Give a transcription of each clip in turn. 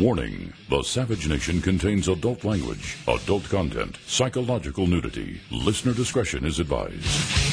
Warning, the Savage Nation contains adult language, adult content, psychological nudity. Listener discretion is advised.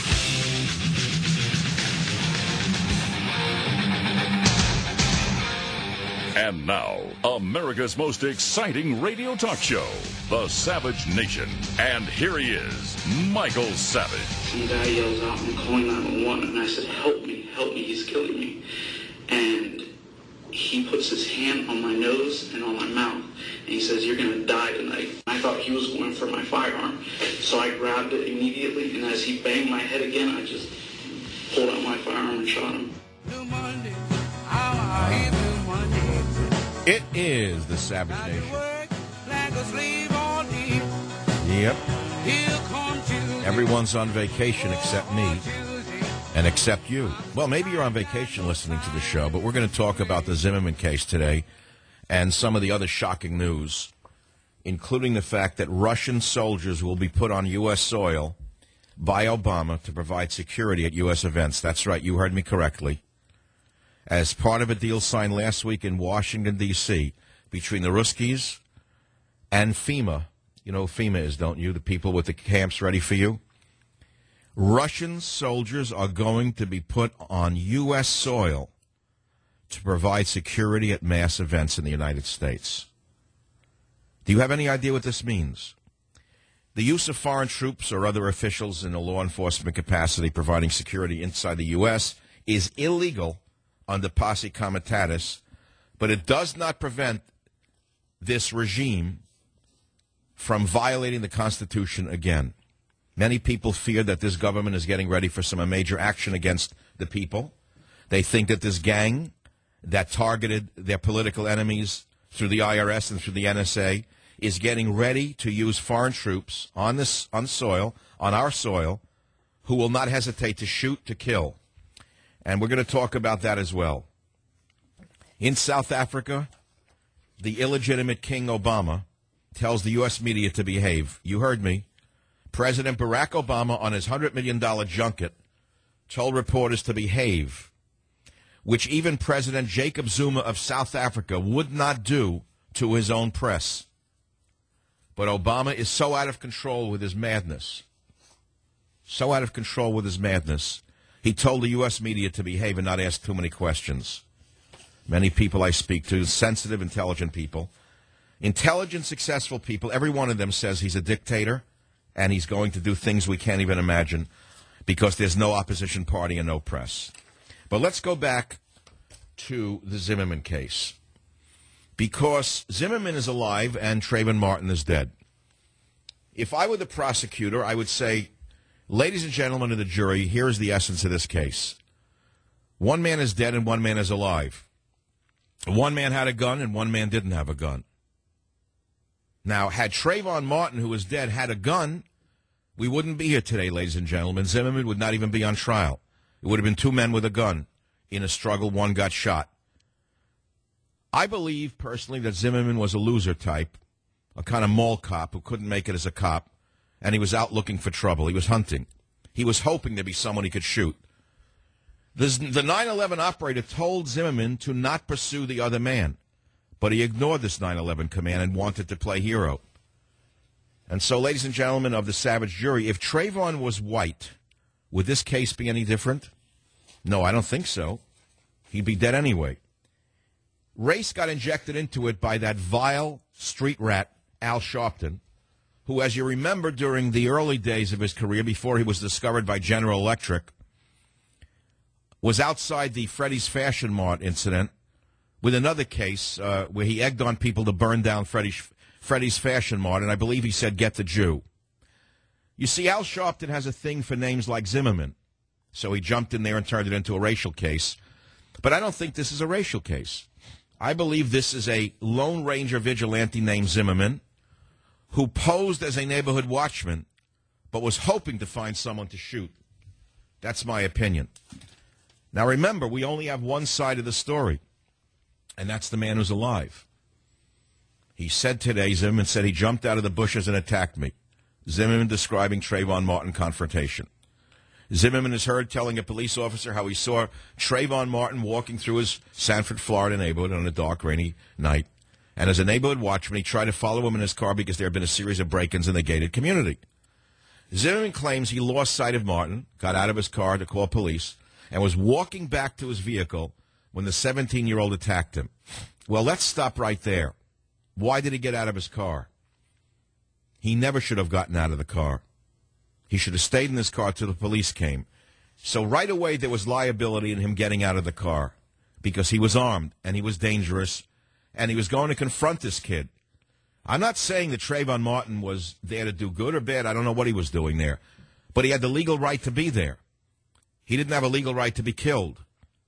And now, America's most exciting radio talk show, The Savage Nation. And here he is, Michael Savage. Some guy yells out, "I'm calling 911," and I said, help me, he's killing me. And he puts his hand on my nose and on my mouth, and he says, "You're going to die tonight." I thought he was going for my firearm, so I grabbed it immediately, and as he banged my head again, I just pulled out my firearm and shot him. It is the Savage Nation. Yep. Everyone's on vacation except me and except you. Well, maybe you're on vacation listening to the show, but we're going to talk about the Zimmerman case today and some of the other shocking news, including the fact that Russian soldiers will be put on U.S. soil by Obama to provide security at U.S. events. That's right, you heard me correctly. As part of a deal signed last week in Washington, D.C., between the Ruskies and FEMA. You know who FEMA is, don't you? The people with the camps ready for you. Russian soldiers are going to be put on U.S. soil to provide security at mass events in the United States. Do you have any idea what this means? The use of foreign troops or other officials in a law enforcement capacity providing security inside the U.S. is illegal under Posse Comitatus, but it does not prevent this regime from violating the Constitution again. Many people fear that this government is getting ready for some major action against the people. They think that this gang that targeted their political enemies through the IRS and through the NSA is getting ready to use foreign troops on our soil, who will not hesitate to shoot, to kill. And we're going to talk about that as well. In South Africa, the illegitimate King Obama tells the U.S. media to behave. You heard me. President Barack Obama, on his $100 million junket, told reporters to behave, which even President Jacob Zuma of South Africa would not do to his own press. But Obama is so out of control with his madness, he told the U.S. media to behave and not ask too many questions. Many people I speak to, sensitive, intelligent people, intelligent, successful people, every one of them says he's a dictator and he's going to do things we can't even imagine because there's no opposition party and no press. But let's go back to the Zimmerman case, because Zimmerman is alive and Trayvon Martin is dead. If I were the prosecutor, I would say, ladies and gentlemen of the jury, here is the essence of this case. One man is dead and one man is alive. One man had a gun and one man didn't have a gun. Now, had Trayvon Martin, who is dead, had a gun, we wouldn't be here today, ladies and gentlemen. Zimmerman would not even be on trial. It would have been two men with a gun. In a struggle, one got shot. I believe, personally, that Zimmerman was a loser type, a kind of mall cop who couldn't make it as a cop, and he was out looking for trouble. He was hunting. He was hoping there'd be someone he could shoot. The 9/11 operator told Zimmerman to not pursue the other man, but he ignored this 9/11 command and wanted to play hero. And so, ladies and gentlemen of the Savage jury, if Trayvon was white, would this case be any different? No, I don't think so. He'd be dead anyway. Race got injected into it by that vile street rat, Al Sharpton, who, as you remember, during the early days of his career, before he was discovered by General Electric, was outside the Freddy's Fashion Mart incident with another case where he egged on people to burn down Freddy's Fashion Mart, and I believe he said, "Get the Jew." You see, Al Sharpton has a thing for names like Zimmerman, so he jumped in there and turned it into a racial case. But I don't think this is a racial case. I believe this is a Lone Ranger vigilante named Zimmerman who posed as a neighborhood watchman but was hoping to find someone to shoot. That's my opinion. Now, remember, we only have one side of the story, and that's the man who's alive. He said today, Zimmerman said he jumped out of the bushes and attacked me. Zimmerman describing Trayvon Martin confrontation. Zimmerman is heard telling a police officer how he saw Trayvon Martin walking through his Sanford, Florida neighborhood on a dark, rainy night, And as a neighborhood watchman, he tried to follow him in his car because there had been a series of break-ins in the gated community. Zimmerman claims he lost sight of Martin, got out of his car to call police, and was walking back to his vehicle when the 17-year-old attacked him. Well, let's stop right there. Why did he get out of his car? He never should have gotten out of the car. He should have stayed in his car till the police came. So right away there was liability in him getting out of the car because he was armed and he was dangerous and he was going to confront this kid. I'm not saying that Trayvon Martin was there to do good or bad. I don't know what he was doing there. But he had the legal right to be there. He didn't have a legal right to be killed.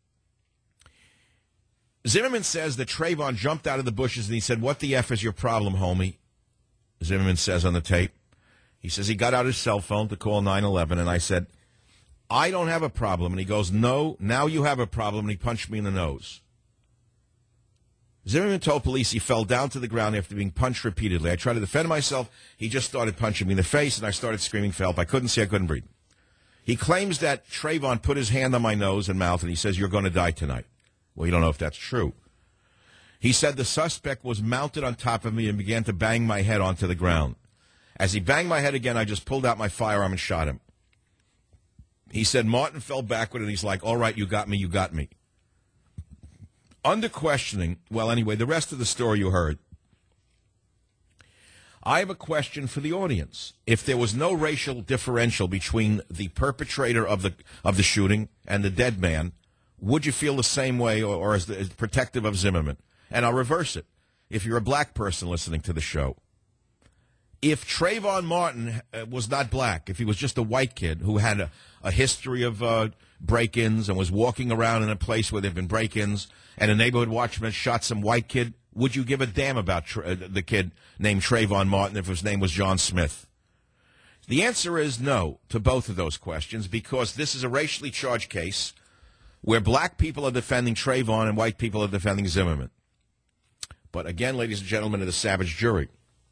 Zimmerman says that Trayvon jumped out of the bushes and he said, "What the F is your problem, homie?" Zimmerman says on the tape. He says he got out his cell phone to call 911, and I said, "I don't have a problem." And he goes, "No, now you have a problem," and he punched me in the nose. Zimmerman told police he fell down to the ground after being punched repeatedly. I tried to defend myself. He just started punching me in the face, and I started screaming for help. I couldn't see, I couldn't breathe. He claims that Trayvon put his hand on my nose and mouth, and he says, "You're going to die tonight." Well, you don't know if that's true. He said the suspect was mounted on top of me and began to bang my head onto the ground. As he banged my head again, I just pulled out my firearm and shot him. He said Martin fell backward, and he's like, "All right, you got me, you got me." Under questioning, well, anyway, the rest of the story you heard. I have a question for the audience. If there was no racial differential between the perpetrator of the shooting and the dead man, would you feel the same way or as protective of Zimmerman? And I'll reverse it. If you're a black person listening to the show, if Trayvon Martin was not black, if he was just a white kid who had a history of break-ins and was walking around in a place where there have been break-ins and a neighborhood watchman shot some white kid, would you give a damn about the kid named Trayvon Martin if his name was John Smith? The answer is no to both of those questions because this is a racially charged case where black people are defending Trayvon and white people are defending Zimmerman. But again, ladies and gentlemen of the Savage jury,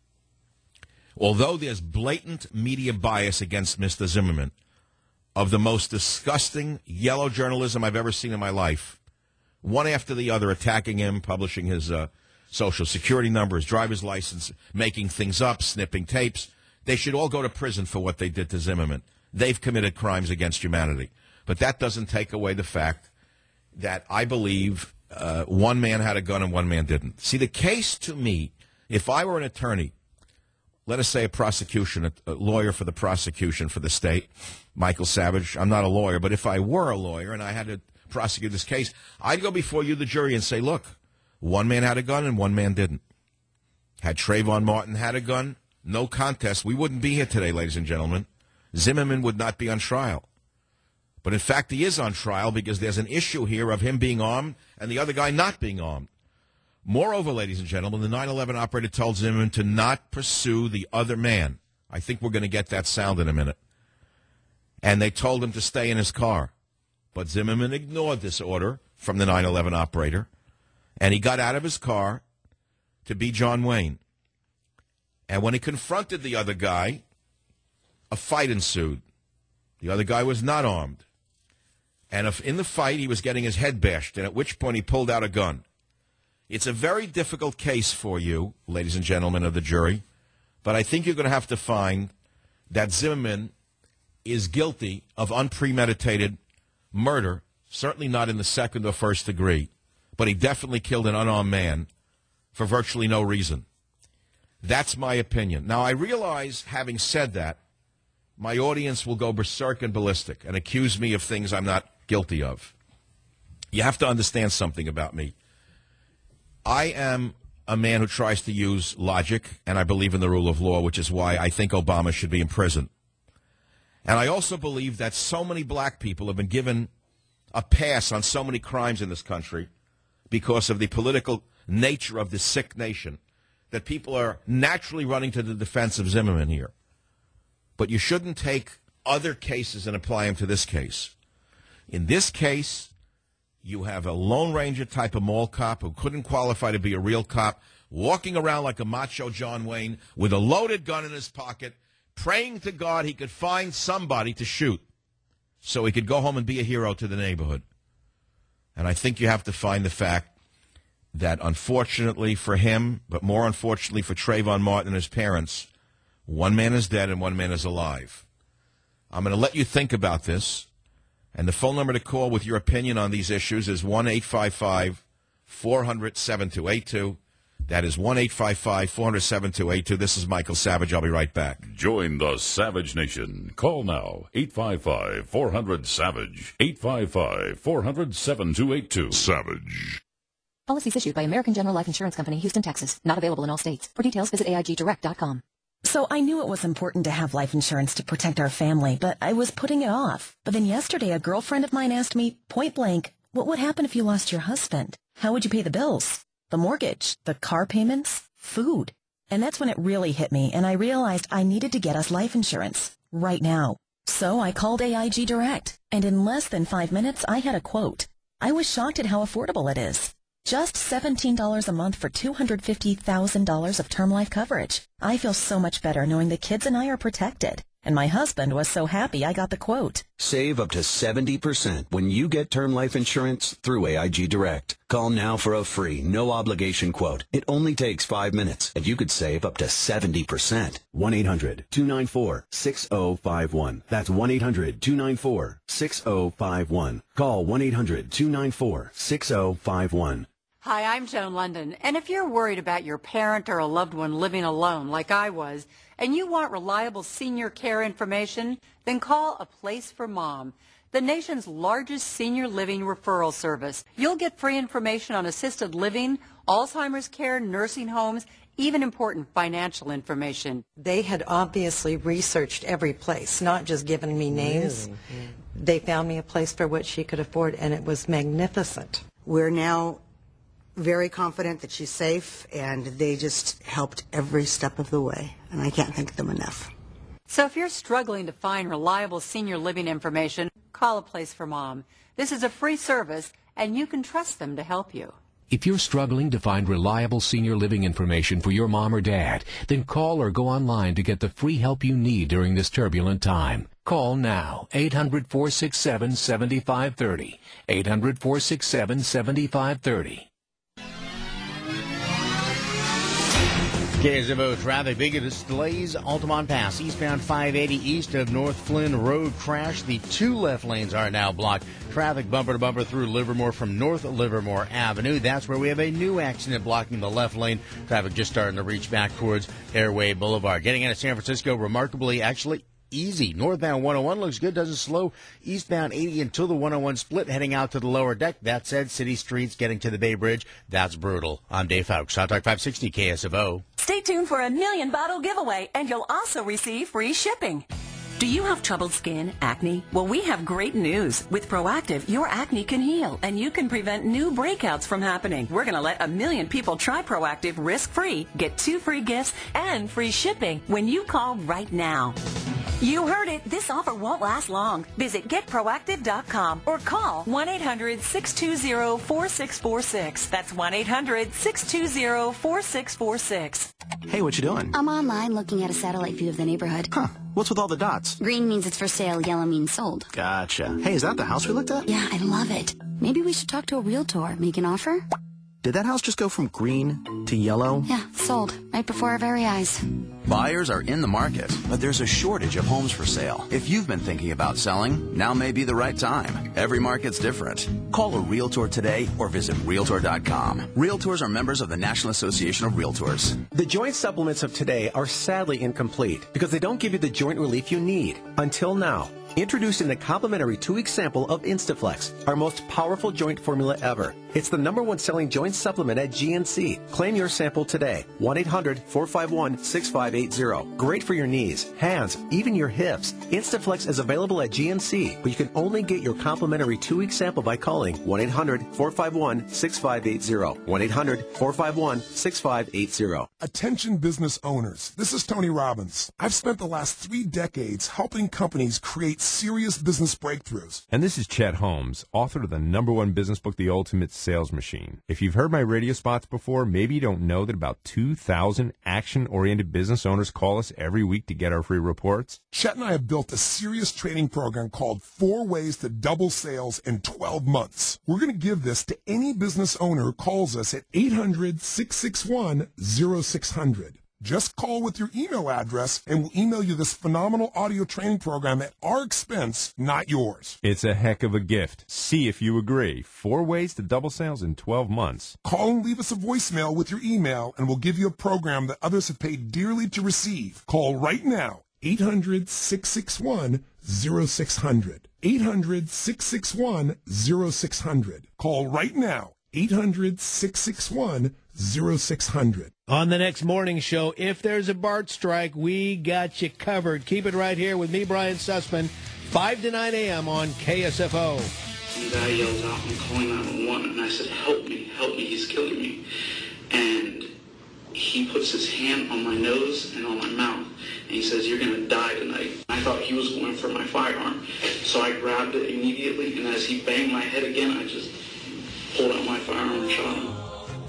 although there's blatant media bias against Mr. Zimmerman, of the most disgusting yellow journalism I've ever seen in my life, one after the other attacking him, publishing his Social Security number, his driver's license, making things up, snipping tapes, they should all go to prison for what they did to Zimmerman. They've committed crimes against humanity. But that doesn't take away the fact that I believe one man had a gun and one man didn't. See, the case to me, if I were an attorney, let us say a lawyer for the prosecution for the state, Michael Savage, I'm not a lawyer, but if I were a lawyer and I had to prosecute this case, I'd go before you, the jury, and say, look, one man had a gun and one man didn't. Had Trayvon Martin had a gun, no contest, we wouldn't be here today, ladies and gentlemen. Zimmerman would not be on trial. But in fact, he is on trial because there's an issue here of him being armed and the other guy not being armed. Moreover, ladies and gentlemen, the 9/11 operator told Zimmerman to not pursue the other man. I think we're going to get that sound in a minute. And they told him to stay in his car. But Zimmerman ignored this order from the 9/11 operator, and he got out of his car to be John Wayne. And when he confronted the other guy, a fight ensued. The other guy was not armed. And in the fight, he was getting his head bashed, and at which point he pulled out a gun. It's a very difficult case for you, ladies and gentlemen of the jury, but I think you're going to have to find that Zimmerman is guilty of unpremeditated murder, certainly not in the second or first degree, but he definitely killed an unarmed man for virtually no reason. That's my opinion. Now, I realize, having said that, my audience will go berserk and ballistic and accuse me of things I'm not guilty of. You have to understand something about me. I am a man who tries to use logic, and I believe in the rule of law, which is why I think Obama should be in prison. And I also believe that so many black people have been given a pass on so many crimes in this country because of the political nature of this sick nation that people are naturally running to the defense of Zimmerman here. But you shouldn't take other cases and apply them to this case. In this case, you have a Lone Ranger type of mall cop who couldn't qualify to be a real cop, walking around like a macho John Wayne with a loaded gun in his pocket, praying to God he could find somebody to shoot so he could go home and be a hero to the neighborhood. And I think you have to find the fact that unfortunately for him, but more unfortunately for Trayvon Martin and his parents, one man is dead and one man is alive. I'm going to let you think about this. And the phone number to call with your opinion on these issues is 1-855-400-7282. That is 1-855-400-7282. This is Michael Savage. I'll be right back. Join the Savage Nation. Call now. 855-400-SAVAGE. 855-400-7282. Savage. Policies issued by American General Life Insurance Company, Houston, Texas. Not available in all states. For details, visit AIGdirect.com. So I knew it was important to have life insurance to protect our family, but I was putting it off. But then yesterday, a girlfriend of mine asked me, point blank, what would happen if you lost your husband? How would you pay the bills? The mortgage, the car payments, food. And that's when it really hit me, and I realized I needed to get us life insurance right now. So I called AIG Direct, and in less than 5 minutes, I had a quote. I was shocked at how affordable it is. Just $17 a month for $250,000 of term life coverage. I feel so much better knowing the kids and I are protected. And my husband was so happy I got the quote. Save up to 70% when you get term life insurance through AIG Direct. Call now for a free, no-obligation quote. It only takes 5 minutes, and you could save up to 70%. 1-800-294-6051. That's 1-800-294-6051. Call 1-800-294-6051. Hi, I'm Joan London, and if you're worried about your parent or a loved one living alone like I was, and you want reliable senior care information, then call A Place for Mom, the nation's largest senior living referral service. You'll get free information on assisted living, Alzheimer's care, nursing homes, even important financial information. They had obviously researched every place, not just given me names. They found me a place for what she could afford, and it was magnificent. We're now very confident that she's safe, and they just helped every step of the way, and I can't thank them enough. So if you're struggling to find reliable senior living information, call A Place for Mom. This is a free service, and you can trust them to help you. If you're struggling to find reliable senior living information for your mom or dad, then call or go online to get the free help you need during this turbulent time. Call now, 800-467-7530, 800-467-7530. KSFO traffic, biggest delays, Altamont Pass, eastbound 580 east of North Flynn Road crash. The two left lanes are now blocked. Traffic bumper to bumper through Livermore from North Livermore Avenue. That's where we have a new accident blocking the left lane. Traffic just starting to reach back towards Airway Boulevard. Getting out of San Francisco, remarkably, actually easy. Northbound 101 looks good, doesn't slow. Eastbound 80 until the 101 split, heading out to the lower deck. That said, city streets getting to the Bay Bridge, that's brutal. I'm Dave Fouts, Hot Talk 560 KSFO. Stay tuned for a 1,000,000 bottle giveaway, and you'll also receive free shipping. Do you have troubled skin, acne? Well, we have great news. With Proactive, your acne can heal, and you can prevent new breakouts from happening. We're going to let 1,000,000 people try Proactive risk-free, get 2 free gifts, and free shipping when you call right now. You heard it. This offer won't last long. Visit getproactive.com or call 1-800-620-4646. That's 1-800-620-4646. Hey, what you doing? I'm online looking at a satellite view of the neighborhood. Huh. What's with all the dots? Green means it's for sale, yellow means sold. Gotcha. Hey, is that the house we looked at? Yeah, I love it. Maybe we should talk to a realtor, make an offer? Did that house just go from green to yellow? Yeah, sold. Right before our very eyes. Buyers are in the market, but there's a shortage of homes for sale. If you've been thinking about selling, now may be the right time. Every market's different. Call a Realtor today or visit Realtor.com. Realtors are members of the National Association of Realtors. The joint supplements of today are sadly incomplete because they don't give you the joint relief you need. Until now. Introducing the complimentary 2-week sample of Instaflex, our most powerful joint formula ever. It's the #1 selling joint supplement at GNC. Claim your sample today. 1-800-451-6580. Great for your knees, hands, even your hips. Instaflex is available at GNC, but you can only get your complimentary 2-week sample by calling 1-800-451-6580. 1-800-451-6580. Attention business owners. This is Tony Robbins. I've spent the last 3 decades helping companies create serious business breakthroughs. And this is Chet Holmes, author of the #1 business book, The Ultimate Sales Machine. If you've heard my radio spots before, maybe you don't know that about 2,000 action-oriented business owners call us every week to get our free reports? Chet and I have built a serious training program called 4 Ways to Double Sales in 12 Months. We're going to give this to any business owner who calls us at 800-661-0600. Just call with your email address and we'll email you this phenomenal audio training program at our expense, not yours. It's a heck of a gift. See if you agree. 4 Ways to Double Sales in 12 months. Call and leave us a voicemail with your email and we'll give you a program that others have paid dearly to receive. Call right now, 800-661-0600. 800-661-0600. Call right now, 800-661-0600. On the next morning show, if there's a BART strike, we got you covered. Keep it right here with me, Brian Sussman, 5 to 9 a.m. on KSFO. Some guy yells out, I'm calling 911, and I said, help me, he's killing me. And he puts his hand on my nose and on my mouth, and he says, you're going to die tonight. I thought he was going for my firearm, so I grabbed it immediately, and as he banged my head again, I just pulled out my firearm and shot him.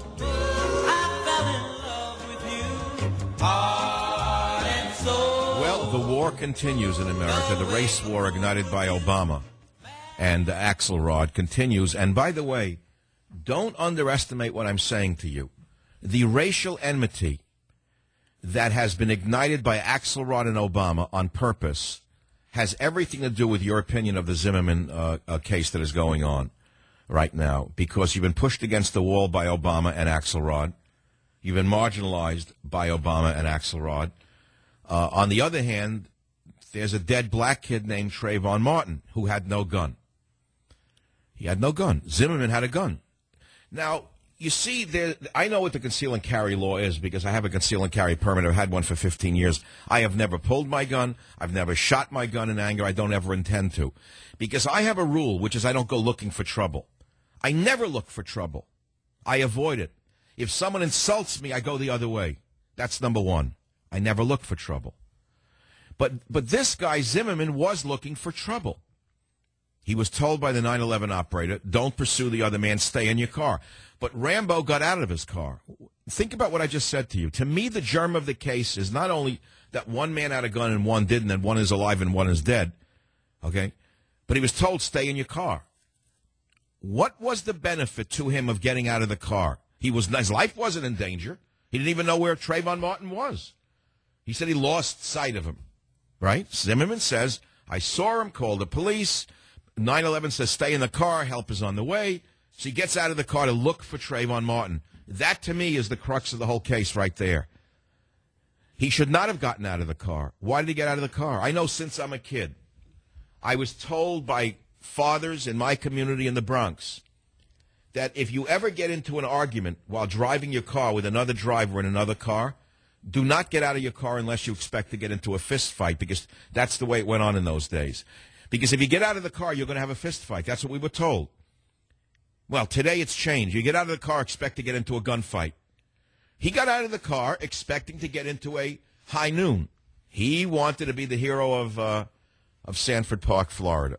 Well, the war continues in America. The race war ignited by Obama and Axelrod continues. And by the way, don't underestimate what I'm saying to you. The racial enmity that has been ignited by Axelrod and Obama on purpose has everything to do with your opinion of the Zimmerman case that is going on right now, because you've been pushed against the wall by Obama and Axelrod. You've been marginalized by Obama and Axelrod. On the other hand, there's a dead black kid named Trayvon Martin who had no gun. He had no gun. Zimmerman had a gun. Now, you see, I know what the conceal and carry law is because I have a conceal and carry permit. I've had one for 15 years. I have never pulled my gun. I've never shot my gun in anger. I don't ever intend to. Because I have a rule, which is I don't go looking for trouble. I never look for trouble. I avoid it. If someone insults me, I go the other way. That's number one. I never look for trouble. But this guy, Zimmerman, was looking for trouble. He was told by the 9/11 operator, don't pursue the other man, stay in your car. But Rambo got out of his car. Think about what I just said to you. To me, the germ of the case is not only that one man had a gun and one didn't, and one is alive and one is dead, okay? But he was told, stay in your car. What was the benefit to him of getting out of the car? His life wasn't in danger. He didn't even know where Trayvon Martin was. He said he lost sight of him, right? Zimmerman says, I saw him, called the police. 9/11 says, stay in the car, help is on the way. So he gets out of the car to look for Trayvon Martin. That, to me, is the crux of the whole case right there. He should not have gotten out of the car. Why did he get out of the car? I know since I'm a kid, I was told by fathers in my community in the Bronx that if you ever get into an argument while driving your car with another driver in another car, do not get out of your car unless you expect to get into a fist fight, because that's the way it went on in those days. Because if you get out of the car, you're going to have a fist fight. That's what we were told. Well, today it's changed. You get out of the car, expect to get into a gunfight. He got out of the car expecting to get into a high noon. He wanted to be the hero of Sanford Park, Florida.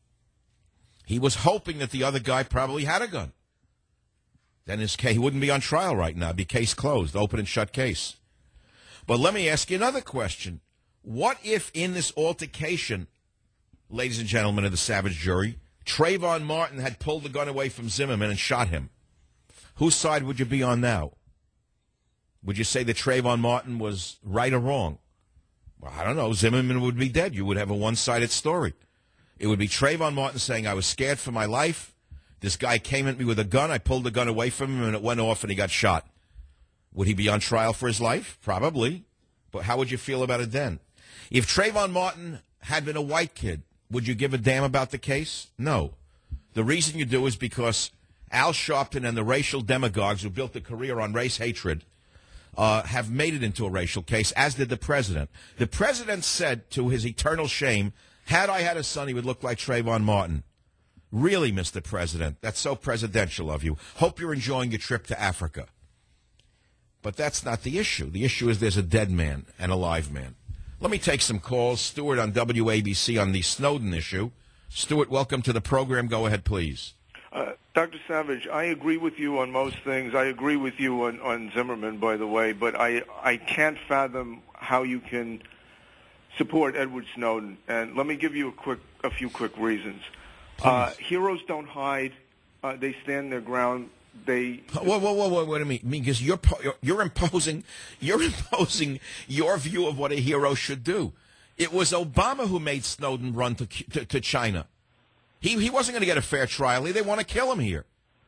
He was hoping that the other guy probably had a gun. Then his case, he wouldn't be on trial right now. It'd be case closed, open and shut case. But let me ask you another question. What if in this altercation, ladies and gentlemen of the Savage jury, Trayvon Martin had pulled the gun away from Zimmerman and shot him? Whose side would you be on now? Would you say that Trayvon Martin was right or wrong? Well, I don't know. Zimmerman would be dead. You would have a one-sided story. It would be Trayvon Martin saying, I was scared for my life. This guy came at me with a gun. I pulled the gun away from him, and it went off, and he got shot. Would he be on trial for his life? Probably. But how would you feel about it then? If Trayvon Martin had been a white kid, would you give a damn about the case? No. The reason you do is because Al Sharpton and the racial demagogues who built a career on race hatred have made it into a racial case, as did the president. The president said, to his eternal shame, had I had a son, he would look like Trayvon Martin. Really, Mr. President, that's so presidential of you. Hope you're enjoying your trip to Africa. But that's not the issue. The issue is there's a dead man and a live man. Let me take some calls. Stuart on WABC on the Snowden issue. Stuart, welcome to the program. Go ahead, please. Dr. Savage, I agree with you on most things. I agree with you on Zimmerman, by the way, but I can't fathom how you can support Edward Snowden, and let me give you a few quick reasons. Heroes don't hide; they stand their ground. Whoa! Wait a minute, because you're imposing your view of what a hero should do. It was Obama who made Snowden run to China. He wasn't going to get a fair trial. They want to kill him here.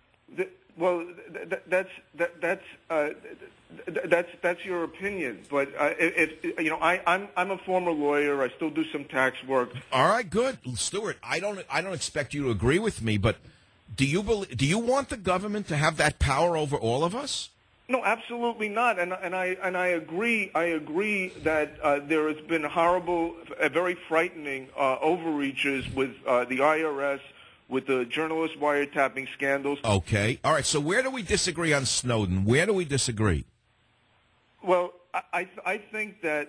That's your opinion, but I'm a former lawyer. I still do some tax work. All right, good, Stuart. I don't expect you to agree with me, but do you want the government to have that power over all of us? No, absolutely not. And I agree. I agree that there has been horrible, very frightening overreaches with the IRS, with the journalist wiretapping scandals. Okay. All right. So where do we disagree on Snowden? Where do we disagree? Well, I think that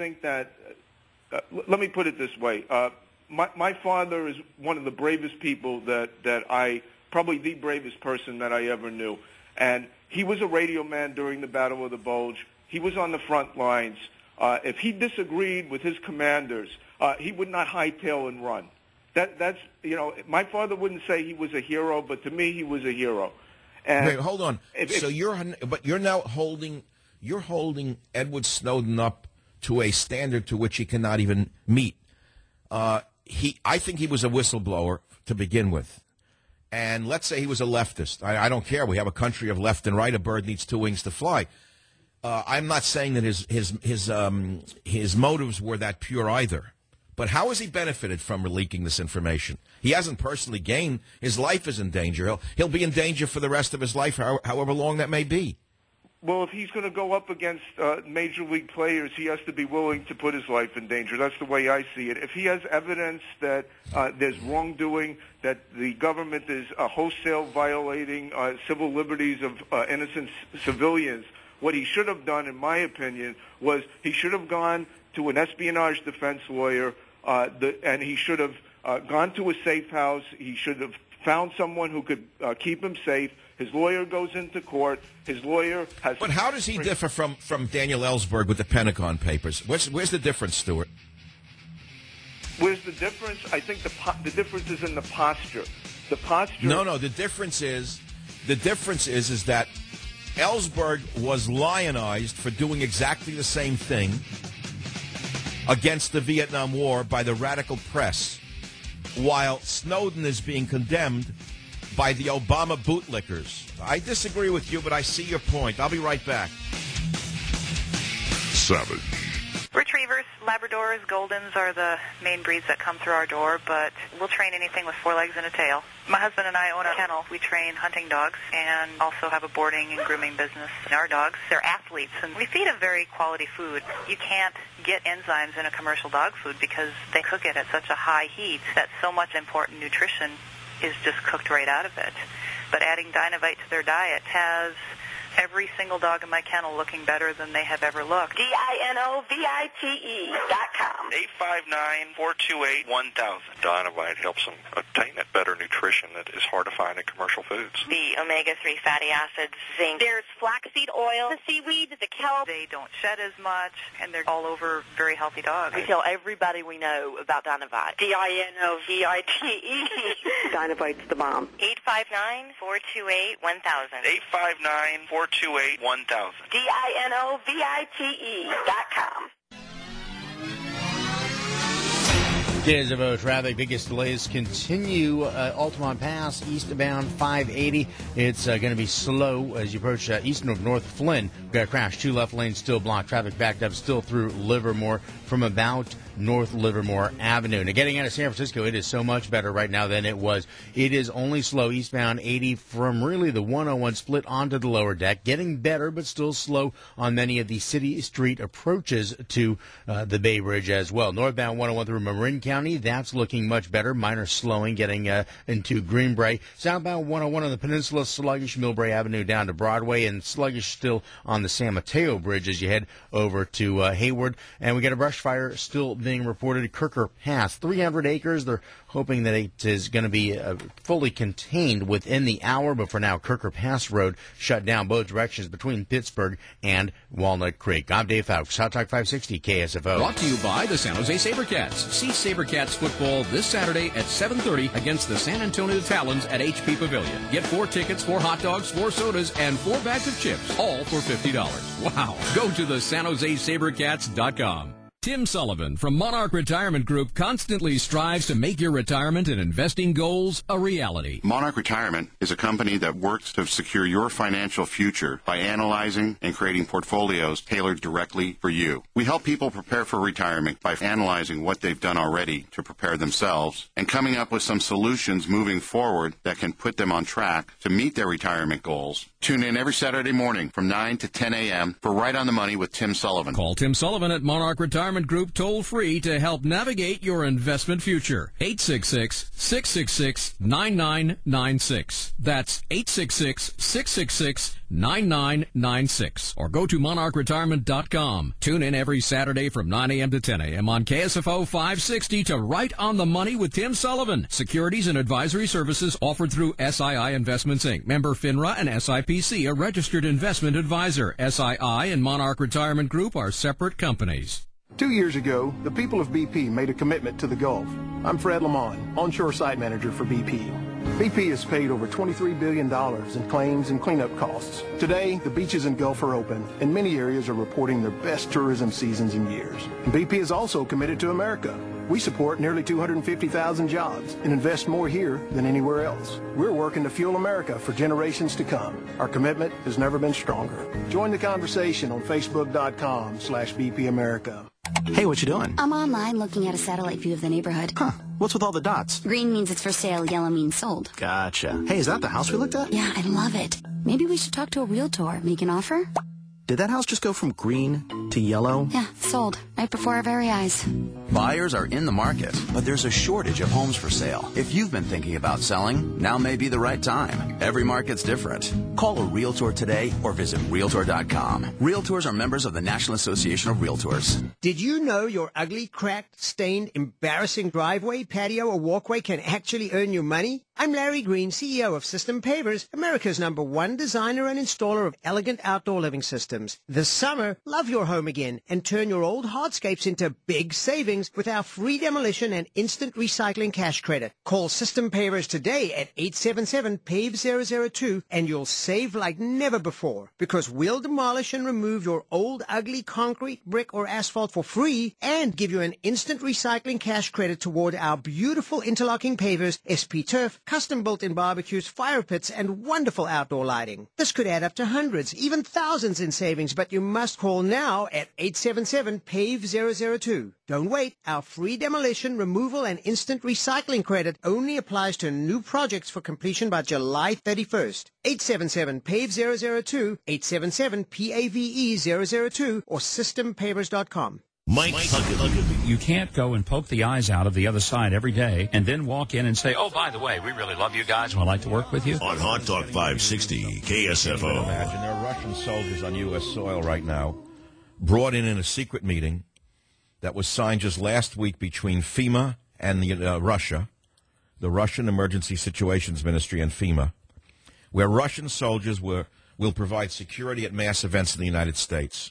let me put it this way. My father is one of the bravest people that probably the bravest person that I ever knew. And he was a radio man during the Battle of the Bulge. He was on the front lines. If he disagreed with his commanders, he would not hightail and run. That's my father wouldn't say he was a hero, but to me, he was a hero. And wait, hold on. You're now holding Edward Snowden up to a standard to which he cannot even meet. I think he was a whistleblower to begin with. And let's say he was a leftist. I don't care. We have a country of left and right. A bird needs two wings to fly. I'm not saying that his motives were that pure either. But how has he benefited from leaking this information? He hasn't personally gained. His life is in danger. He'll be in danger for the rest of his life, however long that may be. Well, if he's going to go up against major league players, he has to be willing to put his life in danger. That's the way I see it. If he has evidence that there's wrongdoing, that the government is wholesale violating civil liberties of innocent civilians, what he should have done, in my opinion, was he should have gone to an espionage defense lawyer, and he should have gone to a safe house. He should have found someone who could keep him safe. His lawyer goes into court. His lawyer has... But how does he differ from Daniel Ellsberg with the Pentagon Papers? Where's the difference, Stuart? Where's the difference? I think the difference is in the posture. The posture... No, the difference is that Ellsberg was lionized for doing exactly the same thing against the Vietnam War by the radical press, while Snowden is being condemned by the Obama bootlickers. I disagree with you, but I see your point. I'll be right back. Savage. Retrievers, Labradors, Goldens are the main breeds that come through our door, but we'll train anything with 4 legs and a tail. My husband and I own a kennel. We train hunting dogs and also have a boarding and grooming business. Our dogs, they're athletes, and we feed a very quality food. You can't get enzymes in a commercial dog food because they cook it at such a high heat that so much important nutrition is just cooked right out of it. But adding Dynovite to their diet has every single dog in my kennel looking better than they have ever looked. DINOVITE.com. 859-428-1000. Dynovite helps them obtain that better nutrition that is hard to find in commercial foods. The omega-3 fatty acids, zinc. There's flaxseed oil, the seaweed, the kelp. They don't shed as much, and they're all over very healthy dogs. We tell everybody we know about Dynovite. DINOVITE. Dynovite's the bomb. 859-428-1000. 859-428-1000. DINOVITE.com. Devo traffic, biggest delays continue. Altamont Pass, eastbound 580. It's going to be slow as you approach eastern of North Flynn. We've got a crash. 2 left lanes still blocked. Traffic backed up still through Livermore from about North Livermore Avenue. Now, getting out of San Francisco, it is so much better right now than it was. It is only slow eastbound 80 from really the 101 split onto the lower deck. Getting better, but still slow on many of the city street approaches to the Bay Bridge as well. Northbound 101 through Marin County, that's looking much better. Minor slowing getting into Greenbrae. Southbound 101 on the peninsula, sluggish Millbrae Avenue down to Broadway, and sluggish still on the San Mateo Bridge as you head over to Hayward. And we got a brush fire still being reported. Kirker Pass, 300 acres. They're hoping that it is going to be fully contained within the hour, but for now, Kirker Pass Road shut down both directions between Pittsburgh and Walnut Creek. I'm Dave Fowles, Hot Talk 560 KSFO. Brought to you by the San Jose SaberCats. See SaberCats football this Saturday at 7:30 against the San Antonio Talons at HP Pavilion. Get 4 tickets, 4 hot dogs, 4 sodas, and 4 bags of chips, all for $50. Wow. Go to the SanJoseSaberCats.com. Tim Sullivan from Monarch Retirement Group constantly strives to make your retirement and investing goals a reality. Monarch Retirement is a company that works to secure your financial future by analyzing and creating portfolios tailored directly for you. We help people prepare for retirement by analyzing what they've done already to prepare themselves and coming up with some solutions moving forward that can put them on track to meet their retirement goals. Tune in every Saturday morning from 9 to 10 a.m. for Right on the Money with Tim Sullivan. Call Tim Sullivan at Monarch Retirement Group toll-free to help navigate your investment future. 866-666-9996. That's 866-666-9996. Or go to monarchretirement.com. Tune in every Saturday from 9 a.m. to 10 a.m. on KSFO 560 to Right on the Money with Tim Sullivan. Securities and advisory services offered through SII Investments, Inc. Member FINRA and SIPC, a registered investment advisor. SII and Monarch Retirement Group are separate companies. 2 years ago, the people of BP made a commitment to the Gulf. I'm Fred Lamont, onshore site manager for BP. BP has paid over $23 billion in claims and cleanup costs. Today, the beaches and Gulf are open, and many areas are reporting their best tourism seasons in years. And BP is also committed to America. We support nearly 250,000 jobs and invest more here than anywhere else. We're working to fuel America for generations to come. Our commitment has never been stronger. Join the conversation on Facebook.com/BP America. Hey, what you doing? I'm online looking at a satellite view of the neighborhood. Huh. What's with all the dots? Green means it's for sale, yellow means sold. Gotcha. Hey, is that the house we looked at? Yeah, I love it. Maybe we should talk to a realtor, make an offer? Did that house just go from green to yellow? Yeah, sold. Right before our very eyes. Buyers are in the market, but there's a shortage of homes for sale. If you've been thinking about selling, now may be the right time. Every market's different. Call a Realtor today or visit Realtor.com. Realtors are members of the National Association of Realtors. Did you know your ugly, cracked, stained, embarrassing driveway, patio, or walkway can actually earn you money? I'm Larry Green, CEO of System Pavers, America's #1 designer and installer of elegant outdoor living systems. This summer, love your home again and turn your old hardscapes into big savings with our free demolition and instant recycling cash credit. Call System Pavers today at 877-PAVE-002 and you'll save like never before because we'll demolish and remove your old, ugly concrete, brick, or asphalt for free and give you an instant recycling cash credit toward our beautiful interlocking pavers, SP Turf, custom-built-in barbecues, fire pits, and wonderful outdoor lighting. This could add up to hundreds, even thousands in savings, but you must call now at 877-PAVE-002. Don't wait. Our free demolition, removal, and instant recycling credit only applies to new projects for completion by July 31st. 877-PAVE-002, 877-PAVE-002, or systempavers.com. Mike Huckabee. You can't go and poke the eyes out of the other side every day and then walk in and say, oh, by the way, we really love you guys and would like to work with you. On Hot Talk 560, KSFO. Imagine there are Russian soldiers on U.S. soil right now, brought in a secret meeting that was signed just last week between FEMA and Russia, the Russian Emergency Situations Ministry and FEMA, where Russian soldiers will provide security at mass events in the United States.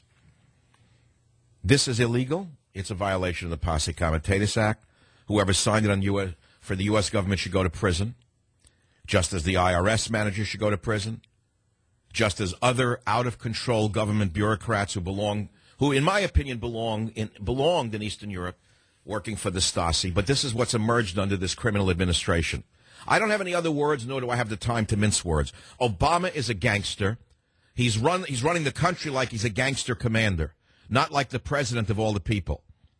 This is illegal. It's a violation of the Posse Comitatus Act. Whoever signed it for the U.S. government should go to prison, just as the IRS manager should go to prison, just as other out-of-control government bureaucrats who in my opinion, belonged in Eastern Europe working for the Stasi. But this is what's emerged under this criminal administration. I don't have any other words, nor do I have the time to mince words. Obama is a gangster. He's running the country like he's a gangster commander. Not like the president of all the people.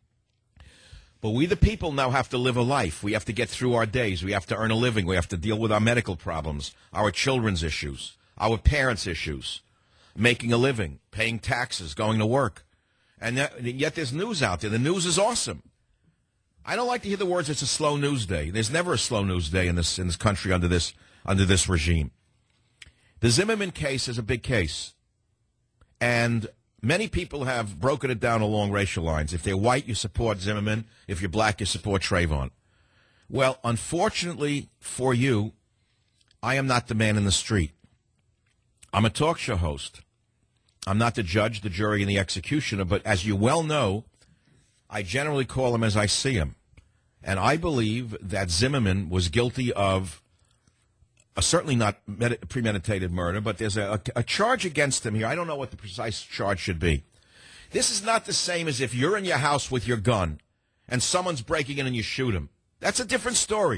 But we the people now have to live a life. We have to get through our days. We have to earn a living. We have to deal with our medical problems, our children's issues, our parents' issues, making a living, paying taxes, going to work. And yet there's news out there. The news is awesome. I don't like to hear the words, it's a slow news day. There's never a slow news day in this country under this regime. The Zimmerman case is a big case. And Many people have broken it down along racial lines. If they're white, you support Zimmerman. If you're black, you support Trayvon. Well, unfortunately for you, I am not the man in the street. I'm a talk show host. I'm not the judge, the jury, and the executioner, but as you well know, I generally call him as I see him. And I believe that Zimmerman was guilty of certainly not premeditated murder, but there's a charge against him here. I don't know what the precise charge should be. This is not the same as if you're in your house with your gun and someone's breaking in and you shoot him. That's a different story.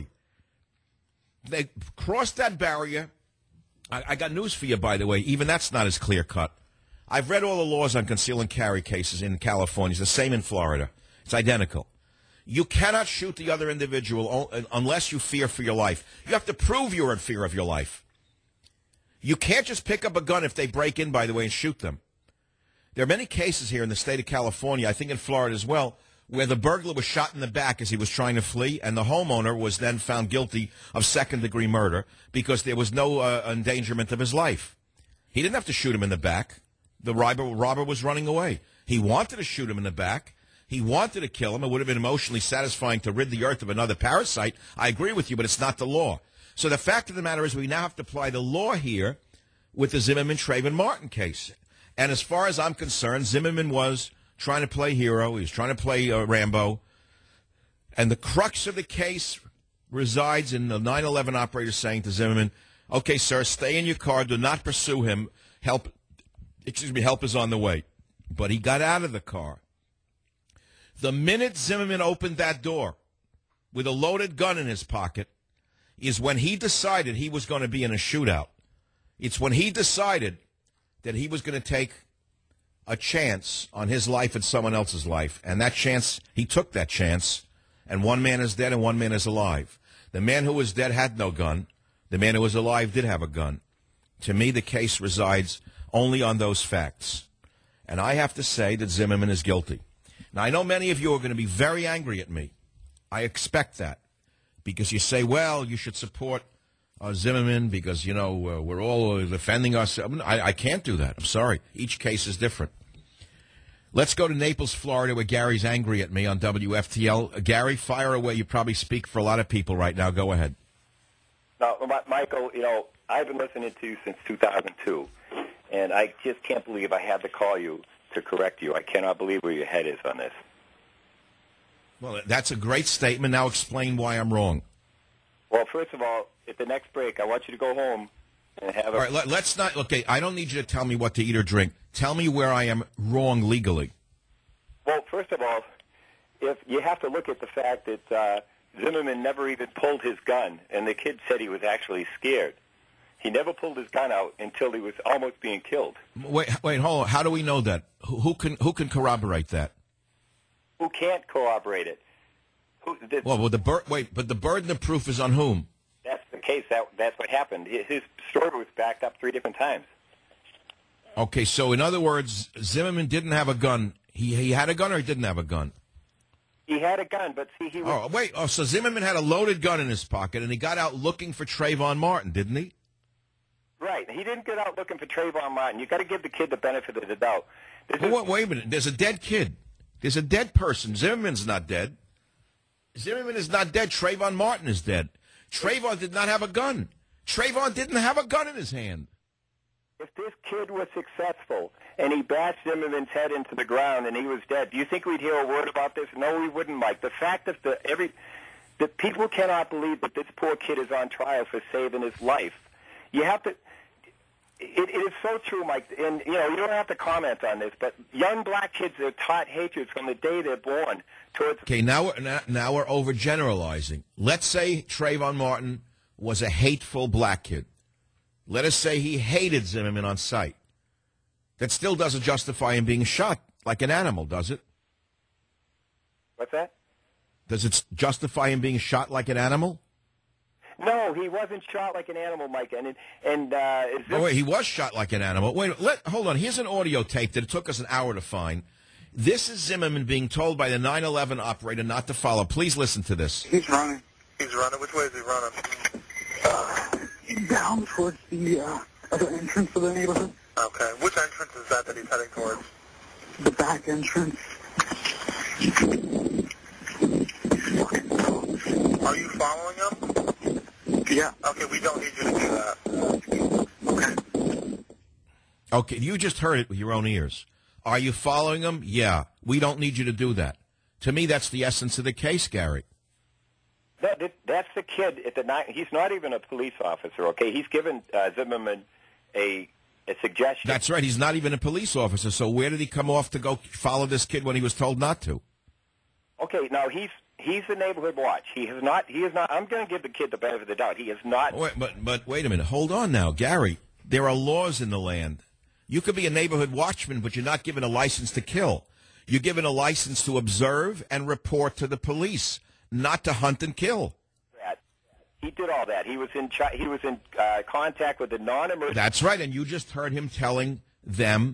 They crossed that barrier. I got news for you, by the way. Even that's not as clear-cut. I've read all the laws on conceal and carry cases in California. It's the same in Florida. It's identical. You cannot shoot the other individual unless you fear for your life. You have to prove you're in fear of your life. You can't just pick up a gun if they break in, by the way, and shoot them. There are many cases here in the state of California, I think in Florida as well, where the burglar was shot in the back as he was trying to flee, and the homeowner was then found guilty of second-degree murder because there was no endangerment of his life. He didn't have to shoot him in the back. The robber was running away. He wanted to shoot him in the back. He wanted to kill him. It would have been emotionally satisfying to rid the earth of another parasite. I agree with you, but it's not the law. So the fact of the matter is we now have to apply the law here with the Zimmerman-Trayvon Martin case. And as far as I'm concerned, Zimmerman was trying to play hero. He was trying to play Rambo. And the crux of the case resides in the 9/11 operator saying to Zimmerman, okay, sir, stay in your car. Do not pursue him. Help is on the way. But he got out of the car. The minute Zimmerman opened that door with a loaded gun in his pocket is when he decided he was going to be in a shootout. It's when he decided that he was going to take a chance on his life and someone else's life. And that chance, he took that chance, and one man is dead and one man is alive. The man who was dead had no gun. The man who was alive did have a gun. To me, the case resides only on those facts. And I have to say that Zimmerman is guilty. Now, I know many of you are going to be very angry at me. I expect that because you say, well, you should support Zimmerman because, you know, we're all defending ourselves. I can't do that. I'm sorry. Each case is different. Let's go to Naples, Florida, where Gary's angry at me on WFTL. Gary, fire away. You probably speak for a lot of people right now. Go ahead. Now, Michael, you know, I've been listening to you since 2002, and I just can't believe I had to call you to correct you. I cannot believe where your head is on this. Well, that's a great statement. Now explain why I'm wrong. Well, first of all, at the next break, I want you to go home and have a... All right, let's not... Okay, I don't need you to tell me what to eat or drink. Tell me where I am wrong legally. Well, first of all, if you have to look at the fact that Zimmerman never even pulled his gun, and the kid said he was actually scared. He never pulled his gun out until he was almost being killed. Wait, hold on. How do we know that? Who can corroborate that? Who can't corroborate it? But the burden of proof is on whom? That's the case. That's what happened. His story was backed up 3 different times. Okay, so in other words, Zimmerman didn't have a gun. He had a gun or he didn't have a gun? He had a gun, but see, he was... so Zimmerman had a loaded gun in his pocket, and he got out looking for Trayvon Martin, didn't he? Right. He didn't get out looking for Trayvon Martin. You've got to give the kid the benefit of the doubt. Wait a minute. There's a dead kid. There's a dead person. Zimmerman's not dead. Zimmerman is not dead. Trayvon Martin is dead. Trayvon did not have a gun. Trayvon didn't have a gun in his hand. If this kid was successful and he bashed Zimmerman's head into the ground and he was dead, do you think we'd hear a word about this? No, we wouldn't, Mike. The fact that the people cannot believe that this poor kid is on trial for saving his life. You have to... It is so true, Mike, and you know you don't have to comment on this, but young black kids are taught hatred from the day they're born towards. Okay, now we're overgeneralizing. Let's say Trayvon Martin was a hateful black kid. Let us say he hated Zimmerman on sight. That still doesn't justify him being shot like an animal, does it? What's that? Does it justify him being shot like an animal? No, he wasn't shot like an animal, Mike. Wait, he was shot like an animal. Hold on. Here's an audio tape that it took us an hour to find. This is Zimmerman being told by the 9/11 operator not to follow. Please listen to this. He's running. He's running. Which way is he running? He's down towards the other entrance of the neighborhood. Okay. Which entrance is that he's heading towards? the back entrance. Are you following him? Yeah. Okay, we don't need you to do that. Okay. Okay, you just heard it with your own ears. Are you following him? Yeah. We don't need you to do that. To me, that's the essence of the case, Gary. That's the kid at the night. He's not even a police officer, okay? He's given Zimmerman a suggestion. That's right. He's not even a police officer. So where did he come off to go follow this kid when he was told not to? Okay, now he's the neighborhood watch. He is not. I'm going to give the kid the benefit of the doubt. He is not. But wait a minute. Hold on now, Gary. There are laws in the land. You could be a neighborhood watchman, but you're not given a license to kill. You're given a license to observe and report to the police, not to hunt and kill. He did all that. He was in contact with the non-emergency. That's right, and you just heard him telling them.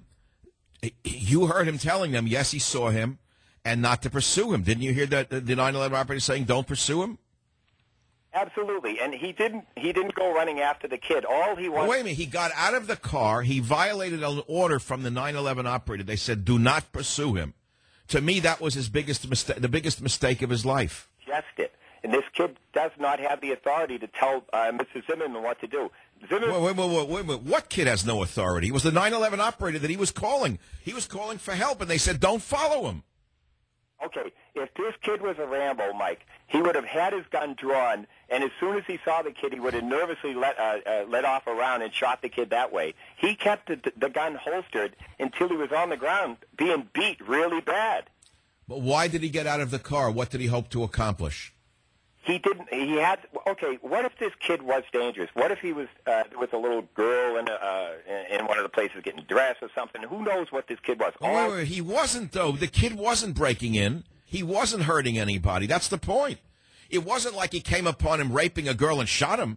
You heard him telling them, yes, he saw him, and not to pursue him. Didn't you hear the 9/11 operator saying, "Don't pursue him"? Absolutely, and he didn't go running after the kid. All he wanted. Wait a minute. He got out of the car. He violated an order from the 9/11 operator. They said, "Do not pursue him." To me, that was his biggest mistake. The biggest mistake of his life. Just it. And this kid does not have the authority to tell Mr. Zimmerman what to do. Wait. What kid has no authority? It was the 9/11 operator that he was calling. He was calling for help, and they said, "Don't follow him." Okay, if this kid was a Rambo, Mike, he would have had his gun drawn, and as soon as he saw the kid, he would have nervously let off a round and shot the kid that way. He kept the gun holstered until he was on the ground being beat really bad. But why did he get out of the car? What did he hope to accomplish? He didn't. He had. Okay. What if this kid was dangerous? What if he was with a little girl in one of the places getting dressed or something? Who knows what this kid was? Wait, he wasn't though. The kid wasn't breaking in. He wasn't hurting anybody. That's the point. It wasn't like he came upon him raping a girl and shot him.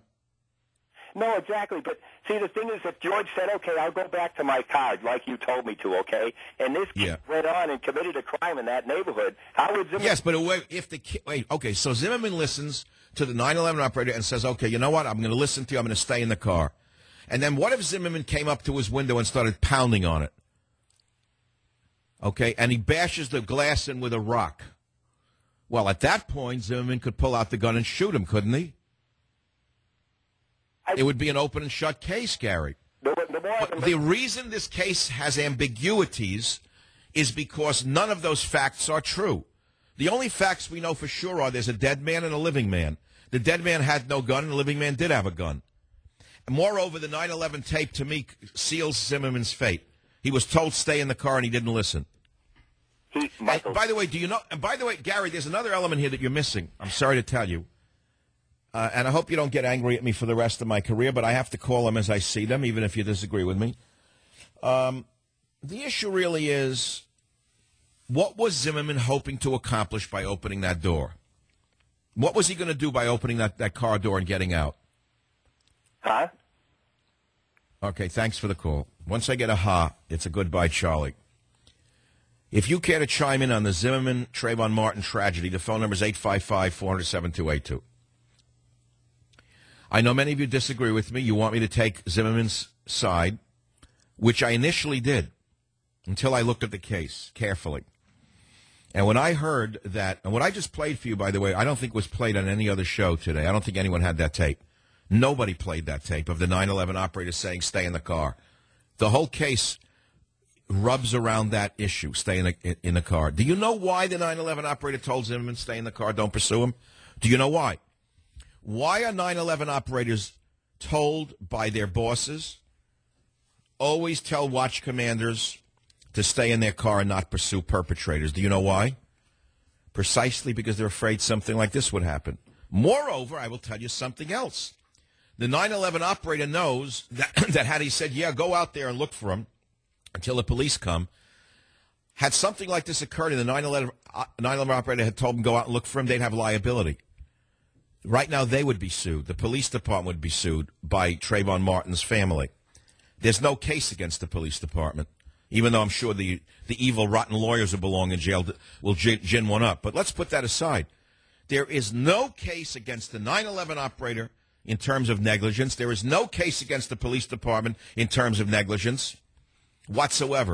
No, exactly. But see, the thing is, if George said, "Okay, I'll go back to my car," like you told me to, okay, and this kid went on and committed a crime in that neighborhood, how would Zimmerman? Yes, but if the kid, okay, so Zimmerman listens to the 9/11 operator and says, "Okay, you know what? I'm going to listen to you. I'm going to stay in the car." And then what if Zimmerman came up to his window and started pounding on it? Okay, and he bashes the glass in with a rock. Well, at that point, Zimmerman could pull out the gun and shoot him, couldn't he? It would be an open and shut case, Gary. The reason this case has ambiguities is because none of those facts are true. The only facts we know for sure are there's a dead man and a living man. The dead man had no gun, and the living man did have a gun. And moreover, the 9/11 tape, to me, seals Zimmerman's fate. He was told stay in the car, and he didn't listen. By the way, do you know? And by the way, Gary, there's another element here that you're missing. I'm sorry to tell you. And I hope you don't get angry at me for the rest of my career, but I have to call them as I see them, even if you disagree with me. The issue really is, what was Zimmerman hoping to accomplish by opening that door? What was he going to do by opening that car door and getting out? Huh? Okay, thanks for the call. Once I get a ha, it's a goodbye, Charlie. If you care to chime in on the Zimmerman Trayvon Martin tragedy, the phone number is 855-400-7282. I know many of you disagree with me. You want me to take Zimmerman's side, which I initially did until I looked at the case carefully. And when I heard that, and what I just played for you, by the way, I don't think was played on any other show today. I don't think anyone had that tape. Nobody played that tape of the 9/11 operator saying stay in the car. The whole case rubs around that issue, stay in the car. Do you know why the 9/11 operator told Zimmerman stay in the car, don't pursue him? Do you know why? Why are 9/11 operators told by their bosses, always tell watch commanders to stay in their car and not pursue perpetrators? Do you know why? Precisely because they're afraid something like this would happen. Moreover, I will tell you something else. The 9/11 operator knows that had he said, yeah, go out there and look for him until the police come, had something like this occurred and the 9/11 operator had told him go out and look for him, they'd have liability. Right now, they would be sued. The police department would be sued by Trayvon Martin's family. There's no case against the police department, even though I'm sure the evil, rotten lawyers who belong in jail will gin one up. But let's put that aside. There is no case against the 9/11 operator in terms of negligence. There is no case against the police department in terms of negligence whatsoever.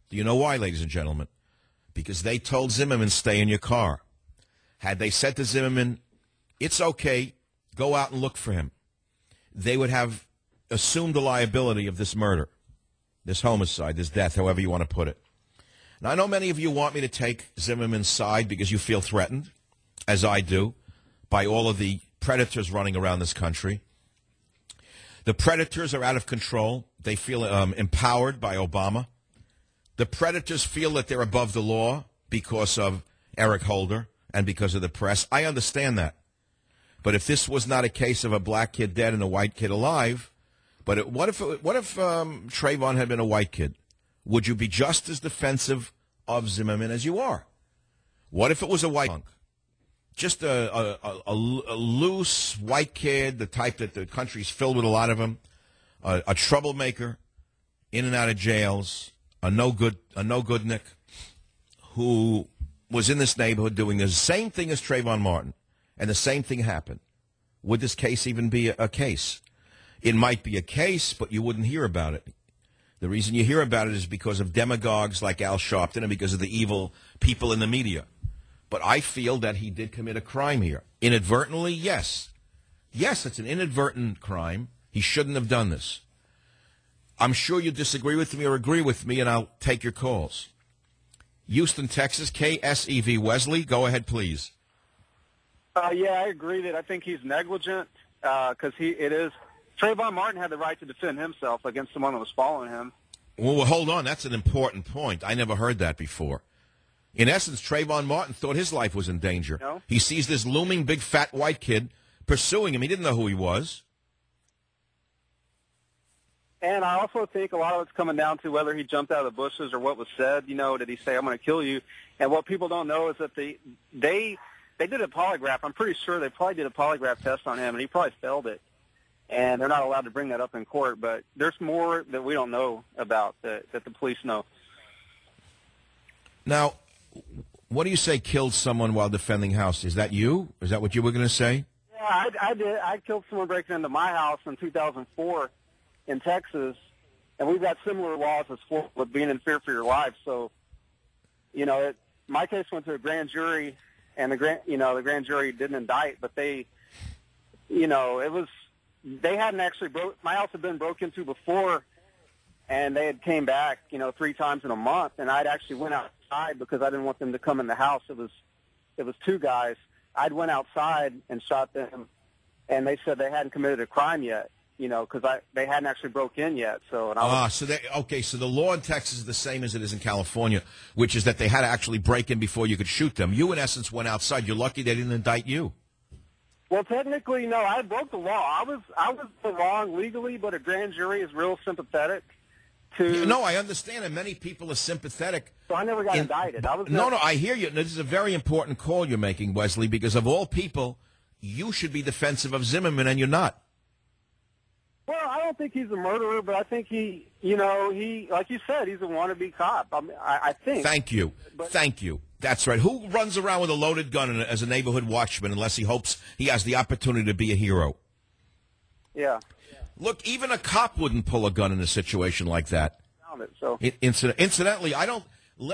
Do you know why, ladies and gentlemen? Because they told Zimmerman, stay in your car. Had they said to Zimmerman, it's okay, go out and look for him, they would have assumed the liability of this murder, this homicide, this death, however you want to put it. Now, I know many of you want me to take Zimmerman's side because you feel threatened, as I do, by all of the predators running around this country. The predators are out of control. They feel empowered by Obama. The predators feel that they're above the law because of Eric Holder and because of the press. I understand that. But if this was not a case of a black kid dead and a white kid alive, but what if Trayvon had been a white kid? Would you be just as defensive of Zimmerman as you are? What if it was a white punk? Just a loose white kid, the type that the country's filled with a lot of them, a troublemaker, in and out of jails, a no goodnik, who was in this neighborhood doing the same thing as Trayvon Martin, and the same thing happened. Would this case even be a case? It might be a case, but you wouldn't hear about it. The reason you hear about it is because of demagogues like Al Sharpton and because of the evil people in the media. But I feel that he did commit a crime here. Inadvertently, yes. Yes, it's an inadvertent crime. He shouldn't have done this. I'm sure you disagree with me or agree with me, and I'll take your calls. Houston, Texas, KSEV. Wesley, go ahead, please. Yeah, I agree that I think he's negligent because Trayvon Martin had the right to defend himself against someone that was following him. Well, hold on. That's an important point. I never heard that before. In essence, Trayvon Martin thought his life was in danger. No? He sees this looming big fat white kid pursuing him. He didn't know who he was. And I also think a lot of it's coming down to whether he jumped out of the bushes or what was said. You know, did he say, I'm going to kill you? And what people don't know is that they did a polygraph. I'm pretty sure they probably did a polygraph test on him, and he probably failed it. And they're not allowed to bring that up in court. But there's more that we don't know about that the police know. Now, what do you say killed someone while defending house? Is that you? Is that what you were going to say? Yeah, I did. I killed someone breaking into my house in 2004 in Texas, and we've got similar laws as Florida with being in fear for your life. So, you know, my case went to a grand jury, and the grand jury didn't indict, but they hadn't actually my house had been broken into before, and they had came back, 3 times in a month, and I'd actually went outside because I didn't want them to come in the house. It was 2 guys. I'd went outside and shot them, and they said they hadn't committed a crime yet, because they hadn't actually broke in yet. So so the law in Texas is the same as it is in California, which is that they had to actually break in before you could shoot them. You, in essence, went outside. You're lucky they didn't indict you. Well, technically, no, I broke the law. I was wrong legally, but a grand jury is real sympathetic to. No, I understand, and many people are sympathetic. So I never got indicted. No, I hear you. This is a very important call you're making, Wesley, because of all people, you should be defensive of Zimmerman, and you're not. Well, I don't think he's a murderer, but I think he, like you said, he's a wannabe cop. I think. Thank you. Thank you. That's right. Who runs around with a loaded gun as a neighborhood watchman unless he hopes he has the opportunity to be a hero? Yeah. Look, even a cop wouldn't pull a gun in a situation like that. So. Incidentally, I don't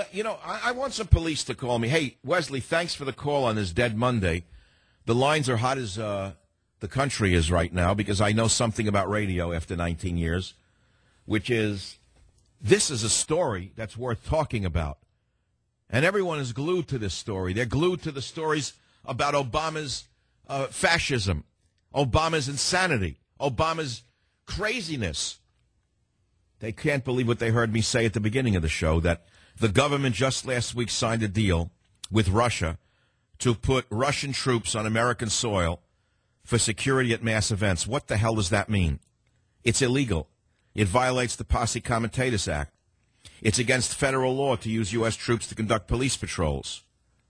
I want some police to call me. Hey, Wesley, thanks for the call on this Dead Monday. The lines are hot as the country is right now because I know something about radio after 19 years, which is this is a story that's worth talking about. And everyone is glued to this story. They're glued to the stories about Obama's fascism, Obama's insanity, Obama's craziness. They can't believe what they heard me say at the beginning of the show, that the government just last week signed a deal with Russia to put Russian troops on American soil for security at mass events. What the hell does that mean? It's illegal. It violates the Posse Comitatus Act. It's against federal law to use U.S. troops to conduct police patrols.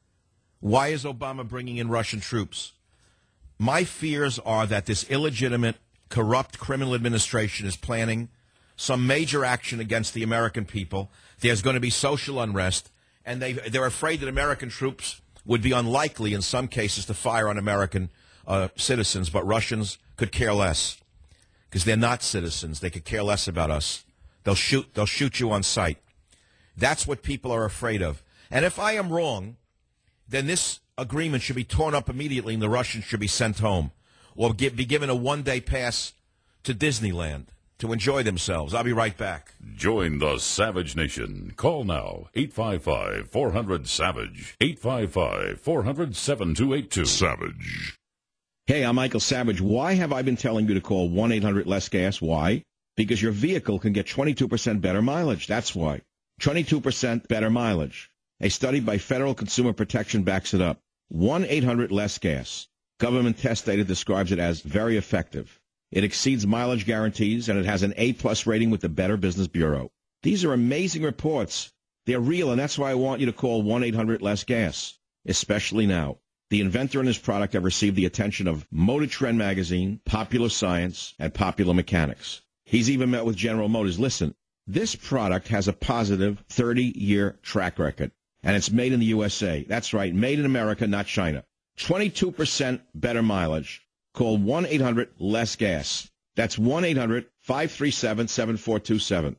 Why is Obama bringing in Russian troops? My fears are that this illegitimate, corrupt criminal administration is planning some major action against the American people. There's going to be social unrest, and they're afraid that American troops would be unlikely in some cases to fire on American citizens, but Russians could care less because they're not citizens. They could care less about us. They'll shoot you on sight. That's what people are afraid of. And if I am wrong, then this agreement should be torn up immediately and the Russians should be sent home or be given a one-day pass to Disneyland to enjoy themselves. I'll be right back. Join the Savage Nation. Call now, 855-400-SAVAGE, 855-400-7282. Savage. Hey, I'm Michael Savage. Why have I been telling you to call 1-800-LESS-GAS? Why? Because your vehicle can get 22% better mileage. That's why. 22% better mileage. A study by Federal Consumer Protection backs it up. 1-800-LESS-GAS. Government test data describes it as very effective. It exceeds mileage guarantees, and it has an A-plus rating with the Better Business Bureau. These are amazing reports. They're real, and that's why I want you to call 1-800-LESS-GAS, especially now. The inventor and his product have received the attention of Motor Trend Magazine, Popular Science, and Popular Mechanics. He's even met with General Motors. Listen, this product has a positive 30-year track record, and it's made in the USA. That's right, made in America, not China. 22% better mileage. Call 1-800-LESS-GAS. That's 1-800-537-7427.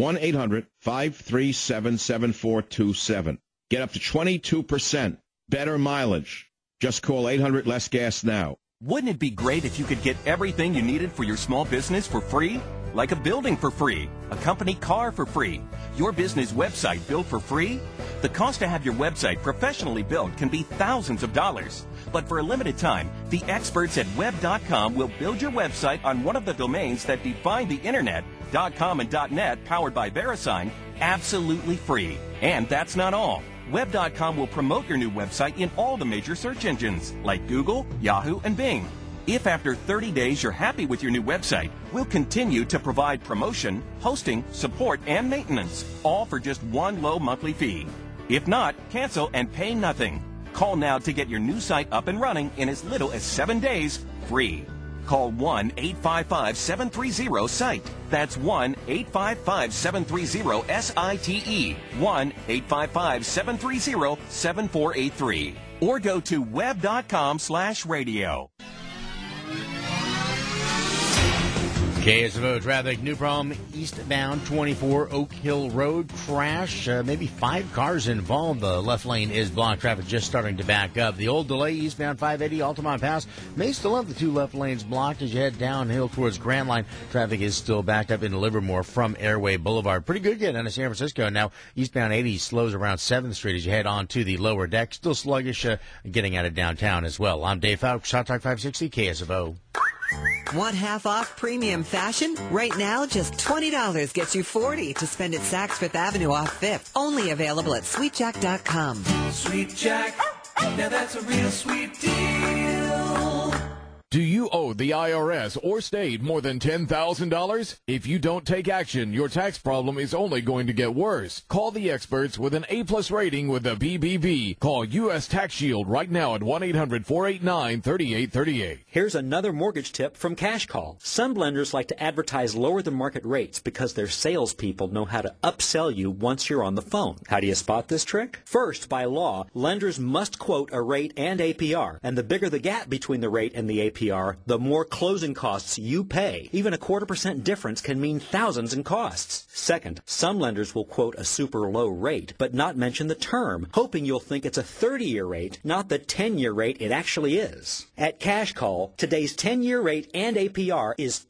1-800-537-7427. Get up to 22% better mileage. Just call 800-LESS-GAS now. Wouldn't it be great if you could get everything you needed for your small business for free? Like a building for free, a company car for free, your business website built for free? The cost to have your website professionally built can be thousands of dollars. But for a limited time, the experts at Web.com will build your website on one of the domains that define the internet, .com and .net, powered by VeriSign, absolutely free. And that's not all. Web.com will promote your new website in all the major search engines, like Google, Yahoo, and Bing. If after 30 days you're happy with your new website, we'll continue to provide promotion, hosting, support, and maintenance, all for just one low monthly fee. If not, cancel and pay nothing. Call now to get your new site up and running in as little as 7 days, free. Call 1-855-730-SITE. That's 1-855-730-SITE. 1-855-730-7483. Or go to web.com/radio. KSFO traffic, new problem, eastbound 24 Oak Hill Road, crash, maybe 5 cars involved. The left lane is blocked, traffic just starting to back up. The old delay, eastbound 580 Altamont Pass, may still have the 2 left lanes blocked as you head downhill towards Grand Line. Traffic is still backed up into Livermore from Airway Boulevard. Pretty good getting out of San Francisco. Now, eastbound 80 slows around 7th Street as you head on to the lower deck. Still sluggish getting out of downtown as well. I'm Dave Fouts, Hot Talk 560, KSFO. Want half off premium fashion? Right now, just $20 gets you $40 to spend at Saks Fifth Avenue off 5th. Only available at sweetjack.com. Sweet Jack, now that's a real sweet deal. Do you owe the IRS or state more than $10,000? If you don't take action, your tax problem is only going to get worse. Call the experts with an A-plus rating with the BBB. Call U.S. Tax Shield right now at 1-800-489-3838. Here's another mortgage tip from Cash Call. Some lenders like to advertise lower than market rates because their salespeople know how to upsell you once you're on the phone. How do you spot this trick? First, by law, lenders must quote a rate and APR, and the bigger the gap between the rate and the APR, the more closing costs you pay. Even a 0.25% difference can mean thousands in costs. Second, some lenders will quote a super low rate, but not mention the term, hoping you'll think it's a 30-year rate, not the 10-year rate it actually is. At Cash Call, today's 10-year rate and APR is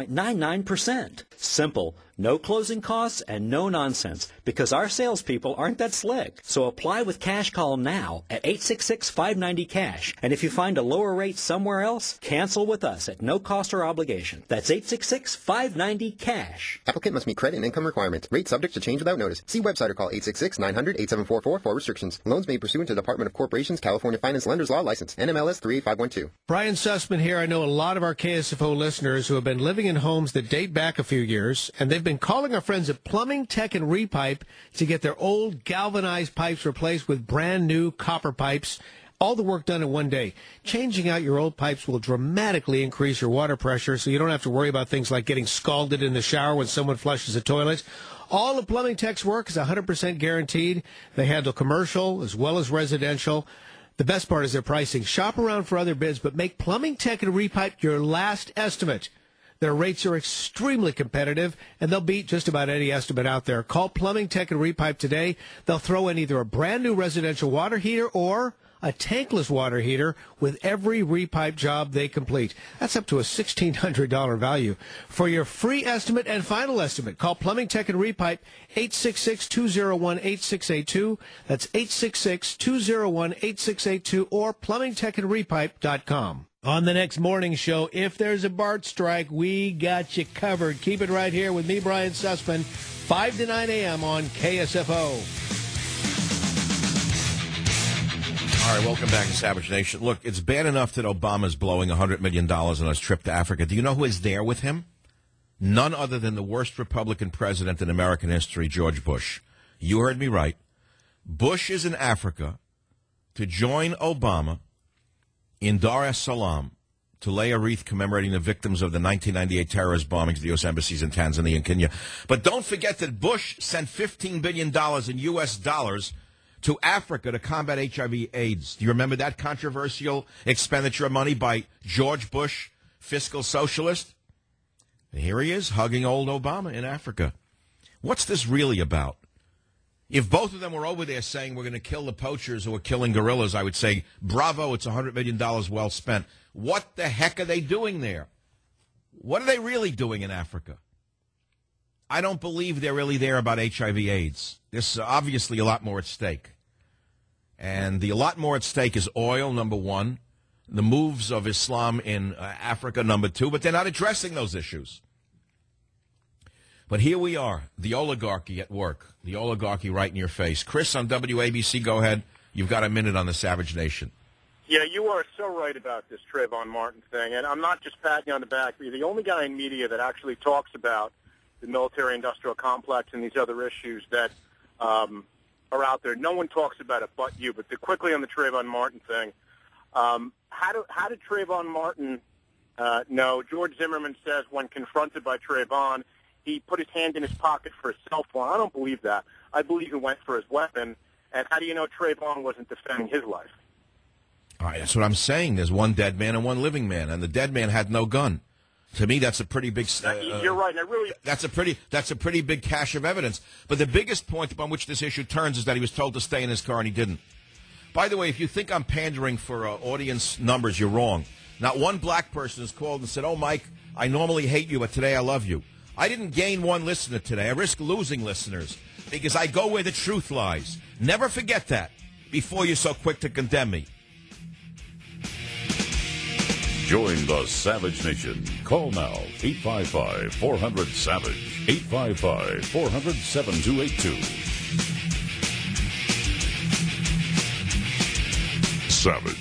2.99%. Simple. No closing costs and no nonsense, because our salespeople aren't that slick. So apply with Cash Call now at 866-590-CASH. And if you find a lower rate somewhere else, cancel with us at no cost or obligation. That's 866-590-CASH. Applicant must meet credit and income requirements. Rate subject to change without notice. See website or call 866-900-8744 for restrictions. Loans made pursuant to Department of Corporations, California Finance Lenders Law License, NMLS 38512. Brian Sussman here. I know a lot of our KSFO listeners who have been living in homes that date back a few years, and they've been calling our friends at Plumbing Tech and Repipe to get their old galvanized pipes replaced with brand new copper pipes. All the work done in one day. Changing out your old pipes will dramatically increase your water pressure, so you don't have to worry about things like getting scalded in the shower when someone flushes a toilet. All of Plumbing Tech's work is 100% guaranteed. They handle commercial as well as residential. The best part is their pricing. Shop around for other bids, but make Plumbing Tech and Repipe your last estimate. Their rates are extremely competitive, and they'll beat just about any estimate out there. Call Plumbing, Tech, and Repipe today. They'll throw in either a brand new residential water heater or a tankless water heater with every repipe job they complete. That's up to a $1,600 value. For your free estimate and final estimate, call Plumbing, Tech, and Repipe, 866-201-8682. That's 866-201-8682 or plumbingtechandrepipe.com. On the next morning show, if there's a BART strike, we got you covered. Keep it right here with me, Brian Sussman, 5 to 9 a.m. on KSFO. All right, welcome back to Savage Nation. Look, it's bad enough that Obama's blowing $100 million on his trip to Africa. Do you know who is there with him? None other than the worst Republican president in American history, George Bush. You heard me right. Bush is in Africa to join Obama in Dar es Salaam to lay a wreath commemorating the victims of the 1998 terrorist bombings of the U.S. embassies in Tanzania and Kenya. But don't forget that Bush sent $15 billion in U.S. dollars to Africa to combat HIV/AIDS. Do you remember that controversial expenditure of money by George Bush, fiscal socialist? And here he is, hugging old Obama in Africa. What's this really about? If both of them were over there saying we're going to kill the poachers who are killing gorillas, I would say, bravo, it's $100 million well spent. What the heck are they doing there? What are they really doing in Africa? I don't believe they're really there about HIV/AIDS. There's obviously a lot more at stake. And a lot more at stake is oil, number one, the moves of Islam in Africa, number two, but they're not addressing those issues. But here we are, the oligarchy at work, the oligarchy right in your face. Chris on WABC, go ahead. You've got a minute on the Savage Nation. Yeah, you are so right about this Trayvon Martin thing, and I'm not just patting you on the back, but you're the only guy in media that actually talks about the military-industrial complex and these other issues that are out there. No one talks about it but you. But quickly on the Trayvon Martin thing, how did Trayvon Martin know? George Zimmerman says when confronted by Trayvon, he put his hand in his pocket for his cell phone. I don't believe that. I believe he went for his weapon. And how do you know Trayvon wasn't defending his life? All right, that's what I'm saying. There's one dead man and one living man, and the dead man had no gun. To me, that's a pretty big. You're right. That's a pretty big cache of evidence. But the biggest point upon which this issue turns is that he was told to stay in his car and he didn't. By the way, if you think I'm pandering for audience numbers, you're wrong. Not one black person has called and said, "Oh, Mike, I normally hate you, but today I love you." I didn't gain one listener today. I risk losing listeners because I go where the truth lies. Never forget that before you're so quick to condemn me. Join the Savage Nation. Call now, 855-400-SAVAGE, 855-400-7282. Savage.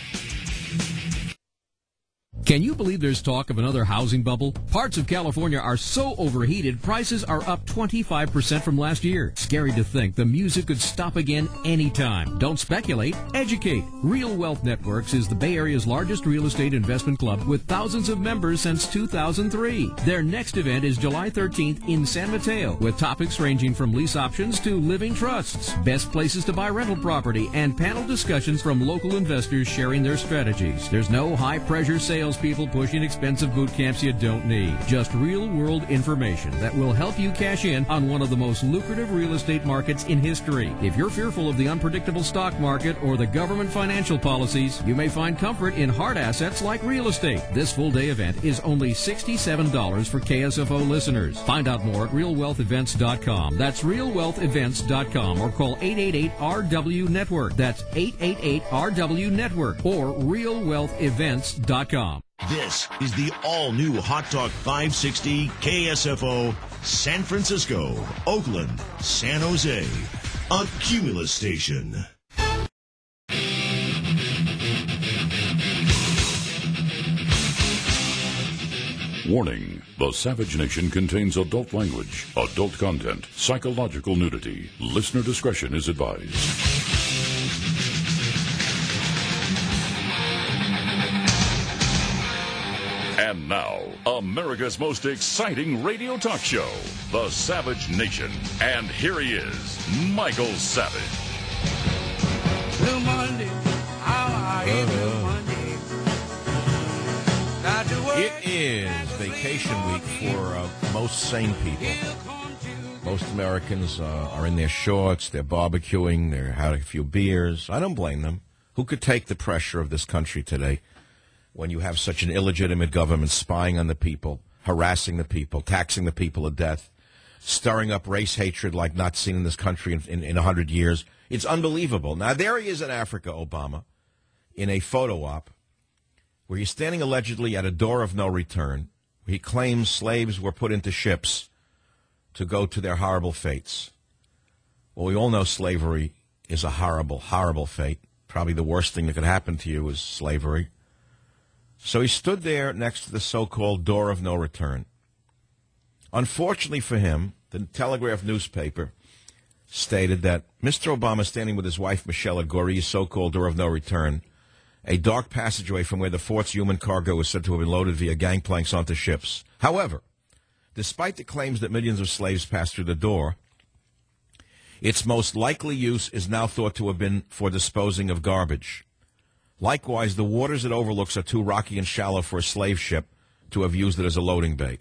Can you believe there's talk of another housing bubble? Parts of California are so overheated, prices are up 25% from last year. Scary to think the music could stop again anytime. Don't speculate, educate. Real Wealth Networks is the Bay Area's largest real estate investment club with thousands of members since 2003. Their next event is July 13th in San Mateo, with topics ranging from lease options to living trusts, best places to buy rental property, and panel discussions from local investors sharing their strategies. There's no high-pressure sales people pushing expensive boot camps you don't need. Just real-world information that will help you cash in on one of the most lucrative real estate markets in history. If you're fearful of the unpredictable stock market or the government financial policies, you may find comfort in hard assets like real estate. This full-day event is only $67 for KSFO listeners. Find out more at realwealthevents.com. That's realwealthevents.com, or call 888-RW-NETWORK. That's 888-RW-NETWORK or realwealthevents.com. This is the all-new Hot Talk 560 KSFO San Francisco, Oakland, San Jose, a Cumulus station. Warning. The Savage Nation contains adult language, adult content, psychological nudity. Listener discretion is advised. And now, America's most exciting radio talk show, The Savage Nation. And here he is, Michael Savage. Blue Monday, how are you, Blue Monday? Got to work. It is vacation week for most sane people. Most Americans are in their shorts, they're barbecuing, they're having a few beers. I don't blame them. Who could take the pressure of this country today when you have such an illegitimate government spying on the people, harassing the people, taxing the people to death, stirring up race hatred like not seen in this country in 100 years? It's unbelievable. Now, there he is in Africa, Obama, in a photo op where he's standing allegedly at a door of no return. He claims slaves were put into ships to go to their horrible fates. Well, we all know slavery is a horrible, horrible fate. Probably the worst thing that could happen to you is slavery. So he stood there next to the so-called door of no return. Unfortunately for him, the Telegraph newspaper stated that Mr. Obama, standing with his wife Michelle at Gorey's so-called door of no return, a dark passageway from where the fort's human cargo is said to have been loaded via gangplanks onto ships. However, despite the claims that millions of slaves passed through the door, its most likely use is now thought to have been for disposing of garbage. Likewise, the waters it overlooks are too rocky and shallow for a slave ship to have used it as a loading bay.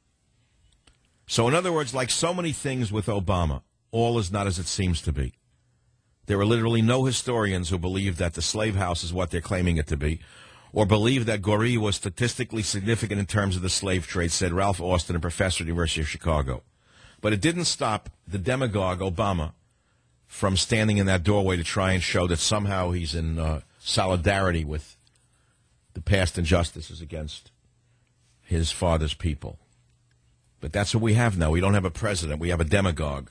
So in other words, like so many things with Obama, all is not as it seems to be. There are literally no historians who believe that the slave house is what they're claiming it to be, or believe that Goree was statistically significant in terms of the slave trade, said Ralph Austin, a professor at the University of Chicago. But it didn't stop the demagogue Obama from standing in that doorway to try and show that somehow he's in solidarity with the past injustices against his father's people. But that's what we have now. We don't have a president. We have a demagogue.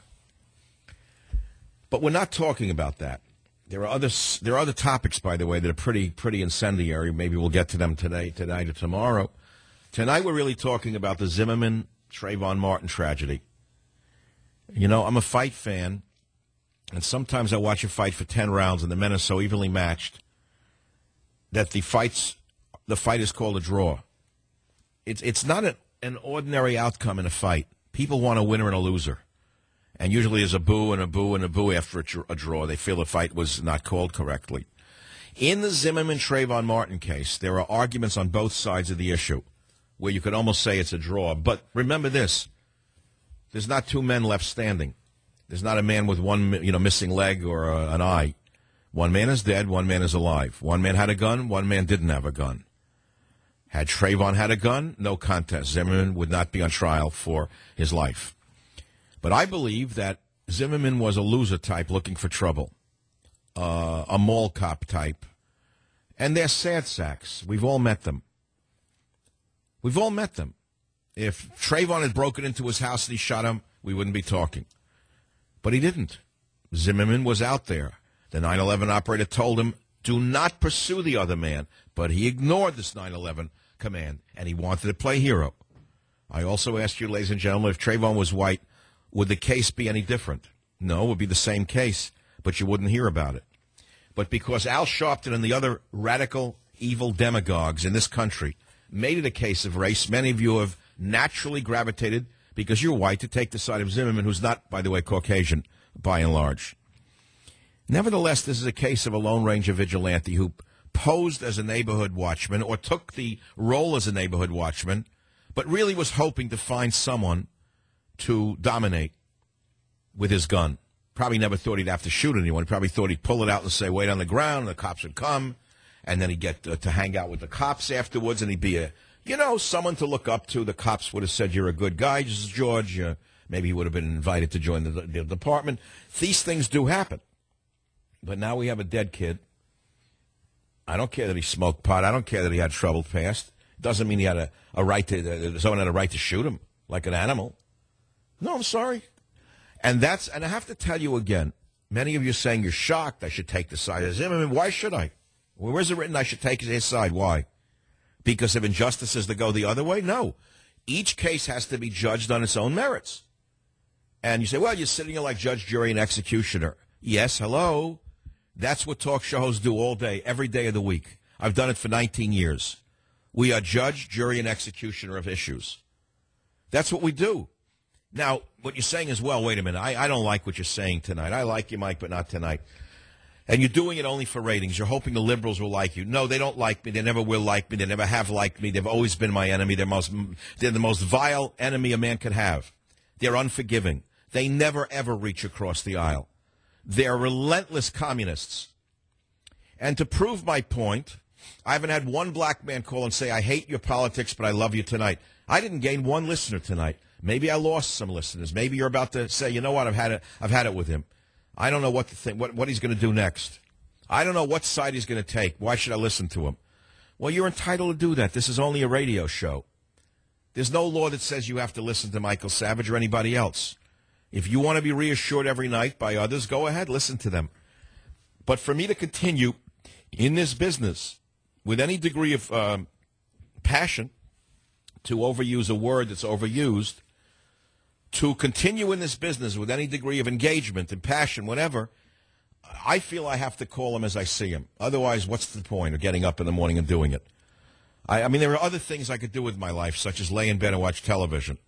But we're not talking about that. There are other topics, by the way, that are pretty incendiary. Maybe we'll get to them tonight or tomorrow. Tonight we're really talking about the Zimmerman Trayvon Martin tragedy. You know, I'm a fight fan, and sometimes I watch a fight for 10 rounds, and the men are so evenly matched that the fight is called a draw. It's not an ordinary outcome in a fight. People want a winner and a loser. And usually there's a boo and a boo and a boo after a draw. They feel the fight was not called correctly. In the Zimmerman-Trayvon Martin case, there are arguments on both sides of the issue where you could almost say it's a draw. But remember this. There's not two men left standing. There's not a man with one missing leg or an eye. One man is dead, one man is alive. One man had a gun, one man didn't have a gun. Had Trayvon had a gun, no contest. Zimmerman would not be on trial for his life. But I believe that Zimmerman was a loser type looking for trouble, a mall cop type. And they're sad sacks. We've all met them. We've all met them. If Trayvon had broken into his house and he shot him, we wouldn't be talking. But he didn't. Zimmerman was out there. The 9/11 operator told him, do not pursue the other man. But he ignored this 9/11 command, and he wanted to play hero. I also ask you, ladies and gentlemen, if Trayvon was white, would the case be any different? No, it would be the same case, but you wouldn't hear about it. But because Al Sharpton and the other radical, evil demagogues in this country made it a case of race, many of you have naturally gravitated, because you're white, to take the side of Zimmerman, who's not, by the way, Caucasian, by and large. Nevertheless, this is a case of a Lone Ranger vigilante who posed as a neighborhood watchman or took the role as a neighborhood watchman, but really was hoping to find someone to dominate with his gun. Probably never thought he'd have to shoot anyone. He probably thought he'd pull it out and say, wait on the ground, and the cops would come, and then he'd get to hang out with the cops afterwards, and he'd be someone to look up to. The cops would have said, you're a good guy, George. Maybe he would have been invited to join the department. These things do happen. But now we have a dead kid. I don't care that he smoked pot. I don't care that he had troubled past. Doesn't mean he had a right to, someone had a right to shoot him like an animal. No, I'm sorry. And I have to tell you again, many of you saying you're shocked I should take the side of Zimmerman. Why should I? Well, where's it written I should take his side? Why? Because of injustices that go the other way? No. Each case has to be judged on its own merits. And you say, well, you're sitting here like judge, jury, and executioner. Yes, hello. That's what talk shows do all day, every day of the week. I've done it for 19 years. We are judge, jury, and executioner of issues. That's what we do. Now, what you're saying is, well, wait a minute. I don't like what you're saying tonight. I like you, Mike, but not tonight. And you're doing it only for ratings. You're hoping the liberals will like you. No, they don't like me. They never will like me. They never have liked me. They've always been my enemy. They're the most vile enemy a man could have. They're unforgiving. They never, ever reach across the aisle. They're relentless communists. And to prove my point, I haven't had one black man call and say, I hate your politics, but I love you tonight. I didn't gain one listener tonight. Maybe I lost some listeners. Maybe you're about to say, you know what, I've had it with him. I don't know what to think, what he's going to do next. I don't know what side he's going to take. Why should I listen to him? Well, you're entitled to do that. This is only a radio show. There's no law that says you have to listen to Michael Savage or anybody else. If you want to be reassured every night by others, go ahead, listen to them. But for me to continue in this business with any degree of passion, to overuse a word that's overused, to continue in this business with any degree of engagement and passion, whatever, I feel I have to call him as I see him. Otherwise, what's the point of getting up in the morning and doing it? I mean, there are other things I could do with my life, such as lay in bed and watch television.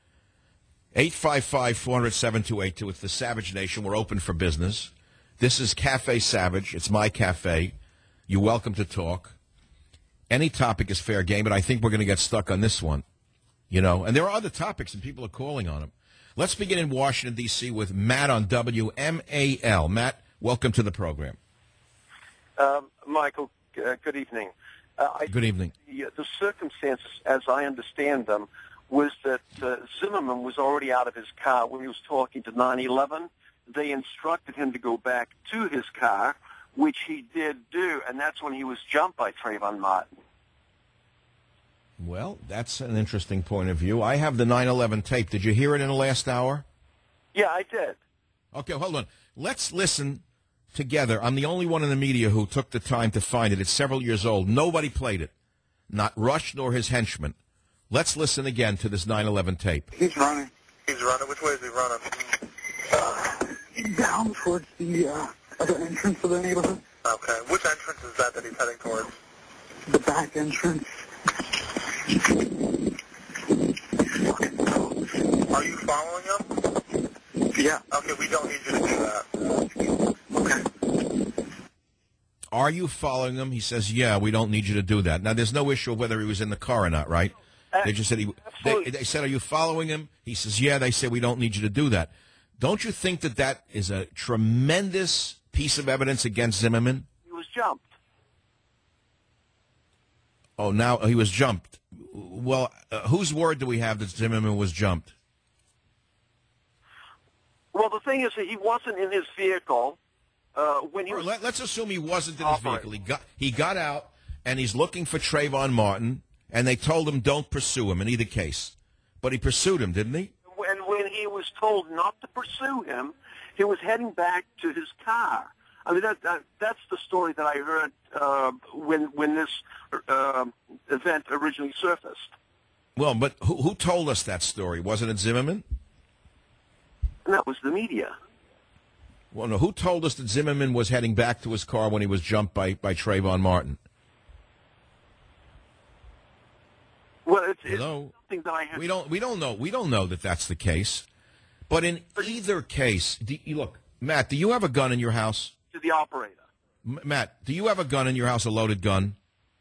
855-400-7282. It's the Savage Nation. We're open for business. This is Cafe Savage. It's my cafe. You're welcome to talk. Any topic is fair game, but I think we're going to get stuck on this one. You know, and there are other topics, and people are calling on them. Let's begin in Washington, D.C. with Matt on WMAL. Matt, welcome to the program. Michael, good evening. Good evening. The circumstances, as I understand them, was that Zimmerman was already out of his car when he was talking to 9/11. They instructed him to go back to his car, which he did do, and that's when he was jumped by Trayvon Martin. Well, that's an interesting point of view. I have the 9/11 tape. Did you hear it in the last hour? Yeah, I did. Okay, hold on. Let's listen together. I'm the only one in the media who took the time to find it. It's several years old. Nobody played it. Not Rush nor his henchmen. Let's listen again to this 9/11 tape. He's running. He's running. Which way is he running? Down towards the other entrance of the neighborhood. Okay. Which entrance is that he's heading towards? The back entrance. Are you following him? Yeah. Okay, we don't need you to do that. Okay. Are you following him? He says, yeah, we don't need you to do that. Now, there's no issue of whether he was in the car or not, right? They just said they said, are you following him? He says, yeah. They say, we don't need you to do that. Don't you think that that is a tremendous piece of evidence against Zimmerman? He was jumped. Oh, now he was jumped. Well, whose word do we have that Zimmerman was jumped? Well, the thing is that he wasn't in his vehicle when he was... Let's assume he wasn't in his vehicle. He got out, and he's looking for Trayvon Martin, and they told him don't pursue him in either case. But he pursued him, didn't he? And when he was told not to pursue him, he was heading back to his car. I mean, that's the story that I heard when this event originally surfaced. Well, but who told us that story? Wasn't it Zimmerman? And that was the media. Well, no, who told us that Zimmerman was heading back to his car when he was jumped by Trayvon Martin? Well, it's something that I have... We don't know. We don't know that that's the case. But in either case, look, Matt, do you have a gun in your house? To the operator. Matt, do you have a gun in your house, a loaded gun?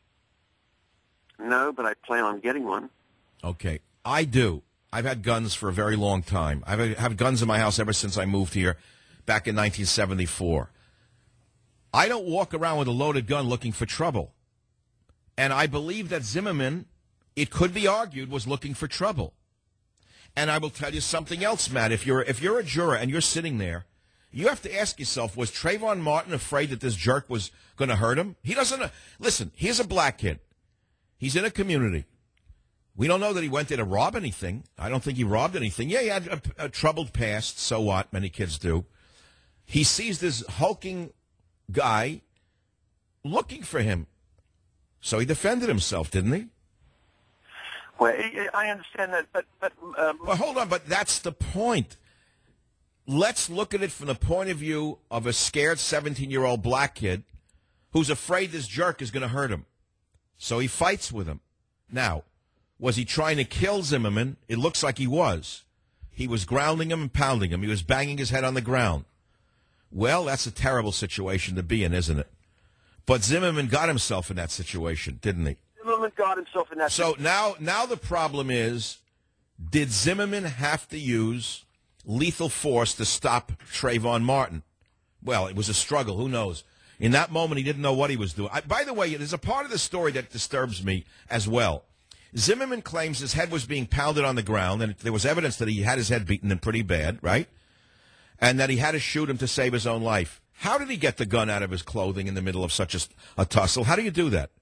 No, but I plan on getting one. Okay, I do. I've had guns for a very long time. I've had guns in my house ever since I moved here back in 1974. I don't walk around with a loaded gun looking for trouble. And I believe that Zimmerman, it could be argued, was looking for trouble. And I will tell you something else, Matt. If you're a juror and you're sitting there, you have to ask yourself, was Trayvon Martin afraid that this jerk was going to hurt him? He doesn't. Listen, he's a black kid. He's in a community. We don't know that he went there to rob anything. I don't think he robbed anything. Yeah, he had a troubled past. So what? Many kids do. He sees this hulking guy looking for him. So he defended himself, didn't he? Well, I understand that, but well, hold on, but that's the point. Let's look at it from the point of view of a scared 17-year-old black kid who's afraid this jerk is going to hurt him. So he fights with him. Now, was he trying to kill Zimmerman? It looks like he was. He was grounding him and pounding him. He was banging his head on the ground. Well, that's a terrible situation to be in, isn't it? But Zimmerman got himself in that situation, didn't he? Zimmerman got himself in that situation. So now the problem is, did Zimmerman have to use lethal force to stop Trayvon Martin? Well, it was a struggle. Who knows? In that moment, he didn't know what he was doing. By the way, there's a part of the story that disturbs me as well. Zimmerman claims his head was being pounded on the ground, and there was evidence that he had his head beaten and pretty bad, right? And that he had to shoot him to save his own life. How did he get the gun out of his clothing in the middle of such a tussle? How do you do that?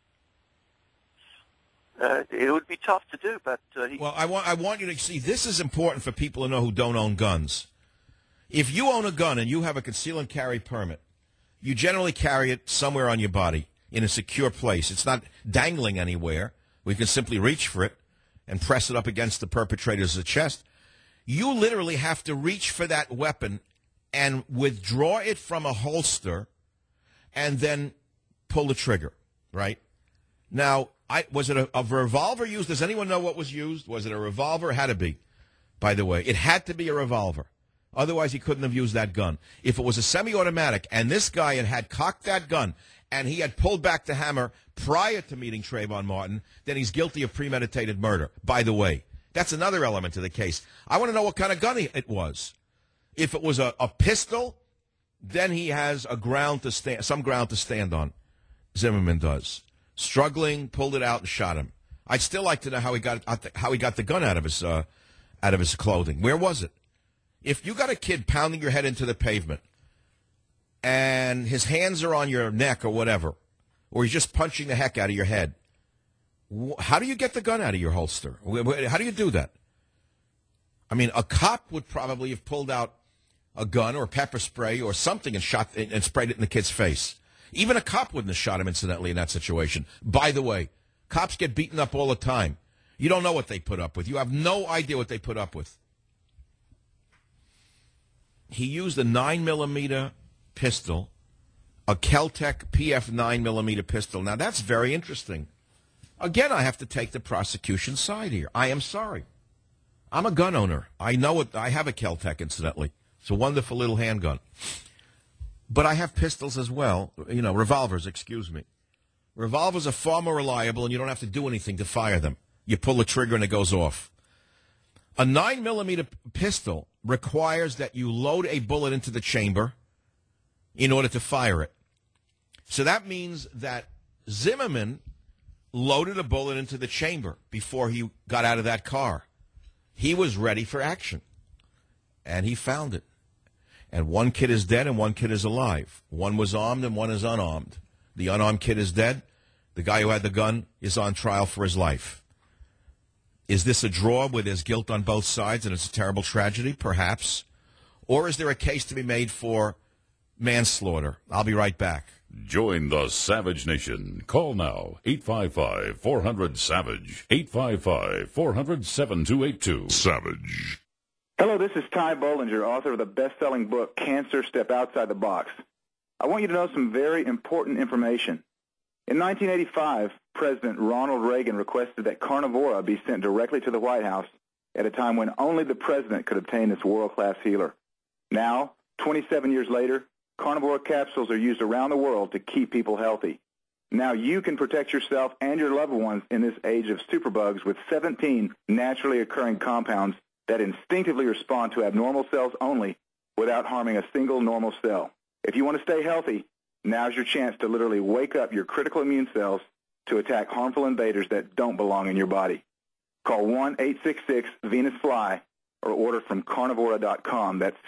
It would be tough to do, but... Well, I want you to see, this is important for people to know who don't own guns. If you own a gun and you have a conceal and carry permit, you generally carry it somewhere on your body in a secure place. It's not dangling anywhere. We can simply reach for it and press it up against the perpetrator's chest. You literally have to reach for that weapon and withdraw it from a holster and then pull the trigger, right? Now, was it a revolver used? Does anyone know what was used? Was it a revolver? It had to be, by the way. It had to be a revolver. Otherwise, he couldn't have used that gun. If it was a semi-automatic and this guy had cocked that gun and he had pulled back the hammer prior to meeting Trayvon Martin, then he's guilty of premeditated murder, by the way. That's another element to the case. I want to know what kind of gun it was. If it was a pistol, then he has some ground to stand on. Zimmerman does. Struggling, pulled it out and shot him. I'd still like to know how he got the gun out of his clothing. Where was it? If you got a kid pounding your head into the pavement and his hands are on your neck or whatever, or he's just punching the heck out of your head, how do you get the gun out of your holster? How do you do that? I mean, a cop would probably have pulled out a gun or pepper spray or something and sprayed it in the kid's face. Even a cop wouldn't have shot him, incidentally, in that situation. By the way, cops get beaten up all the time. You don't know what they put up with. You have no idea what they put up with. He used a 9mm pistol, a Kel-Tec PF 9mm pistol. Now, that's very interesting. Again, I have to take the prosecution's side here. I am sorry. I'm a gun owner. I know it. I have a Kel-Tec, incidentally. It's a wonderful little handgun. But I have pistols as well. Revolvers, excuse me. Revolvers are far more reliable, and you don't have to do anything to fire them. You pull the trigger, and it goes off. A 9mm pistol requires that you load a bullet into the chamber in order to fire it. So that means that Zimmerman loaded a bullet into the chamber before he got out of that car. He was ready for action, and he found it. And one kid is dead and one kid is alive. One was armed and one is unarmed. The unarmed kid is dead. The guy who had the gun is on trial for his life. Is this a draw where there's guilt on both sides and it's a terrible tragedy? Perhaps. Or is there a case to be made for manslaughter? I'll be right back. Join the Savage Nation. Call now, 855-400-SAVAGE, 855-400-7282. Savage. Hello, this is Ty Bollinger, author of the best-selling book, Cancer, Step Outside the Box. I want you to know some very important information. In 1985, President Ronald Reagan requested that Carnivora be sent directly to the White House at a time when only the president could obtain this world-class healer. Now, 27 years later, Carnivora capsules are used around the world to keep people healthy. Now you can protect yourself and your loved ones in this age of superbugs with 17 naturally occurring compounds that instinctively respond to abnormal cells only without harming a single normal cell. If you want to stay healthy, now's your chance to literally wake up your critical immune cells to attack harmful invaders that don't belong in your body. Call 1-866-VENUS-FLY or order from Carnivora.com. That's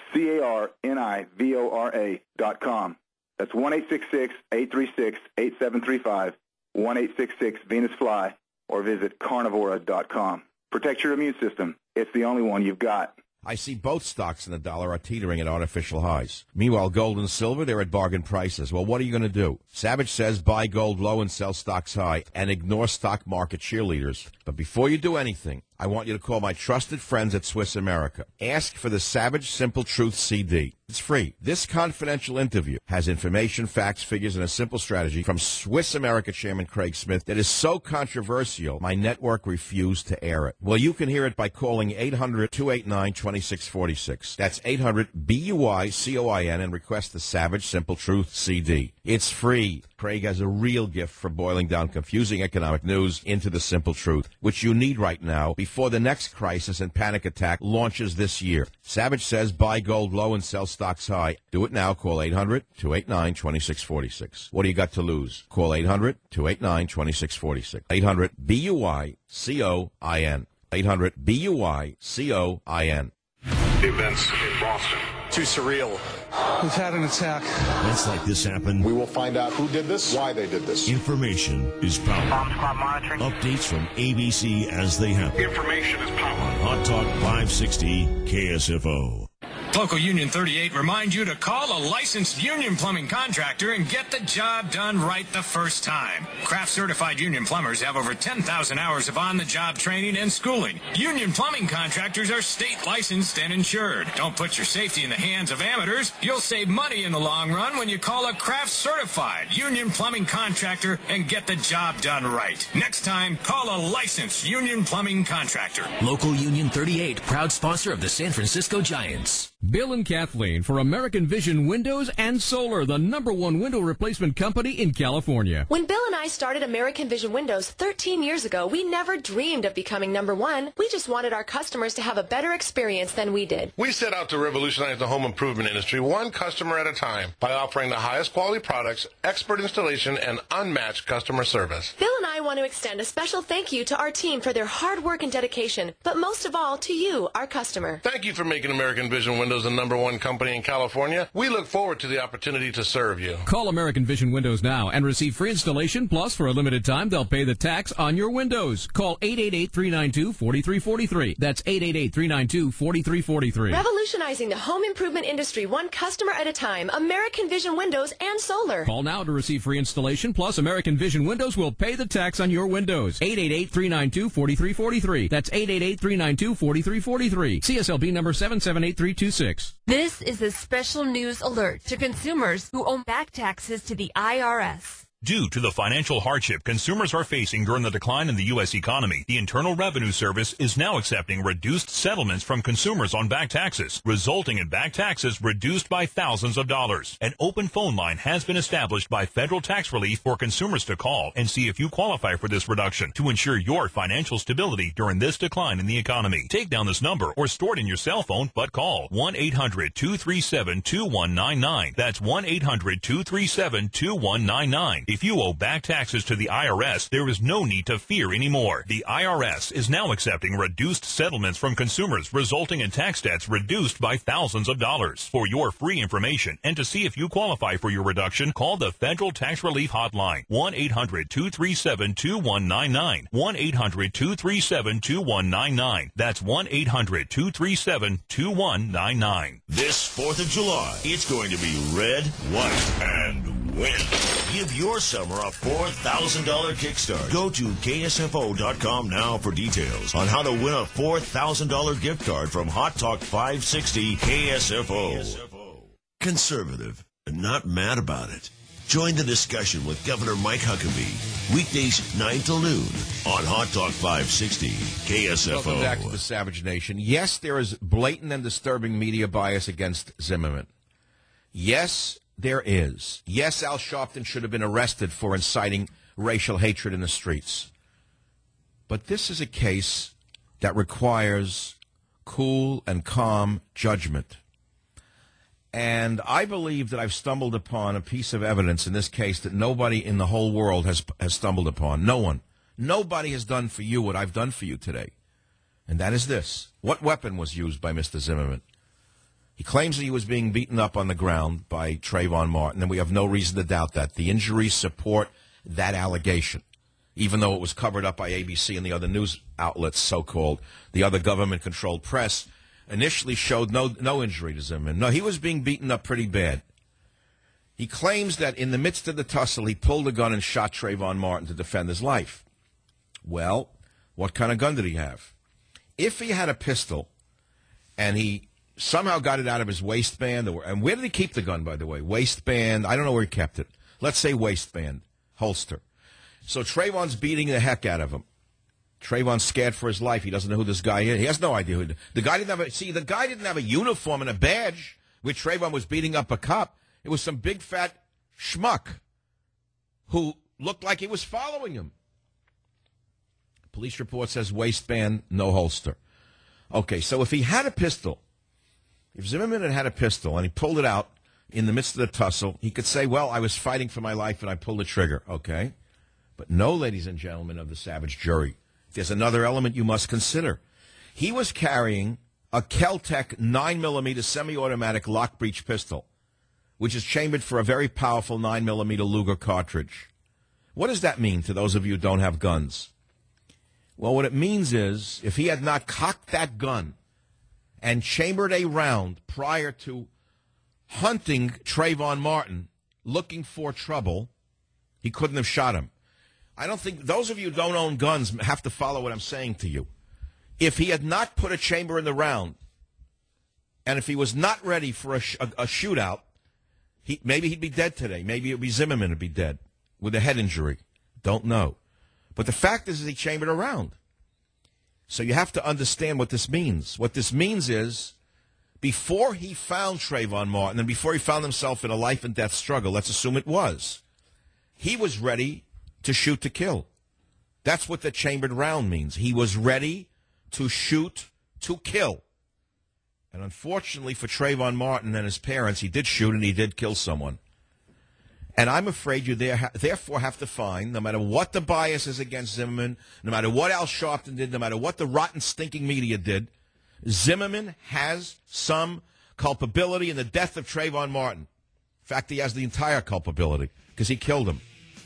Carnivora.com. That's 1-866-836-8735, 1-866-VENUS-FLY, or visit Carnivora.com. Protect your immune system. It's the only one you've got. I see both stocks in the dollar are teetering at artificial highs. Meanwhile, gold and silver, they're at bargain prices. Well, what are you going to do? Savage says buy gold low and sell stocks high and ignore stock market cheerleaders. But before you do anything, I want you to call my trusted friends at Swiss America. Ask for the Savage Simple Truth CD. It's free. This confidential interview has information, facts, figures, and a simple strategy from Swiss America Chairman Craig Smith that is so controversial, my network refused to air it. Well, you can hear it by calling 800-289-2646. That's 800-BUY-COIN and request the Savage Simple Truth CD. It's free. Craig has a real gift for boiling down confusing economic news into the simple truth, which you need right now before the next crisis and panic attack launches this year. Savage says buy gold low and sell stocks high. Do it now. Call 800-289-2646. What do you got to lose? Call 800-289-2646. 800-BUY-COIN. 800-BUY-COIN. Events in Boston. Too surreal. We've had an attack. Events like this happen. We will find out who did this, why they did this. Information is power. Bomb squad monitoring. Updates from ABC as they happen. Information is power. Hot Talk 560 KSFO. Local Union 38 reminds you to call a licensed union plumbing contractor and get the job done right the first time. Craft certified union plumbers have over 10,000 hours of on-the-job training and schooling. Union plumbing contractors are state licensed and insured. Don't put your safety in the hands of amateurs. You'll save money in the long run when you call a Craft certified union plumbing contractor and get the job done right. Next time, call a licensed union plumbing contractor. Local Union 38, proud sponsor of the San Francisco Giants. Bill and Kathleen for American Vision Windows and Solar, the #1 window replacement company in California. When Bill and I started American Vision Windows 13 years ago, we never dreamed of becoming #1. We just wanted our customers to have a better experience than we did. We set out to revolutionize the home improvement industry one customer at a time by offering the highest quality products, expert installation, and unmatched customer service. Bill and I want to extend a special thank you to our team for their hard work and dedication, but most of all to you, our customer. Thank you for making American Vision Windows the #1 company in California. We look forward to the opportunity to serve you. Call American Vision Windows now and receive free installation, plus for a limited time they'll pay the tax on your windows. Call 888-392-4343. That's 888-392-4343. Revolutionizing the home improvement industry one customer at a time. American Vision Windows and Solar. Call now to receive free installation, plus American Vision Windows will pay the tax on your windows. 888-392-4343. That's 888-392-4343. CSLB number 778326. This is a special news alert to consumers who owe back taxes to the IRS. Due to the financial hardship consumers are facing during the decline in the U.S. economy, the Internal Revenue Service is now accepting reduced settlements from consumers on back taxes, resulting in back taxes reduced by thousands of dollars. An open phone line has been established by Federal Tax Relief for consumers to call and see if you qualify for this reduction to ensure your financial stability during this decline in the economy. Take down this number or store it in your cell phone, but call 1-800-237-2199. That's 1-800-237-2199. If you owe back taxes to the IRS, there is no need to fear anymore. The IRS is now accepting reduced settlements from consumers, resulting in tax debts reduced by thousands of dollars. For your free information and to see if you qualify for your reduction, call the Federal Tax Relief Hotline, 1-800-237-2199. 1-800-237-2199. That's 1-800-237-2199. This 4th of July, it's going to be red, white, and win. Give your summer a $4,000 kickstart. Go to KSFO.com now for details on how to win a $4,000 gift card from Hot Talk 560 KSFO. Conservative, and not mad about it. Join the discussion with Governor Mike Huckabee. Weekdays 9 till noon on Hot Talk 560 KSFO. Welcome back to the Savage Nation. Yes, there is blatant and disturbing media bias against Zimmerman. Yes, there is. Yes, Al Sharpton should have been arrested for inciting racial hatred in the streets. But this is a case that requires cool and calm judgment. And I believe that I've stumbled upon a piece of evidence in this case that nobody in the whole world has stumbled upon. No one. Nobody has done for you what I've done for you today. And that is this. What weapon was used by Mr. Zimmerman? He claims that he was being beaten up on the ground by Trayvon Martin, and we have no reason to doubt that. The injuries support that allegation, even though it was covered up by ABC and the other news outlets, so-called. The other government-controlled press initially showed no injury to Zimmerman. No, he was being beaten up pretty bad. He claims that in the midst of the tussle, he pulled a gun and shot Trayvon Martin to defend his life. Well, what kind of gun did he have? if he had a pistol and he somehow got it out of his waistband, and where did he keep the gun, by the way? Waistband. I don't know where he kept it. Let's say waistband, holster. So Trayvon's beating the heck out of him. Trayvon's scared for his life. He doesn't know who this guy is. He has no idea who the guy didn't have. The guy didn't have a uniform and a badge, which Trayvon was beating up a cop. It was some big fat schmuck who looked like he was following him. Police report says waistband, no holster. Okay, so if he had a pistol, if Zimmerman had a pistol and he pulled it out in the midst of the tussle, he could say, well, I was fighting for my life and I pulled the trigger, okay? But no, ladies and gentlemen of the Savage jury, there's another element you must consider. He was carrying a Kel-Tec 9mm semi-automatic lock breech pistol, which is chambered for a very powerful 9mm Luger cartridge. What does that mean to those of you who don't have guns? Well, what it means is if he had not cocked that gun and chambered a round prior to hunting Trayvon Martin, looking for trouble, he couldn't have shot him. I don't think those of you who don't own guns have to follow what I'm saying to you. If he had not put a chamber in the round, and if he was not ready for a shootout, maybe he'd be dead today. Maybe it would be Zimmerman would be dead with a head injury. Don't know. But the fact is he chambered a round. So you have to understand what this means. What this means is before he found Trayvon Martin and before he found himself in a life and death struggle, let's assume it was, he was ready to shoot to kill. That's what the chambered round means. He was ready to shoot to kill. And unfortunately for Trayvon Martin and his parents, he did shoot and he did kill someone. And I'm afraid you therefore have to find, no matter what the bias is against Zimmerman, no matter what Al Sharpton did, no matter what the rotten, stinking media did, Zimmerman has some culpability in the death of Trayvon Martin. In fact, he has the entire culpability because he killed him.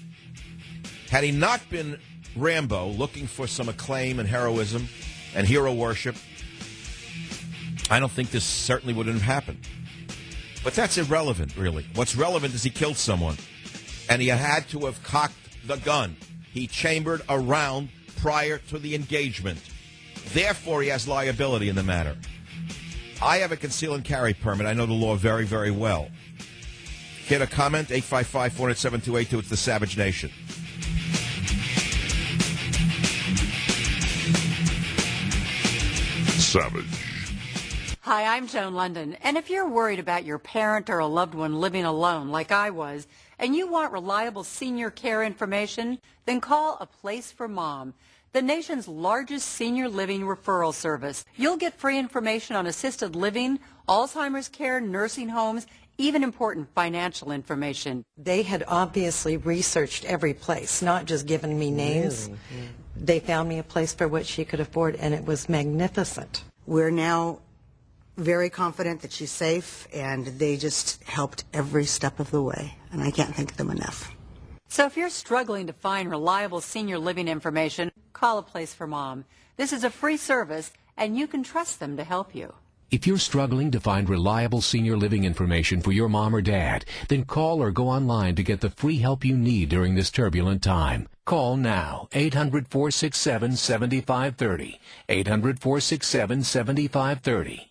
Had he not been Rambo looking for some acclaim and heroism and hero worship, I don't think this certainly wouldn't have happened. But that's irrelevant, really. What's relevant is he killed someone, and he had to have cocked the gun. He chambered a round prior to the engagement. Therefore, he has liability in the matter. I have a conceal and carry permit. I know the law very, very well. Get a comment? 855-407-2882. It's the Savage Nation. Savage. Hi, I'm Joan London, and if you're worried about your parent or a loved one living alone like I was, and you want reliable senior care information, then call A Place for Mom, the nation's largest senior living referral service. You'll get free information on assisted living, Alzheimer's care, nursing homes, even important financial information. They had obviously researched every place, not just given me names. Really? Yeah. They found me a place for what she could afford, and it was magnificent. We're now very confident that she's safe, and they just helped every step of the way, and I can't thank them enough. So if you're struggling to find reliable senior living information, call A Place for Mom. This is a free service, and you can trust them to help you. If you're struggling to find reliable senior living information for your mom or dad, then call or go online to get the free help you need during this turbulent time. Call now, 800-467-7530, 800-467-7530.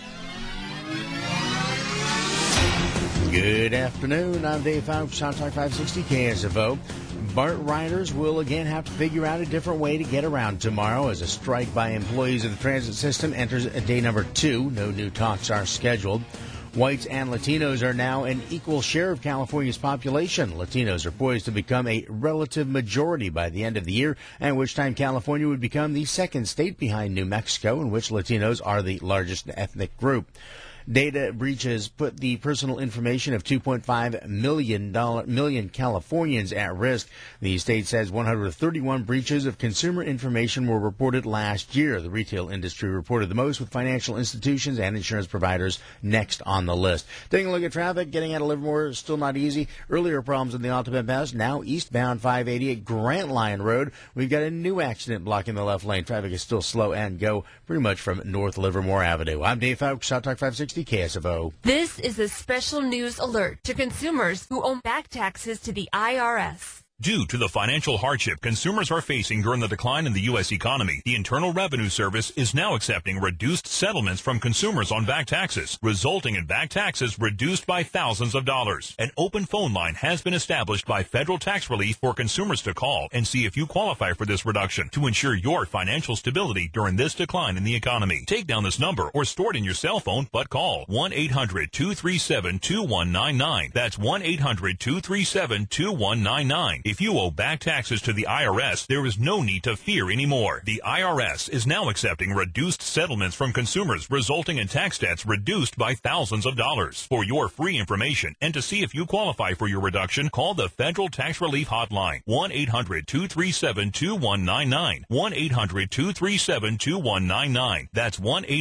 Good afternoon. I'm Dave Fouch, Talk 560 KSFO. BART riders will again have to figure out a different way to get around tomorrow as a strike by employees of the transit system enters day number 2. No new talks are scheduled. Whites and Latinos are now an equal share of California's population. Latinos are poised to become a relative majority by the end of the year, at which time California would become the second state behind New Mexico, in which Latinos are the largest ethnic group. Data breaches put the personal information of 2.5 million Californians at risk. The state says 131 breaches of consumer information were reported last year. The retail industry reported the most, with financial institutions and insurance providers next on the list. Taking a look at traffic, getting out of Livermore is still not easy. Earlier problems in the Altamont Pass, now eastbound 580 at Grant Line Road. We've got a new accident blocking the left lane. Traffic is still slow and go pretty much from North Livermore Avenue. I'm Dave Fouch, Talk 560. KSFO. This is a special news alert to consumers who owe back taxes to the IRS. Due to the financial hardship consumers are facing during the decline in the U.S. economy, the Internal Revenue Service is now accepting reduced settlements from consumers on back taxes, resulting in back taxes reduced by thousands of dollars. An open phone line has been established by Federal Tax Relief for consumers to call and see if you qualify for this reduction to ensure your financial stability during this decline in the economy. Take down this number or store it in your cell phone, but call 1-800-237-2199. That's 1-800-237-2199. If you owe back taxes to the IRS, there is no need to fear anymore. The IRS is now accepting reduced settlements from consumers, resulting in tax debts reduced by thousands of dollars. For your free information and to see if you qualify for your reduction, call the Federal Tax Relief Hotline, 1-800-237-2199. 1-800-237-2199. That's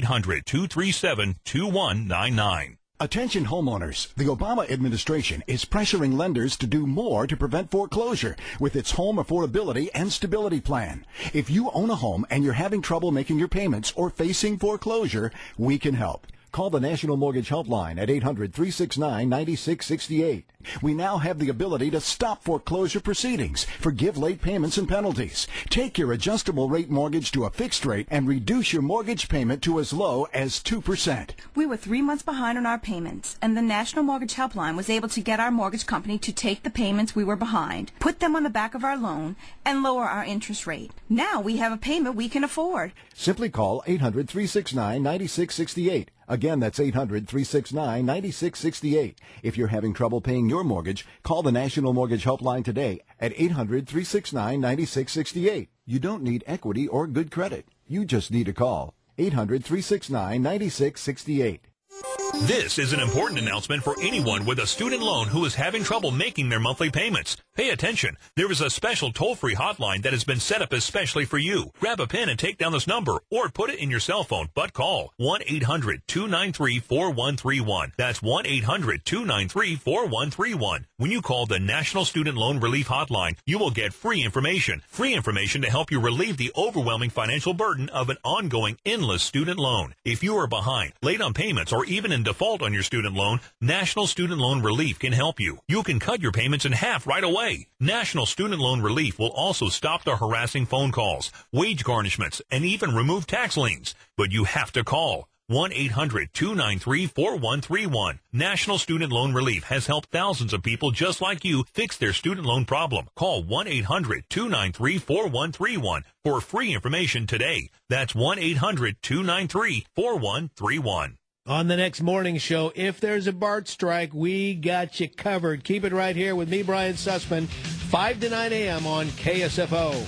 1-800-237-2199. Attention homeowners, the Obama administration is pressuring lenders to do more to prevent foreclosure with its Home Affordability and Stability Plan. If you own a home and you're having trouble making your payments or facing foreclosure, we can help. Call the National Mortgage Helpline at 800-369-9668. We now have the ability to stop foreclosure proceedings, forgive late payments and penalties, take your adjustable rate mortgage to a fixed rate, and reduce your mortgage payment to as low as 2%. We were 3 months behind on our payments, and the National Mortgage Helpline was able to get our mortgage company to take the payments we were behind, put them on the back of our loan, and lower our interest rate. Now we have a payment we can afford. Simply call 800-369-9668. Again, that's 800-369-9668. If you're having trouble paying your mortgage, call the National Mortgage Helpline today at 800-369-9668. You don't need equity or good credit. You just need a call. 800-369-9668. This is an important announcement for anyone with a student loan who is having trouble making their monthly payments. Pay attention. There is a special toll-free hotline that has been set up especially for you. Grab a pen and take down this number or put it in your cell phone, but call 1-800-293-4131. That's 1-800-293-4131. When you call the National Student Loan Relief Hotline, you will get free information to help you relieve the overwhelming financial burden of an ongoing endless student loan. If you are behind, late on payments, or even in default on your student loan, National Student Loan Relief can help you. You can cut your payments in half right away. National Student Loan Relief will also stop the harassing phone calls, wage garnishments, and even remove tax liens. But you have to call 1-800-293-4131. National Student Loan Relief has helped thousands of people just like you fix their student loan problem. Call 1-800-293-4131 for free information today. That's 1-800-293-4131. On the next morning show, if there's a BART strike, we got you covered. Keep it right here with me, Brian Sussman, 5 to 9 a.m. on KSFO.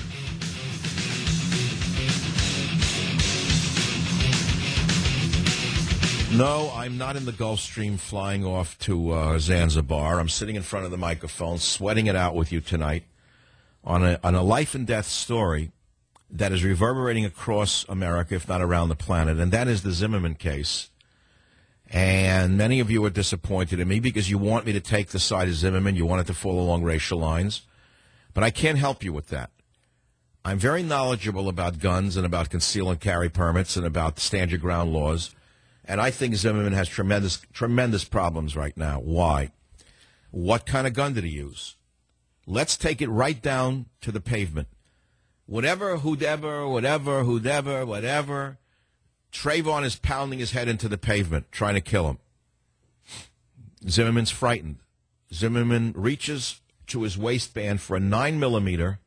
No, I'm not in the Gulf Stream flying off to Zanzibar. I'm sitting in front of the microphone, sweating it out with you tonight on a life and death story that is reverberating across America, if not around the planet, and that is the Zimmerman case. And many of you are disappointed in me because you want me to take the side of Zimmerman. You want it to fall along racial lines. But I can't help you with that. I'm very knowledgeable about guns and about conceal and carry permits and about stand your ground laws. And I think Zimmerman has tremendous problems right now. Why? What kind of gun did he use? Let's take it right down to the pavement. Whatever, Trayvon is pounding his head into the pavement, trying to kill him. Zimmerman's frightened. Zimmerman reaches to his waistband for a 9mm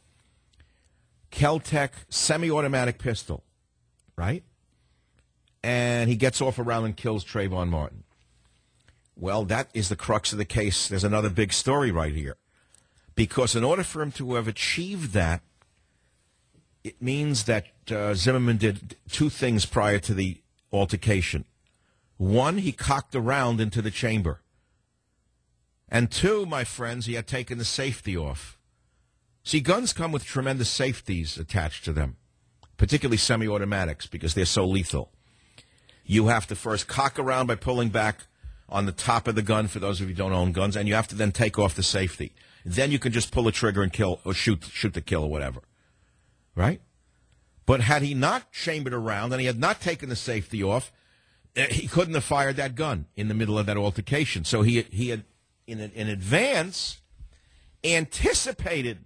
Kel-Tec semi-automatic pistol, right? And he gets off around and kills Trayvon Martin. Well, that is the crux of the case. There's another big story right here. Because in order for him to have achieved that, it means that Zimmerman did two things prior to the altercation. One, he cocked a round into the chamber. And two, my friends, he had taken the safety off. See, guns come with tremendous safeties attached to them, particularly semi-automatics, because they're so lethal. You have to first cock around by pulling back on the top of the gun, for those of you who don't own guns, and you have to then take off the safety. Then you can just pull a trigger and kill, or shoot to kill, or whatever. Right? But had he not chambered around and he had not taken the safety off, he couldn't have fired that gun in the middle of that altercation. So he had, in advance, anticipated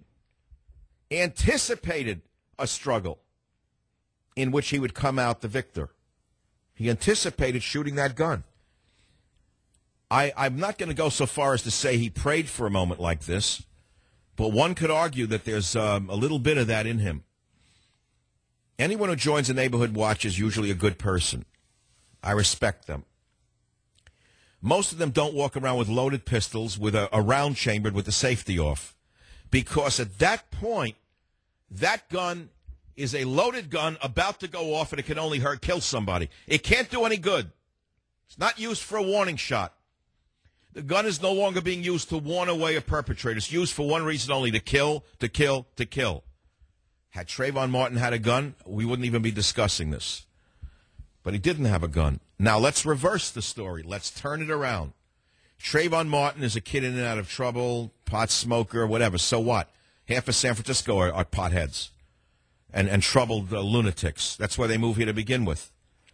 a struggle in which he would come out the victor. He anticipated shooting that gun. I'm not going to go so far as to say he prayed for a moment like this, but one could argue that there's a little bit of that in him. Anyone who joins a neighborhood watch is usually a good person. I respect them. Most of them don't walk around with loaded pistols with a round chambered with the safety off, because at that point, that gun is a loaded gun about to go off, and it can only kill somebody. It can't do any good. It's not used for a warning shot. The gun is no longer being used to warn away a perpetrator. It's used for one reason only, to kill, to kill, to kill. Had Trayvon Martin had a gun, we wouldn't even be discussing this. But he didn't have a gun. Now, let's reverse the story. Let's turn it around. Trayvon Martin is a kid in and out of trouble, pot smoker, whatever. So what? Half of San Francisco are potheads and troubled lunatics. That's why they move here to begin with.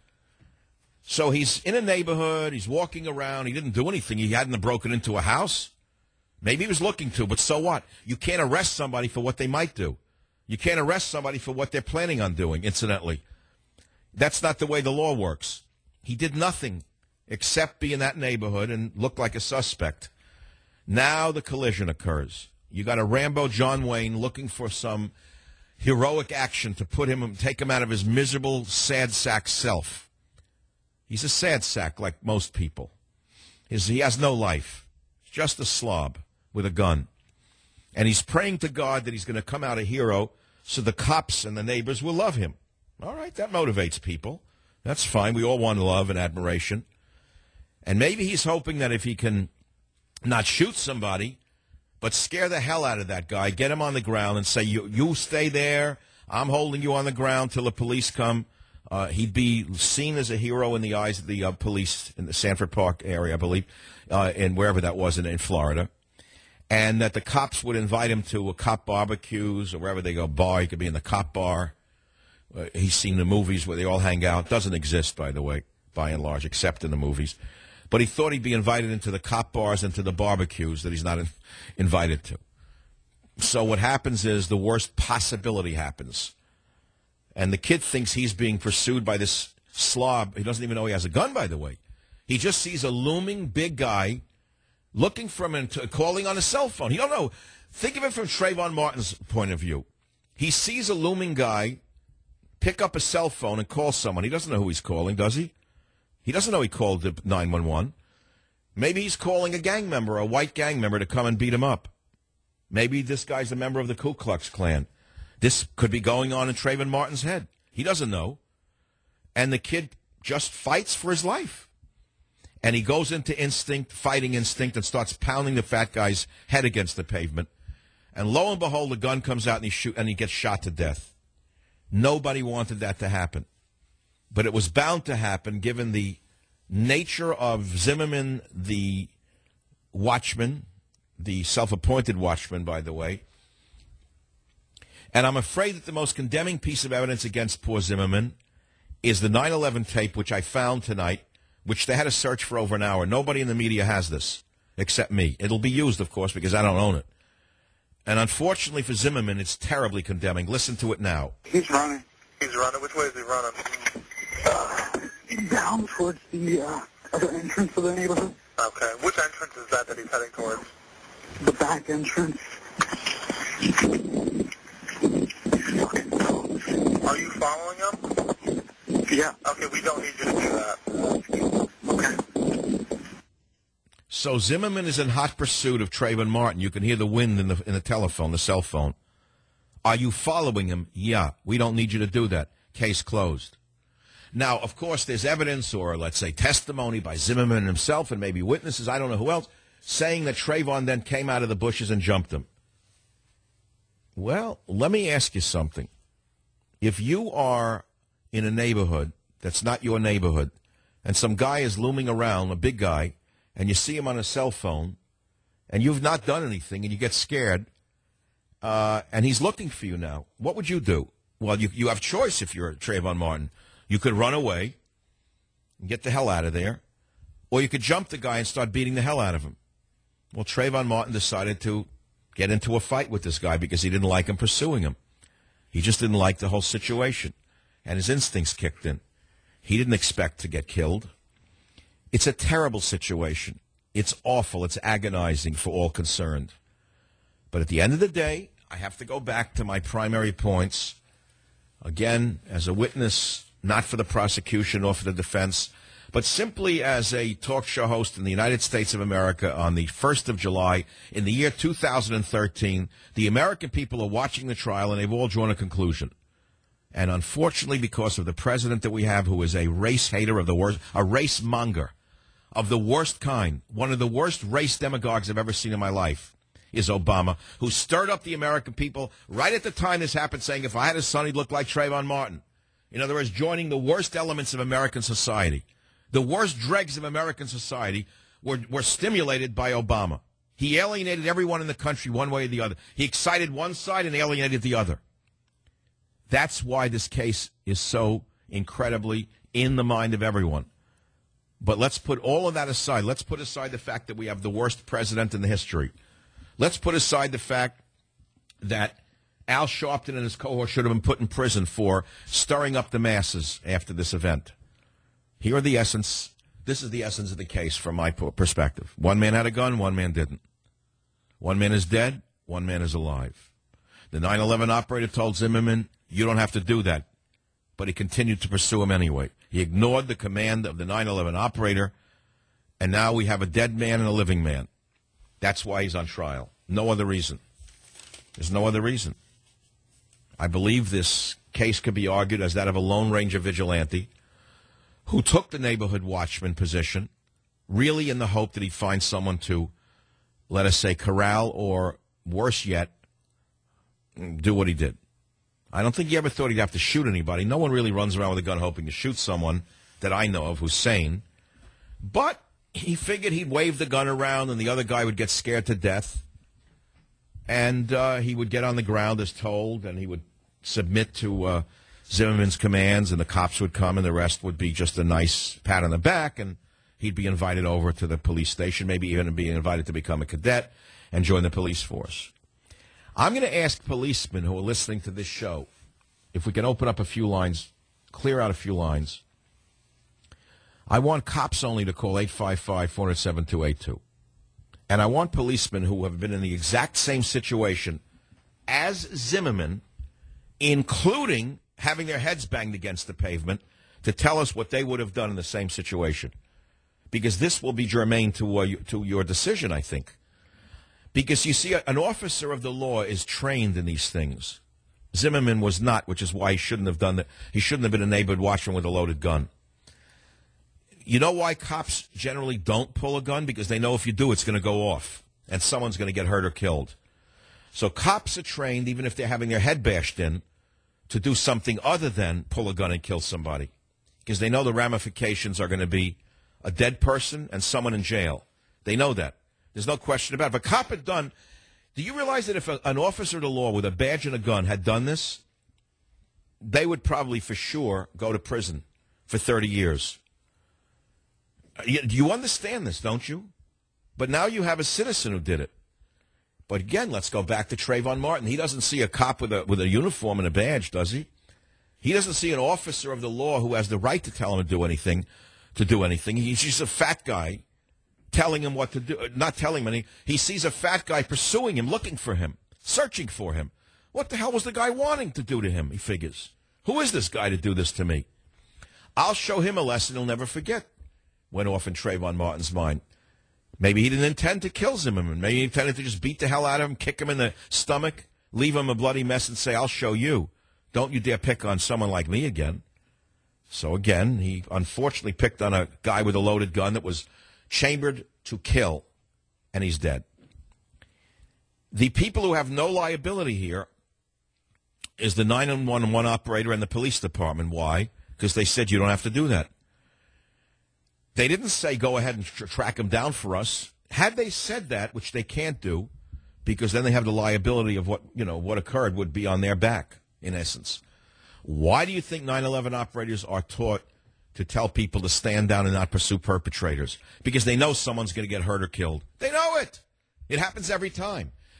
So he's in a neighborhood. He's walking around. He didn't do anything. He hadn't broken into a house. Maybe he was looking to, but so what? You can't arrest somebody for what they might do. You can't arrest somebody for what they're planning on doing, incidentally. That's not the way the law works. He did nothing except be in that neighborhood and look like a suspect. Now the collision occurs. You got a Rambo John Wayne looking for some heroic action to take him out of his miserable, sad sack self. He's a sad sack like most people. He has no life. He's just a slob with a gun. And he's praying to God that he's going to come out a hero so the cops and the neighbors will love him. All right, that motivates people. That's fine. We all want love and admiration. And maybe he's hoping that if he can not shoot somebody, but scare the hell out of that guy, get him on the ground and say, you stay there, I'm holding you on the ground till the police come. He'd be seen as a hero in the eyes of the police in the Sanford Park area, I believe, and wherever that was in Florida. And that the cops would invite him to a cop barbecues or wherever they go, bar. He could be in the cop bar. He's seen the movies where they all hang out. Doesn't exist, by the way, by and large, except in the movies. But he thought he'd be invited into the cop bars and to the barbecues that he's not invited to. So what happens is the worst possibility happens. And the kid thinks he's being pursued by this slob. He doesn't even know he has a gun, by the way. He just sees a looming big guy looking for him and calling on a cell phone. He don't know. Think of it from Trayvon Martin's point of view. He sees a looming guy pick up a cell phone and call someone. He doesn't know who he's calling, does he? He doesn't know he called 911. Maybe he's calling a gang member, a white gang member, to come and beat him up. Maybe this guy's a member of the Ku Klux Klan. This could be going on in Trayvon Martin's head. He doesn't know. And the kid just fights for his life. And he goes into instinct, fighting instinct, and starts pounding the fat guy's head against the pavement. And lo and behold, the gun comes out and he gets shot to death. Nobody wanted that to happen. But it was bound to happen given the nature of Zimmerman, the watchman, the self-appointed watchman, by the way. And I'm afraid that the most condemning piece of evidence against poor Zimmerman is the 9/11 tape, which I found tonight, which they had to search for over an hour. Nobody in the media has this except me. It'll be used, of course, because I don't own it. And unfortunately for Zimmerman, it's terribly condemning. Listen to it now. He's running. He's running. Which way is he running? Down towards the other entrance of the neighborhood. Okay. Which entrance is that he's heading towards? The back entrance. Are you following him? Yeah. Okay, we don't need you to do that. Okay. So Zimmerman is in hot pursuit of Trayvon Martin. You can hear the wind in the telephone, the cell phone. Are you following him? Yeah. We don't need you to do that. Case closed. Now, of course, there's evidence or, let's say, testimony by Zimmerman himself and maybe witnesses, I don't know who else, saying that Trayvon then came out of the bushes and jumped him. Well, let me ask you something. If you are in a neighborhood that's not your neighborhood and some guy is looming around, a big guy, and you see him on a cell phone and you've not done anything and you get scared and he's looking for you now, what would you do? Well, you have choice if you're Trayvon Martin. You could run away and get the hell out of there, or you could jump the guy and start beating the hell out of him. Well, Trayvon Martin decided to get into a fight with this guy because he didn't like him pursuing him. He just didn't like the whole situation, and his instincts kicked in. He didn't expect to get killed. It's a terrible situation. It's awful. It's agonizing for all concerned. But at the end of the day, I have to go back to my primary points. Again, as a witness, not for the prosecution or for the defense, but simply as a talk show host in the United States of America on the 1st of July in the year 2013, the American people are watching the trial, and they've all drawn a conclusion. And unfortunately, because of the president that we have, who is a race hater of the worst, a race monger of the worst kind, one of the worst race demagogues I've ever seen in my life, is Obama, who stirred up the American people right at the time this happened, saying if I had a son, he'd look like Trayvon Martin. In other words, joining the worst elements of American society. The worst dregs of American society were stimulated by Obama. He alienated everyone in the country one way or the other. He excited one side and alienated the other. That's why this case is so incredibly in the mind of everyone. But let's put all of that aside. Let's put aside the fact that we have the worst president in the history. Let's put aside the fact that Al Sharpton and his cohort should have been put in prison for stirring up the masses after this event. Here are the essence. This is the essence of the case from my perspective. One man had a gun, one man didn't. One man is dead, one man is alive. The 9/11 operator told Zimmerman, you don't have to do that. But he continued to pursue him anyway. He ignored the command of the 9/11 operator, and now we have a dead man and a living man. That's why he's on trial. No other reason. There's no other reason. I believe this case could be argued as that of a Lone Ranger vigilante who took the neighborhood watchman position, really in the hope that he'd find someone to, let us say, corral, or worse yet, do what he did. I don't think he ever thought he'd have to shoot anybody. No one really runs around with a gun hoping to shoot someone that I know of who's sane. But he figured he'd wave the gun around and the other guy would get scared to death. And he would get on the ground as told, and he would submit to Zimmerman's commands, and the cops would come, and the rest would be just a nice pat on the back, and he'd be invited over to the police station, maybe even be invited to become a cadet and join the police force. I'm going to ask policemen who are listening to this show, if we can open up a few lines, clear out a few lines. I want cops only to call 855-407-282. And I want policemen who have been in the exact same situation as Zimmerman, including having their heads banged against the pavement, to tell us what they would have done in the same situation. Because this will be germane to your decision, I think. Because, you see, an officer of the law is trained in these things. Zimmerman was not, which is why he shouldn't have done that. He shouldn't have been a neighborhood watchman with a loaded gun. You know why cops generally don't pull a gun? Because they know if you do, it's going to go off, and someone's going to get hurt or killed. So cops are trained, even if they're having their head bashed in, to do something other than pull a gun and kill somebody. Because they know the ramifications are going to be a dead person and someone in jail. They know that. There's no question about it. If a cop had done, do you realize that if an officer of the law with a badge and a gun had done this, they would probably for sure go to prison for 30 years. You understand this, don't you? But now you have a citizen who did it. But again, let's go back to Trayvon Martin. He doesn't see a cop with a uniform and a badge, does he? He doesn't see an officer of the law who has the right to tell him to do anything. He's just a fat guy telling him what to do, not telling him anything. He sees a fat guy pursuing him, looking for him, searching for him. What the hell was the guy wanting to do to him, he figures? Who is this guy to do this to me? I'll show him a lesson he'll never forget, went off in Trayvon Martin's mind. Maybe he didn't intend to kill Zimmerman. Maybe he intended to just beat the hell out of him, kick him in the stomach, leave him a bloody mess and say, I'll show you. Don't you dare pick on someone like me again. So again, he unfortunately picked on a guy with a loaded gun that was chambered to kill, and he's dead. The people who have no liability here is the 911 operator and the police department. Why? Because they said you don't have to do that. They didn't say go ahead and track him down for us. Had they said that, which they can't do, because then they have the liability of what occurred would be on their back, in essence. Why do you think 9/11 operators are taught to tell people to stand down and not pursue perpetrators? Because they know someone's going to get hurt or killed. They know it. It happens every time.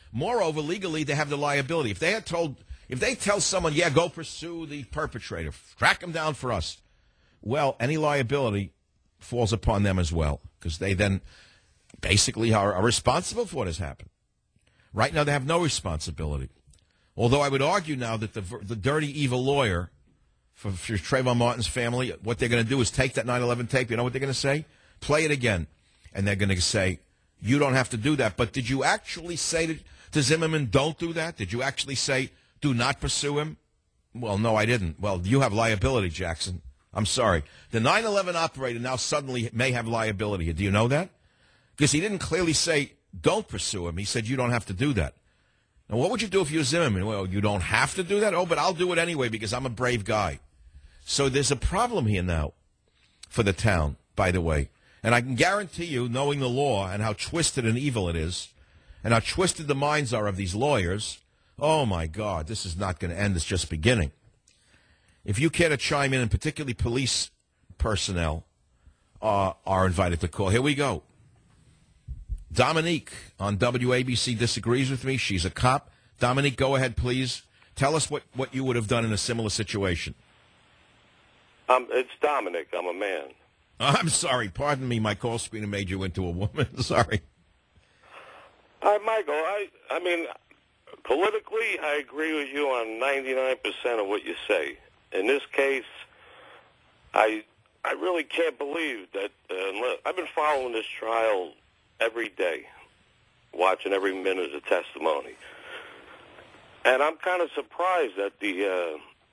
Moreover, legally, they have the liability. If they tell someone, yeah, go pursue the perpetrator, track him down for us, well, any liability falls upon them as well, because they then basically are responsible for what has happened. Right now, they have no responsibility. Although I would argue now that the dirty, evil lawyer for Trayvon Martin's family, what they're going to do is take that 9/11 tape. You know what they're going to say? Play it again. And they're going to say, you don't have to do that. But did you actually say to Zimmerman, don't do that? Did you actually say, do not pursue him? Well, no, I didn't. Well, you have liability, Jackson. I'm sorry. The 9/11 operator now suddenly may have liability. Do you know that? Because he didn't clearly say, don't pursue him. He said, you don't have to do that. Now, what would you do if you were Zimmerman? Well, you don't have to do that? Oh, but I'll do it anyway because I'm a brave guy. So there's a problem here now for the town, by the way. And I can guarantee you, knowing the law and how twisted and evil it is, and how twisted the minds are of these lawyers, oh, my God, this is not going to end. It's just beginning. If you care to chime in, and particularly police personnel are invited to call. Here we go. Dominique on WABC disagrees with me. She's a cop. Dominique, go ahead, please. Tell us what you would have done in a similar situation. It's Dominic. I'm a man. I'm sorry. Pardon me. My call screener made you into a woman. Sorry. Michael, I mean, politically, I agree with you on 99% of what you say. In this case, I really can't believe that. I've been following this trial every day, watching every minute of testimony, and I'm kind of surprised at the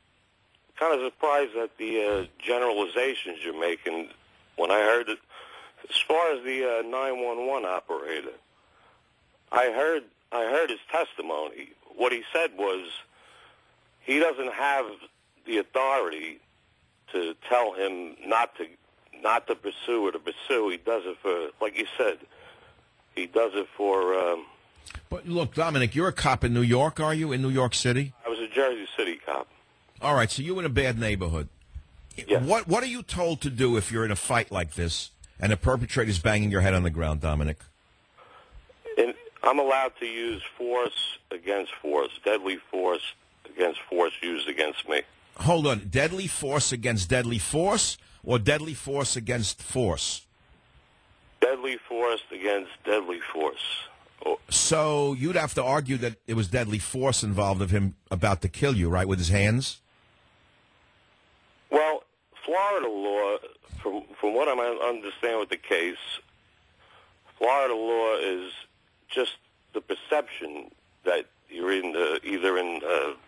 generalizations you're making. When I heard it, as far as the 911 operator, I heard his testimony. What he said was he doesn't have the authority to tell him not to pursue or to pursue. He does it for, like you said, he does it for. But look, Dominic, you're a cop in New York, are you? In New York City? I was a Jersey City cop. All right, so you're in a bad neighborhood. Yes. What are you told to do if you're in a fight like this and a perpetrator's banging your head on the ground, Dominic? I'm allowed to use force against force, deadly force against force used against me. Hold on. Deadly force against deadly force or deadly force against force? Deadly force against deadly force. Oh. So you'd have to argue that it was deadly force involved of him about to kill you, right, with his hands? Well, Florida law, from what I understand with the case, Florida law is just the perception that you're in either in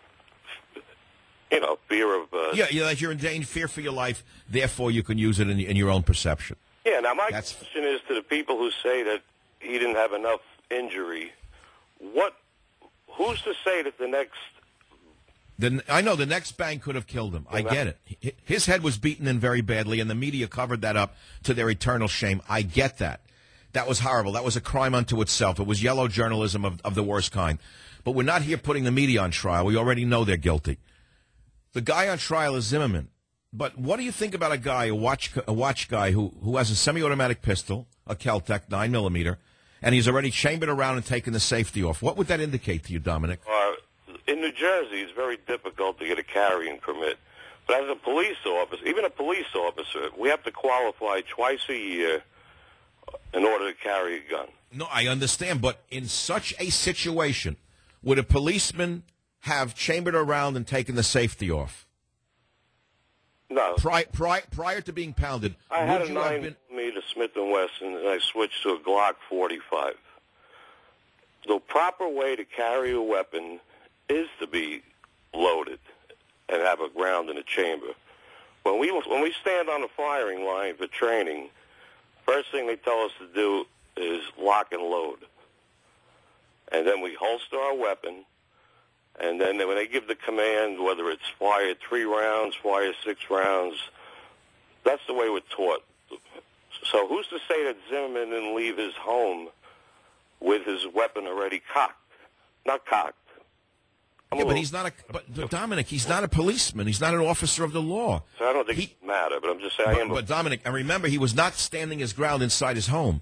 fear of like you're in fear for your life, therefore you can use it in your own perception. Yeah. Now my question is to the people who say that he didn't have enough injury. Who's to say that the next? I know the next bang could have killed him. I get it. His head was beaten in very badly, and the media covered that up to their eternal shame. I get that. That was horrible. That was a crime unto itself. It was yellow journalism of the worst kind. But we're not here putting the media on trial. We already know they're guilty. The guy on trial is Zimmerman. But what do you think about a guy, a watch guy who has a semi-automatic pistol, a Kel-Tec 9mm, and he's already chambered around and taken the safety off? What would that indicate to you, Dominic? In New Jersey, it's very difficult to get a carrying permit. But as a police officer, even a police officer, we have to qualify twice a year in order to carry a gun. No, I understand, but in such a situation, would a policeman have chambered around and taken the safety off? No. Prior to being pounded, I had a 9mm Smith & Wesson, and I switched to a Glock 45. The proper way to carry a weapon is to be loaded and have a round in a chamber. When we stand on the firing line for training, first thing they tell us to do is lock and load. And then we holster our weapon, and then when they give the command, whether it's fire 3 rounds, fire 6 rounds, that's the way we're taught. So who's to say that Zimmerman didn't leave his home with his weapon already cocked? Not cocked. But he's not But Dominic, he's not a policeman. He's not an officer of the law. So I don't think it matters, but I'm just saying. But Dominic, and remember, he was not standing his ground inside his home.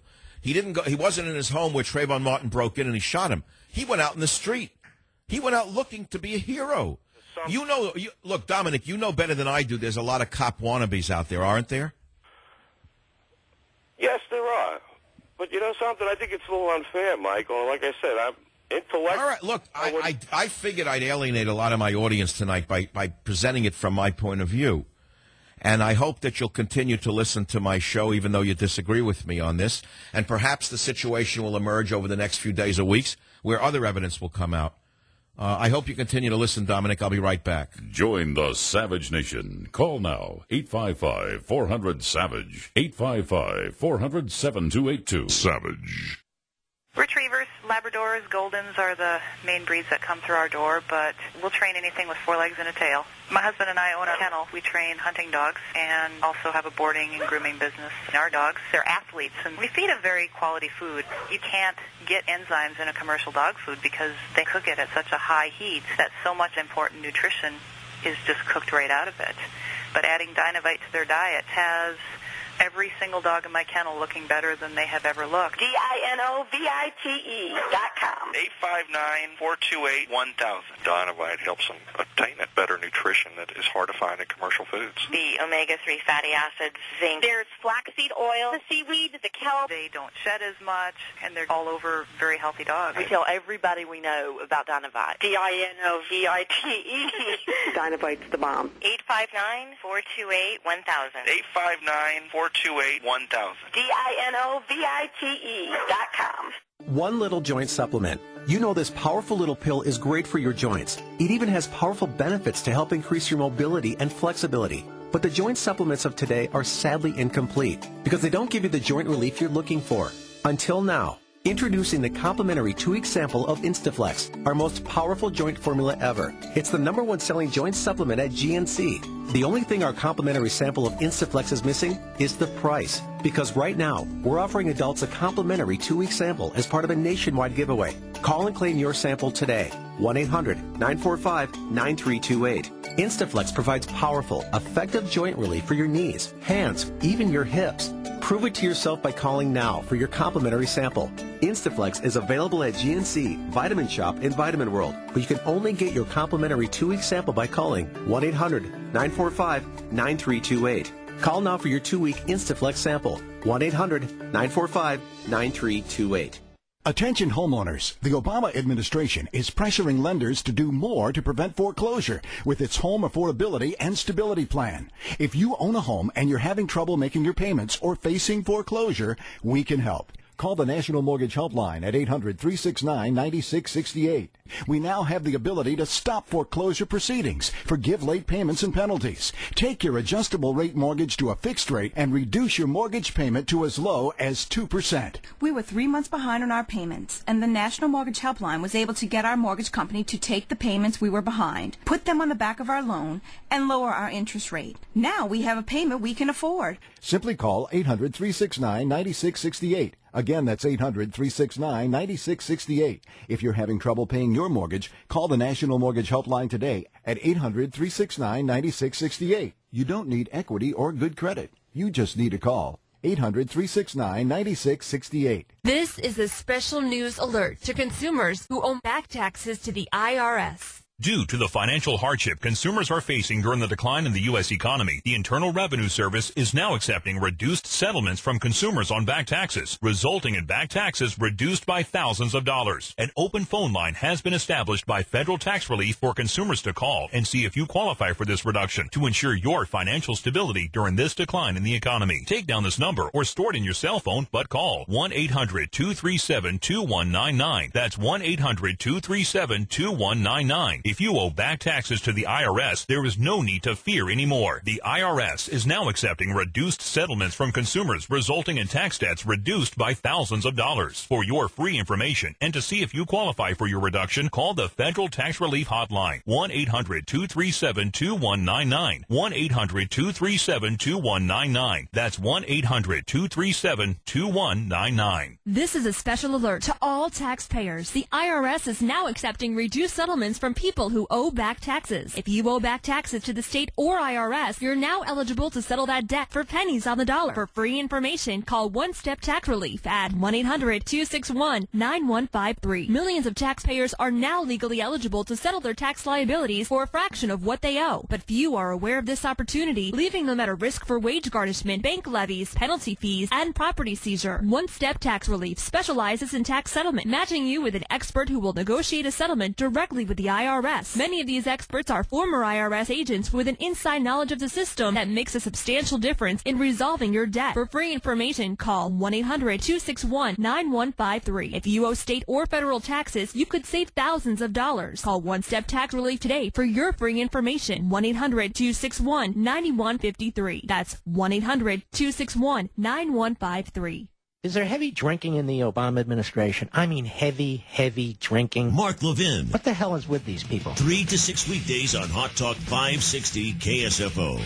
He didn't go. He wasn't in his home where Trayvon Martin broke in and he shot him. He went out in the street. He went out looking to be a hero. Look, Dominic, you know better than I do. There's a lot of cop wannabes out there, aren't there? Yes, there are. But you know something? I think it's a little unfair, Michael. Like I said, I'm intellectual. All right, look, I figured I'd alienate a lot of my audience tonight by presenting it from my point of view. And I hope that you'll continue to listen to my show, even though you disagree with me on this. And perhaps the situation will emerge over the next few days or weeks where other evidence will come out. I hope you continue to listen, Dominic. I'll be right back. Join the Savage Nation. Call now, 855-400-SAVAGE, 855-400-7282. Savage. Retrievers, Labradors, Goldens are the main breeds that come through our door, but we'll train anything with 4 legs and a tail. My husband and I own a kennel. We train hunting dogs and also have a boarding and grooming business. Our dogs, they're athletes, and we feed a very quality food. You can't get enzymes in a commercial dog food because they cook it at such a high heat that so much important nutrition is just cooked right out of it. But adding Dynovite to their diet has every single dog in my kennel looking better than they have ever looked. DINOVITE.com. 859-428-1000. Dynovite helps them obtain that better nutrition that is hard to find in commercial foods. The omega-3 fatty acids, zinc. There's flaxseed oil, the seaweed, the kelp. They don't shed as much, and they're all over very healthy dogs. We tell everybody we know about Dynovite. DINOVITE. Dynovite's the bomb. 859-428-1000. 859-428-1000. DINOVITE.com. One Little Joint Supplement. You know this powerful little pill is great for your joints. It even has powerful benefits to help increase your mobility and flexibility. But the joint supplements of today are sadly incomplete because they don't give you the joint relief you're looking for. Until now. Introducing the complimentary 2-week sample of Instaflex, our most powerful joint formula ever. It's the #1 selling joint supplement at GNC. The only thing our complimentary sample of Instaflex is missing is the price. Because right now, we're offering adults a complimentary 2-week sample as part of a nationwide giveaway. Call and claim your sample today. 1-800-945-9328. Instaflex provides powerful, effective joint relief for your knees, hands, even your hips. Prove it to yourself by calling now for your complimentary sample. Instaflex is available at GNC, Vitamin Shop, and Vitamin World, but you can only get your complimentary 2-week sample by calling 1-800-945-9328. Call now for your 2-week Instaflex sample. 1-800-945-9328. Attention homeowners, the Obama administration is pressuring lenders to do more to prevent foreclosure with its home affordability and stability plan. If you own a home and you're having trouble making your payments or facing foreclosure, we can help. Call the National Mortgage Helpline at 800-369-9668. We now have the ability to stop foreclosure proceedings, forgive late payments and penalties, take your adjustable rate mortgage to a fixed rate, and reduce your mortgage payment to as low as 2%. We were 3 months behind on our payments, and the National Mortgage Helpline was able to get our mortgage company to take the payments we were behind, put them on the back of our loan, and lower our interest rate. Now we have a payment we can afford. Simply call 800-369-9668. Again, that's 800-369-9668. If you're having trouble paying your mortgage, call the National Mortgage Helpline today at 800-369-9668. You don't need equity or good credit. You just need a call. 800-369-9668. This is a special news alert to consumers who owe back taxes to the IRS. Due to the financial hardship consumers are facing during the decline in the U.S. economy, the Internal Revenue Service is now accepting reduced settlements from consumers on back taxes, resulting in back taxes reduced by thousands of dollars. An open phone line has been established by Federal Tax Relief for consumers to call and see if you qualify for this reduction to ensure your financial stability during this decline in the economy. Take down this number or store it in your cell phone, but call 1-800-237-2199. That's 1-800-237-2199. If you owe back taxes to the IRS, there is no need to fear anymore. The IRS is now accepting reduced settlements from consumers, resulting in tax debts reduced by thousands of dollars. For your free information and to see if you qualify for your reduction, call the Federal Tax Relief Hotline, 1-800-237-2199, 1-800-237-2199. That's 1-800-237-2199. This is a special alert to all taxpayers. The IRS is now accepting reduced settlements from people people who owe back taxes. If you owe back taxes to the state or IRS, you're now eligible to settle that debt for pennies on the dollar. For free information, call One Step Tax Relief at 1-800-261-9153. Millions of taxpayers are now legally eligible to settle their tax liabilities for a fraction of what they owe. But few are aware of this opportunity, leaving them at a risk for wage garnishment, bank levies, penalty fees, and property seizure. One Step Tax Relief specializes in tax settlement, matching you with an expert who will negotiate a settlement directly with the IRS. Many of these experts are former IRS agents with an inside knowledge of the system that makes a substantial difference in resolving your debt. For free information, call 1-800-261-9153. If you owe state or federal taxes, you could save thousands of dollars. Call One Step Tax Relief today for your free information. 1-800-261-9153. That's 1-800-261-9153. Is there heavy drinking in the Obama administration? I mean heavy drinking. Mark Levin. What the hell is with these people? 3 to 6 weekdays on Hot Talk 560 KSFO.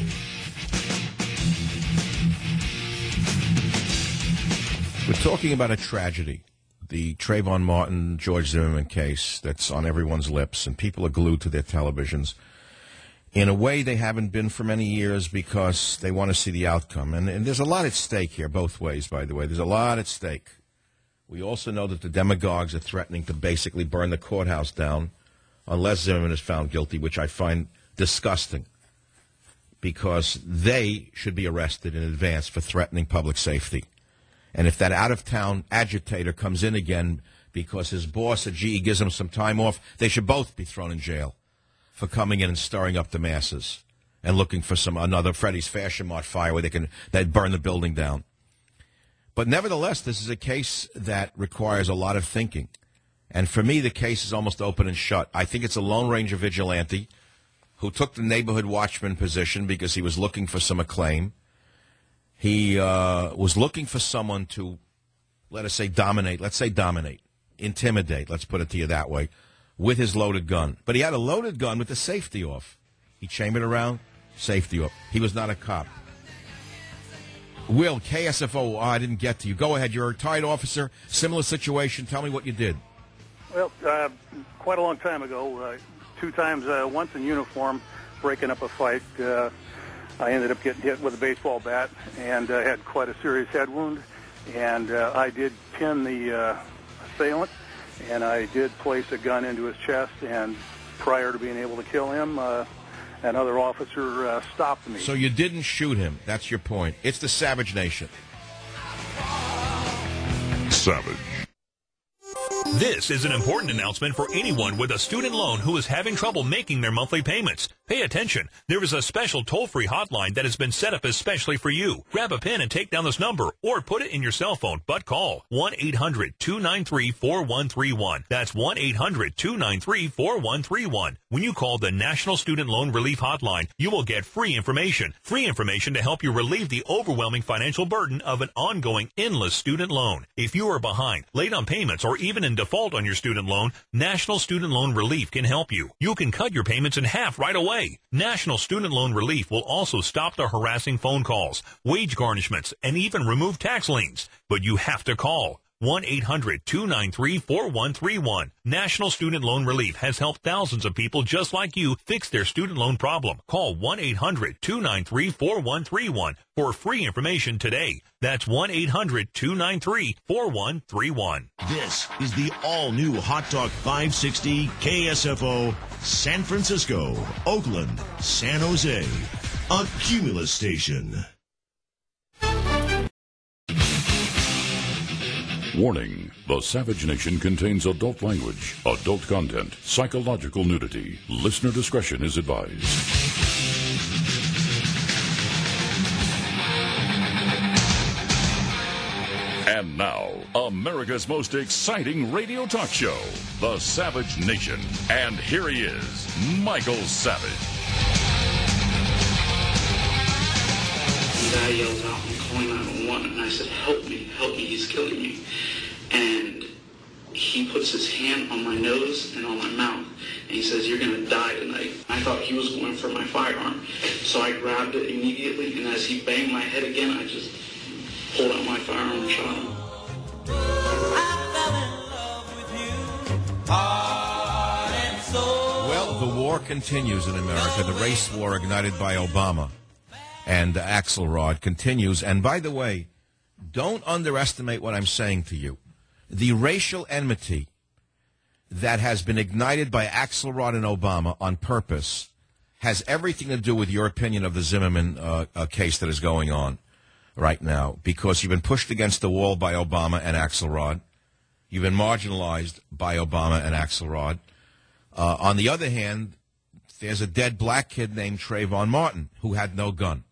We're talking about a tragedy, the Trayvon Martin, George Zimmerman case that's on everyone's lips, and people are glued to their televisions in a way they haven't been for many years because they want to see the outcome. And there's a lot at stake here, both ways, by the way. There's a lot at stake. We also know that the demagogues are threatening to basically burn the courthouse down unless Zimmerman is found guilty, which I find disgusting, because they should be arrested in advance for threatening public safety. And if that out-of-town agitator comes in again because his boss at GE gives him some time off, they should both be thrown in jail for coming in and stirring up the masses and looking for another Freddy's Fashion Mart fire where they'd burn the building down. But nevertheless, this is a case that requires a lot of thinking. And for me, the case is almost open and shut. I think it's a Lone Ranger vigilante who took the neighborhood watchman position because he was looking for some acclaim. He was looking for someone to, let's say dominate, intimidate, let's put it to you that way, with his loaded gun. But he had a loaded gun with the safety off. He chambered around, safety off. He was not a cop. Will, KSFO, I didn't get to you. Go ahead. You're a retired officer, similar situation. Tell me what you did. Well, quite a long time ago, 2 times, once in uniform, breaking up a fight. I ended up getting hit with a baseball bat and had quite a serious head wound. And I did pin the assailant, and I did place a gun into his chest. And prior to being able to kill him, another officer stopped me. So you didn't shoot him. That's your point. It's the Savage Nation. Savage. This is an important announcement for anyone with a student loan who is having trouble making their monthly payments. Pay attention. There is a special toll-free hotline that has been set up especially for you. Grab a pen and take down this number or put it in your cell phone, but call 1-800-293-4131. That's 1-800-293-4131. When you call the National Student Loan Relief Hotline, you will get free information to help you relieve the overwhelming financial burden of an ongoing endless student loan. If you are behind, late on payments, or even in default on your student loan, National Student Loan Relief can help you. You can cut your payments in half right away. National Student Loan Relief will also stop the harassing phone calls, wage garnishments, and even remove tax liens. But you have to call 1-800-293-4131. National Student Loan Relief has helped thousands of people just like you fix their student loan problem. Call 1-800-293-4131 for free information today. That's 1-800-293-4131. This is the all-new Hot Talk 560 KSFO, San Francisco, Oakland, San Jose, a Cumulus station. Warning, the Savage Nation contains adult language, adult content, psychological nudity. Listener discretion is advised. And now, America's most exciting radio talk show, The Savage Nation. And here he is, Michael Savage. The guy yells out, "I'm calling 911," and I said, help me, he's killing me. And he puts his hand on my nose and on my mouth, and he says, "You're going to die tonight." I thought he was going for my firearm, so I grabbed it immediately, and as he banged my head again, I just pulled out my firearm and shot him. Well, the continues in America. The race war ignited by Obama and Axelrod continues. And by the way, don't underestimate what I'm saying to you. The racial enmity that has been ignited by Axelrod and Obama on purpose has everything to do with your opinion of the Zimmerman case that is going on right now, because you've been pushed against the wall by Obama and Axelrod. You've been marginalized by Obama and Axelrod. On the other hand, there's a dead black kid named Trayvon Martin who had no gun.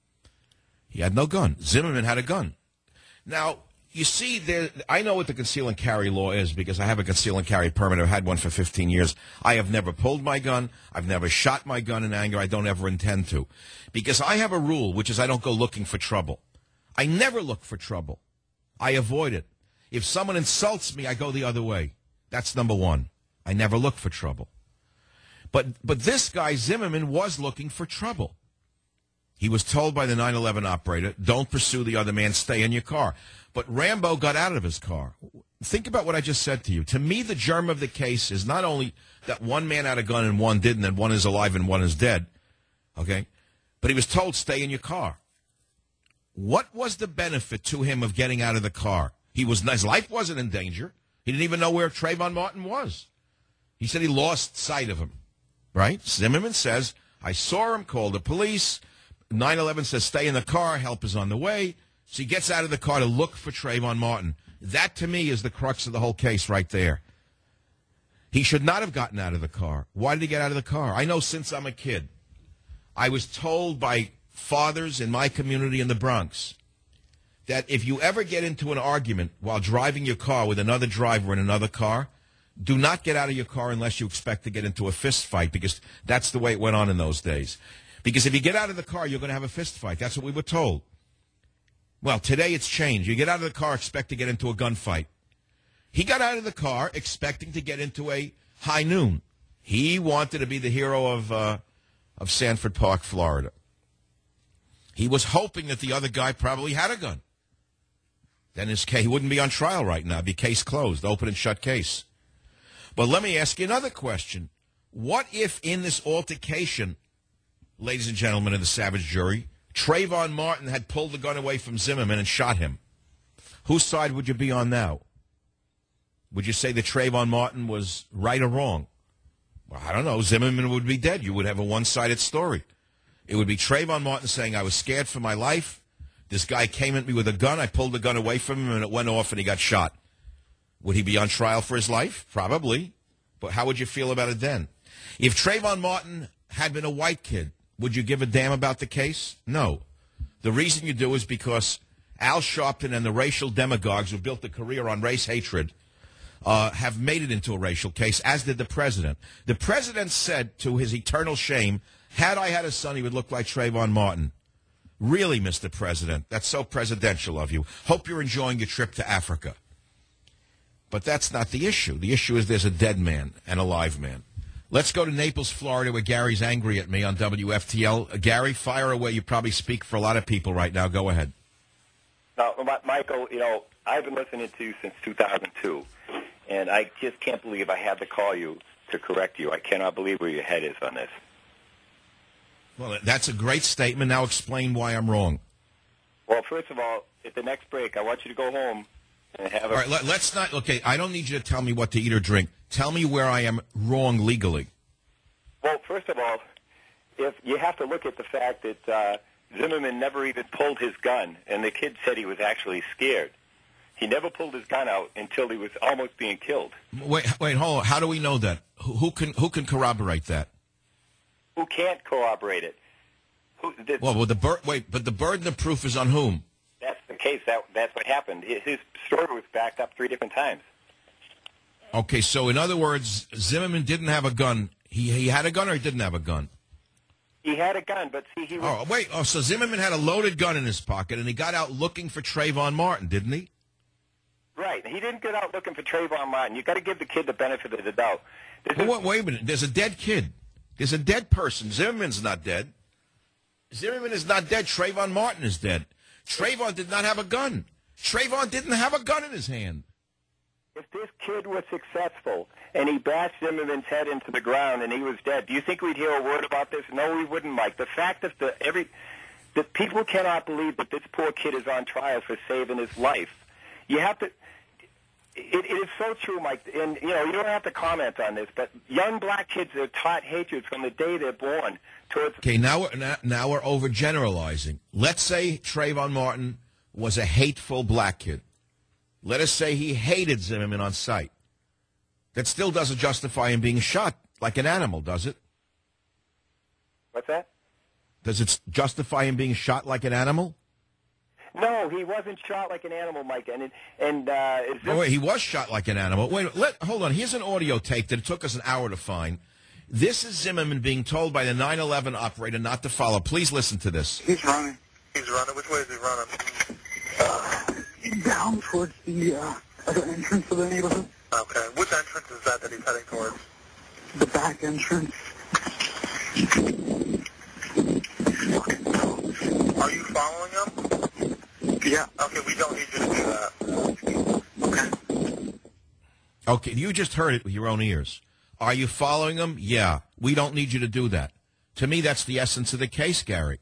He had no gun. Zimmerman had a gun. Now, you see, I know what the conceal and carry law is because I have a conceal and carry permit. I've had one for 15 years. I have never pulled my gun. I've never shot my gun in anger. I don't ever intend to. Because I have a rule, which is I don't go looking for trouble. I never look for trouble. I avoid it. If someone insults me, I go the other way. That's number one. I never look for trouble. But this guy, Zimmerman, was looking for trouble. He was told by the 9/11 operator, don't pursue the other man, stay in your car. But Rambo got out of his car. Think about what I just said to you. To me, the germ of the case is not only that one man had a gun and one didn't, and one is alive and one is dead, okay? But he was told, stay in your car. What was the benefit to him of getting out of the car? His life wasn't in danger. He didn't even know where Trayvon Martin was. He said he lost sight of him, right? Zimmerman says, I saw him, called the police. 9/11 says, stay in the car, help is on the way. So he gets out of the car to look for Trayvon Martin. That, to me, is the crux of the whole case right there. He should not have gotten out of the car. Why did he get out of the car? I know since I'm a kid, I was told by fathers in my community in the Bronx that if you ever get into an argument while driving your car with another driver in another car, do not get out of your car unless you expect to get into a fist fight, because that's the way it went on in those days. Because if you get out of the car, you're going to have a fist fight. That's what we were told. Well, today it's changed. You get out of the car, expect to get into a gunfight. He got out of the car expecting to get into a high noon. He wanted to be the hero of Sanford Park, Florida. He was hoping that the other guy probably had a gun. Then he wouldn't be on trial right now. It'd be case closed, open and shut case. But let me ask you another question. What if in this altercation, ladies and gentlemen of the Savage jury, Trayvon Martin had pulled the gun away from Zimmerman and shot him? Whose side would you be on now? Would you say that Trayvon Martin was right or wrong? Well, I don't know. Zimmerman would be dead. You would have a one-sided story. It would be Trayvon Martin saying, I was scared for my life. This guy came at me with a gun. I pulled the gun away from him, and it went off, and he got shot. Would he be on trial for his life? Probably. But how would you feel about it then? If Trayvon Martin had been a white kid, would you give a damn about the case? No. The reason you do is because Al Sharpton and the racial demagogues who built a career on race hatred have made it into a racial case, as did the president. The president said, to his eternal shame, had I had a son, he would look like Trayvon Martin. Really, Mr. President, that's so presidential of you. Hope you're enjoying your trip to Africa. But that's not the issue. The issue is there's a dead man and a live man. Let's go to Naples, Florida, where Gary's angry at me on WFTL. Gary, fire away. You probably speak for a lot of people right now. Go ahead. Now, Michael, I've been listening to you since 2002, and I just can't believe I had to call you to correct you. I cannot believe where your head is on this. Well, that's a great statement. Now explain why I'm wrong. Well, first of all, at the next break, I want you to go home and have All right, let's not, okay, I don't need you to tell me what to eat or drink. Tell me where I am wrong legally. Well, first of all, if you have to look at the fact that Zimmerman never even pulled his gun, and the kid said he was actually scared. He never pulled his gun out until he was almost being killed. Wait, hold on. How do we know that? Who can corroborate that? Who can't corroborate it? But the burden of proof is on whom? That's the case. That's what happened. His story was backed up 3 different times. Okay, so in other words, Zimmerman didn't have a gun. He had a gun, or he didn't have a gun? He had a gun, but see, he was... so Zimmerman had a loaded gun in his pocket, and he got out looking for Trayvon Martin, didn't he? Right. He didn't get out looking for Trayvon Martin. You got to give the kid the benefit of the doubt. Wait a minute. There's a dead kid. There's a dead person. Zimmerman's not dead. Zimmerman is not dead. Trayvon Martin is dead. Trayvon did not have a gun. Trayvon didn't have a gun in his hand. If this kid was successful and he bashed Zimmerman's head into the ground and he was dead, do you think we'd hear a word about this? No, we wouldn't, Mike. The fact that the people cannot believe that this poor kid is on trial for saving his life. You have to. It is so true, Mike. And you don't have to comment on this, but young black kids are taught hatred from the day they're born towards. Okay, now we're overgeneralizing. Let's say Trayvon Martin was a hateful black kid. Let us say he hated Zimmerman on sight. That still doesn't justify him being shot like an animal, does it? What's that? Does it justify him being shot like an animal? No, he wasn't shot like an animal, Mike. Wait, he was shot like an animal. Wait, hold on. Here's an audio tape that it took us an hour to find. This is Zimmerman being told by the 9/11 operator not to follow. Please listen to this. He's running. He's running. Which way is he running? Down towards the entrance of the neighborhood. Okay. Which entrance is that he's heading towards? The back entrance. Are you following him? Yeah. Okay, we don't need you to do that. Okay. Okay, you just heard it with your own ears. Are you following him? Yeah. We don't need you to do that. To me, that's the essence of the case, Gary.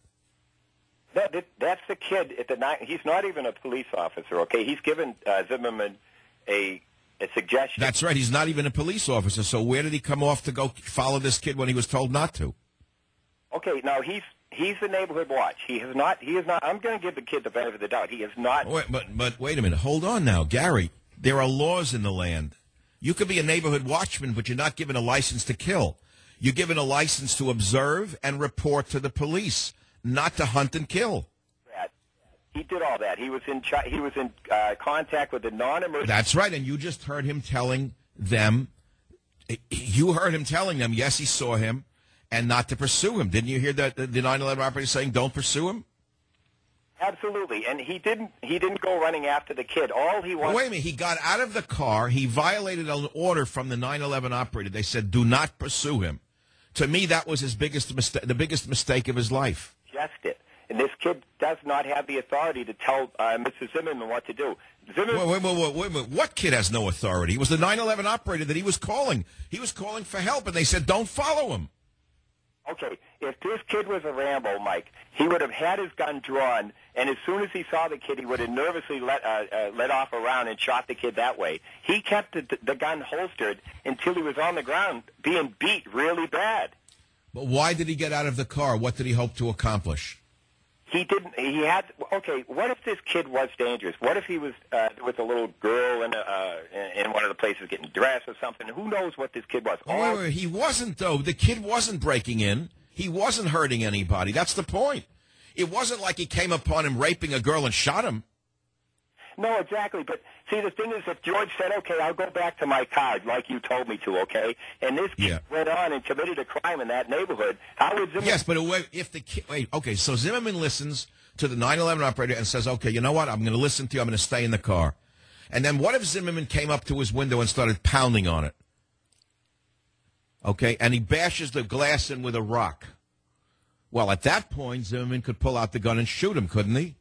That's the kid at the night. He's not even a police officer, okay? He's given Zimmerman a suggestion. That's right. He's not even a police officer. So where did he come off to go follow this kid when he was told not to? Okay, now he's the neighborhood watch. He is not. I'm going to give the kid the benefit of the doubt. He is not. But wait a minute. Hold on now, Gary. There are laws in the land. You could be a neighborhood watchman, but you're not given a license to kill. You're given a license to observe and report to the police, not to hunt and kill. He did all that. He was in contact with the non-emergency. That's right, and you just heard him telling them. You heard him telling them, yes, he saw him, and not to pursue him. Didn't you hear that the 9/11 operator saying, "Don't pursue him"? Absolutely, and he didn't go running after the kid. All he wanted. Wait a minute. He got out of the car. He violated an order from the 9/11 operator. They said, "Do not pursue him." To me, that was his biggest mistake. The biggest mistake of his life. Just it. And this kid does not have the authority to tell Mr. Zimmerman what to do. Wait. What kid has no authority? It was the 9/11 operator that he was calling. He was calling for help, and they said, "Don't follow him." Okay, if this kid was a Rambo, Mike, he would have had his gun drawn, and as soon as he saw the kid, he would have nervously let off a round and shot the kid that way. He kept the gun holstered until he was on the ground being beat really bad. But why did he get out of the car? What did he hope to accomplish? He didn't. He had. Okay. What if this kid was dangerous? What if he was with a little girl in one of the places getting dressed or something? Who knows what this kid was? Wait, he wasn't though. The kid wasn't breaking in. He wasn't hurting anybody. That's the point. It wasn't like he came upon him raping a girl and shot him. No, exactly. But see, the thing is, if George said, "Okay, I'll go back to my car," like you told me to, okay, and this kid went on and committed a crime in that neighborhood, how would Zimmerman? Yes, but if the kid, okay, so Zimmerman listens to the 9/11 operator and says, "Okay, you know what? I'm going to listen to you. I'm going to stay in the car." And then what if Zimmerman came up to his window and started pounding on it? Okay, and he bashes the glass in with a rock. Well, at that point, Zimmerman could pull out the gun and shoot him, couldn't he?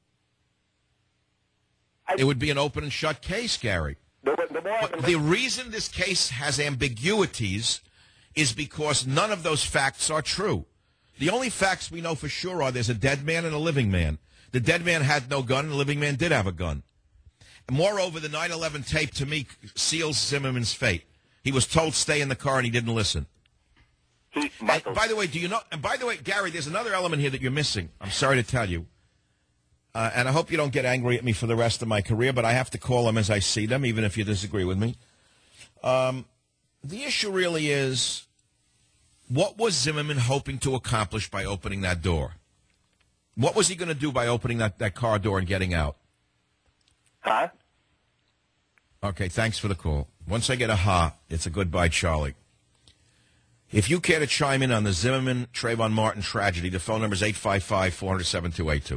It would be an open and shut case, Gary. The reason this case has ambiguities is because none of those facts are true. The only facts we know for sure are there's a dead man and a living man. The dead man had no gun, and the living man did have a gun. And moreover, the 9/11 tape, to me, seals Zimmerman's fate. He was told stay in the car, and he didn't listen. By the way, do you know? And by the way, Gary, there's another element here that you're missing. I'm sorry to tell you. And I hope you don't get angry at me for the rest of my career, but I have to call them as I see them, even if you disagree with me. The issue really is, what was Zimmerman hoping to accomplish by opening that door? What was he going to do by opening that car door and getting out? Huh? Okay, thanks for the call. Once I get a ha, it's a goodbye, Charlie. If you care to chime in on the Zimmerman-Trayvon Martin tragedy, the phone number is 855-400-7282.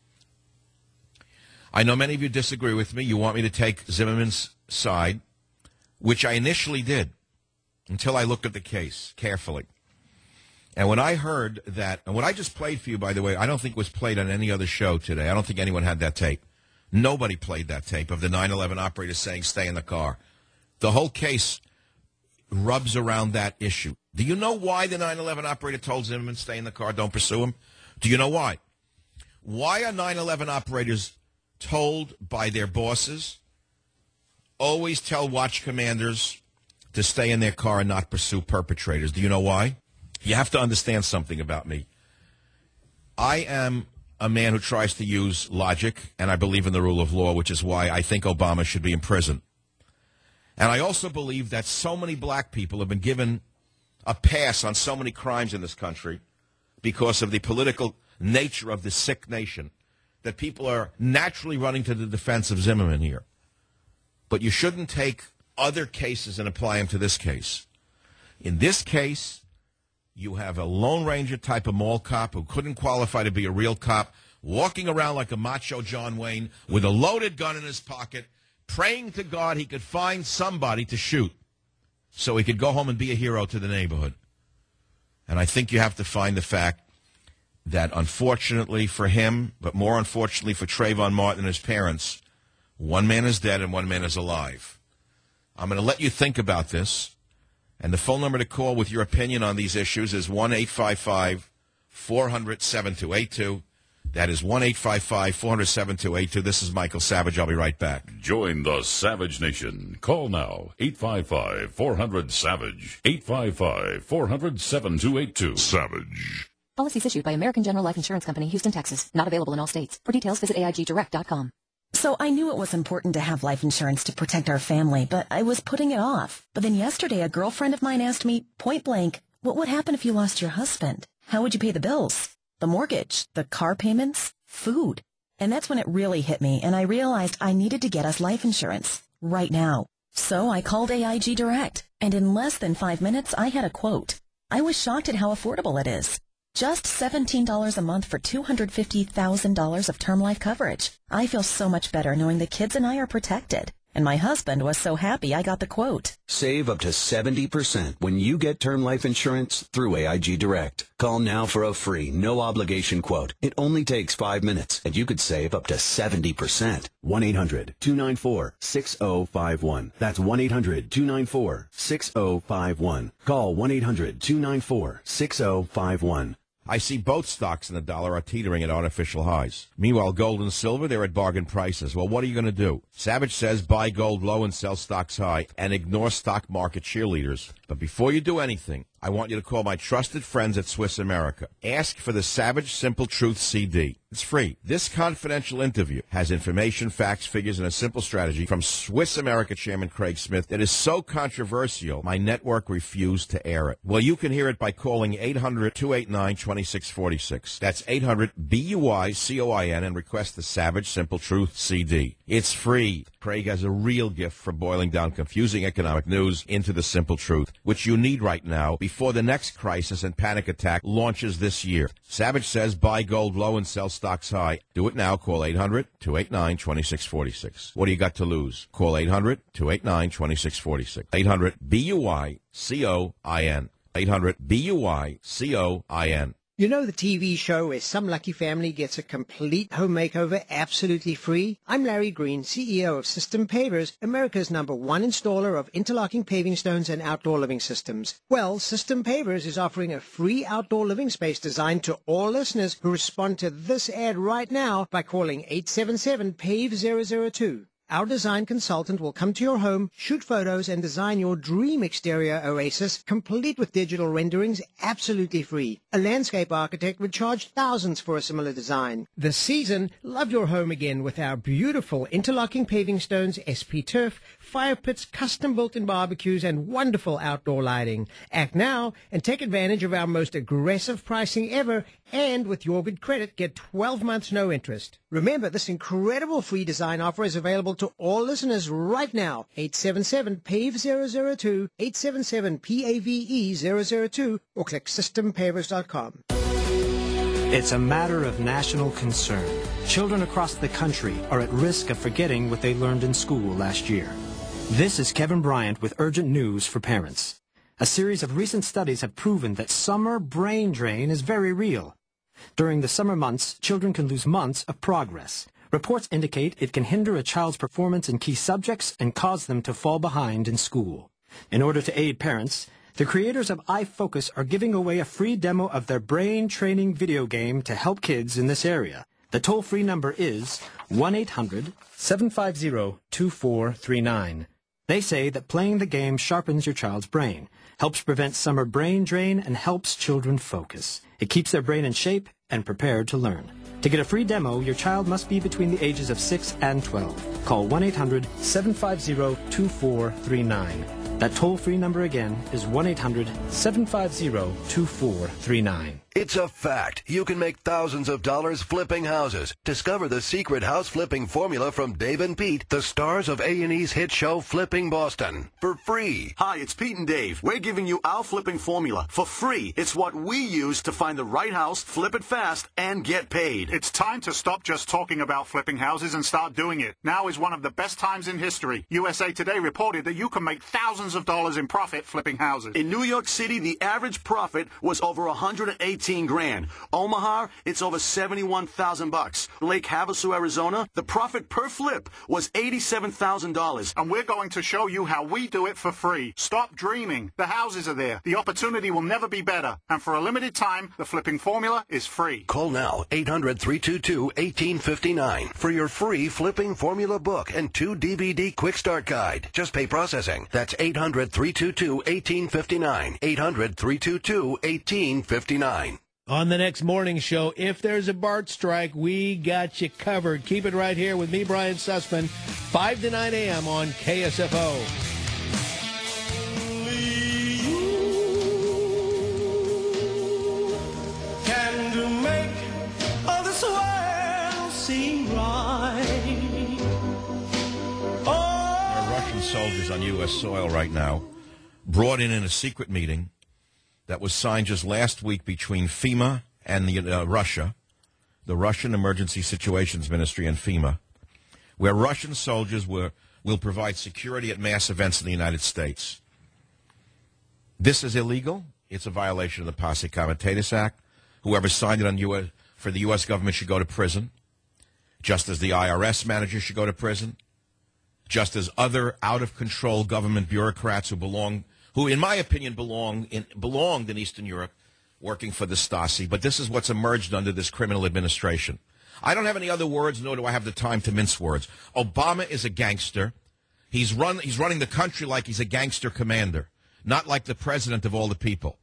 I know many of you disagree with me. You want me to take Zimmerman's side, which I initially did until I looked at the case carefully. And when I heard that, and what I just played for you, by the way, I don't think was played on any other show today. I don't think anyone had that tape. Nobody played that tape of the 9/11 operator saying stay in the car. The whole case rubs around that issue. Do you know why the 9/11 operator told Zimmerman, stay in the car, don't pursue him? Do you know why? Why are 9/11 operators told by their bosses, always tell watch commanders to stay in their car and not pursue perpetrators? Do you know why? You have to understand something about me. I am a man who tries to use logic, and I believe in the rule of law, which is why I think Obama should be in prison. And I also believe that so many black people have been given a pass on so many crimes in this country because of the political nature of this sick nation that people are naturally running to the defense of Zimmerman here. But you shouldn't take other cases and apply them to this case. In this case, you have a Lone Ranger type of mall cop who couldn't qualify to be a real cop, walking around like a macho John Wayne with a loaded gun in his pocket, praying to God he could find somebody to shoot so he could go home and be a hero to the neighborhood. And I think you have to find the fact that unfortunately for him, but more unfortunately for Trayvon Martin and his parents, one man is dead and one man is alive. I'm going to let you think about this. And the phone number to call with your opinion on these issues is 1-855-400-7282. That is 1-855-400-7282. This is Michael Savage. I'll be right back. Join the Savage Nation. Call now. 855-400-SAVAGE. 855-400-7282. Savage. Policies issued by American General Life Insurance Company, Houston, Texas. Not available in all states. For details, visit AIGdirect.com. So I knew it was important to have life insurance to protect our family, but I was putting it off. But then yesterday, a girlfriend of mine asked me, point blank, what would happen if you lost your husband? How would you pay the bills? The mortgage, the car payments, food. And that's when it really hit me, and I realized I needed to get us life insurance right now. So I called AIG Direct, and in less than 5 minutes, I had a quote. I was shocked at how affordable it is. Just $17 a month for $250,000 of term life coverage. I feel so much better knowing the kids and I are protected. And my husband was so happy I got the quote. Save up to 70% when you get term life insurance through AIG Direct. Call now for a free, no-obligation quote. It only takes 5 minutes, and you could save up to 70%. 1-800-294-6051. That's 1-800-294-6051. Call 1-800-294-6051. I see both stocks in the dollar are teetering at artificial highs. Meanwhile, gold and silver, they're at bargain prices. Well, what are you going to do? Savage says buy gold low and sell stocks high and ignore stock market cheerleaders. But before you do anything, I want you to call my trusted friends at Swiss America. Ask for the Savage Simple Truth CD. It's free. This confidential interview has information, facts, figures, and a simple strategy from Swiss America Chairman Craig Smith that is so controversial, my network refused to air it. Well, you can hear it by calling 800-289-2646. That's 800-BUY-COIN and request the Savage Simple Truth CD. It's free. Craig has a real gift for boiling down confusing economic news into the simple truth, which you need right now before the next crisis and panic attack launches this year. Savage says buy gold low and sell stocks high. Do it now. Call 800-289-2646. What do you got to lose? Call 800-289-2646. 800-BUY-COIN. 800-BUY-COIN. You know the TV show where some lucky family gets a complete home makeover absolutely free? I'm Larry Green, CEO of System Pavers, America's #1 installer of interlocking paving stones and outdoor living systems. Well, System Pavers is offering a free outdoor living space designed to all listeners who respond to this ad right now by calling 877-PAVE-002. Our design consultant will come to your home, shoot photos, and design your dream exterior oasis, complete with digital renderings, absolutely free. A landscape architect would charge thousands for a similar design. This season, love your home again with our beautiful interlocking paving stones, SP turf, fire pits, custom built-in barbecues, and wonderful outdoor lighting. Act now and take advantage of our most aggressive pricing ever, and with your good credit, get 12 months no interest. Remember, this incredible free design offer is available to all listeners right now. 877-PAVE-002, 877-PAVE-002, or click systempavers.com. It's a matter of national concern. Children across the country are at risk of forgetting what they learned in school last year. This is Kevin Bryant with urgent news for parents. A series of recent studies have proven that summer brain drain is very real. During the summer months, children can lose months of progress. Reports indicate it can hinder a child's performance in key subjects and cause them to fall behind in school. In order to aid parents, the creators of iFocus are giving away a free demo of their brain training video game to help kids in this area. The toll-free number is 1-800-750-2439. They say that playing the game sharpens your child's brain, helps prevent summer brain drain, and helps children focus. It keeps their brain in shape and prepared to learn. To get a free demo, your child must be between the ages of 6 and 12. Call 1-800-750-2439. That toll-free number again is 1-800-750-2439. It's a fact. You can make thousands of dollars flipping houses. Discover the secret house flipping formula from Dave and Pete, the stars of A&E's hit show Flipping Boston, for free. Hi, it's Pete and Dave. We're giving you our flipping formula for free. It's what we use to find the right house, flip it fast, and get paid. It's time to stop just talking about flipping houses and start doing it. Now is one of the best times in history. USA Today reported that you can make thousands of dollars in profit flipping houses. In New York City, the average profit was over $118 grand. Omaha, it's over $71,000. Lake Havasu, Arizona, the profit per flip was $87,000. And we're going to show you how we do it for free. Stop dreaming. The houses are there. The opportunity will never be better. And for a limited time, the flipping formula is free. Call now, 800-322-1859 for your free flipping formula book and 2 DVD quick start guide. Just pay processing. That's 800-322-1859. 800-322-1859. On the next morning show, if there's a BART strike, we got you covered. Keep it right here with me, Brian Sussman, 5 to 9 a.m. on KSFO. Can make all this world seem right. There are Russian soldiers on U.S. soil right now, brought in a secret meeting that was signed just last week between FEMA and Russia, the Russian Emergency Situations Ministry and FEMA, where Russian soldiers will provide security at mass events in the United States. This is illegal. It's a violation of the Posse Comitatus Act. Whoever signed it for the U.S. government should go to prison, just as the IRS manager should go to prison, just as other out-of-control government bureaucrats who in my opinion, belonged in Eastern Europe, working for the Stasi. But this is what's emerged under this criminal administration. I don't have any other words, nor do I have the time to mince words. Obama is a gangster. He's running the country like he's a gangster commander, not like the president of all the people.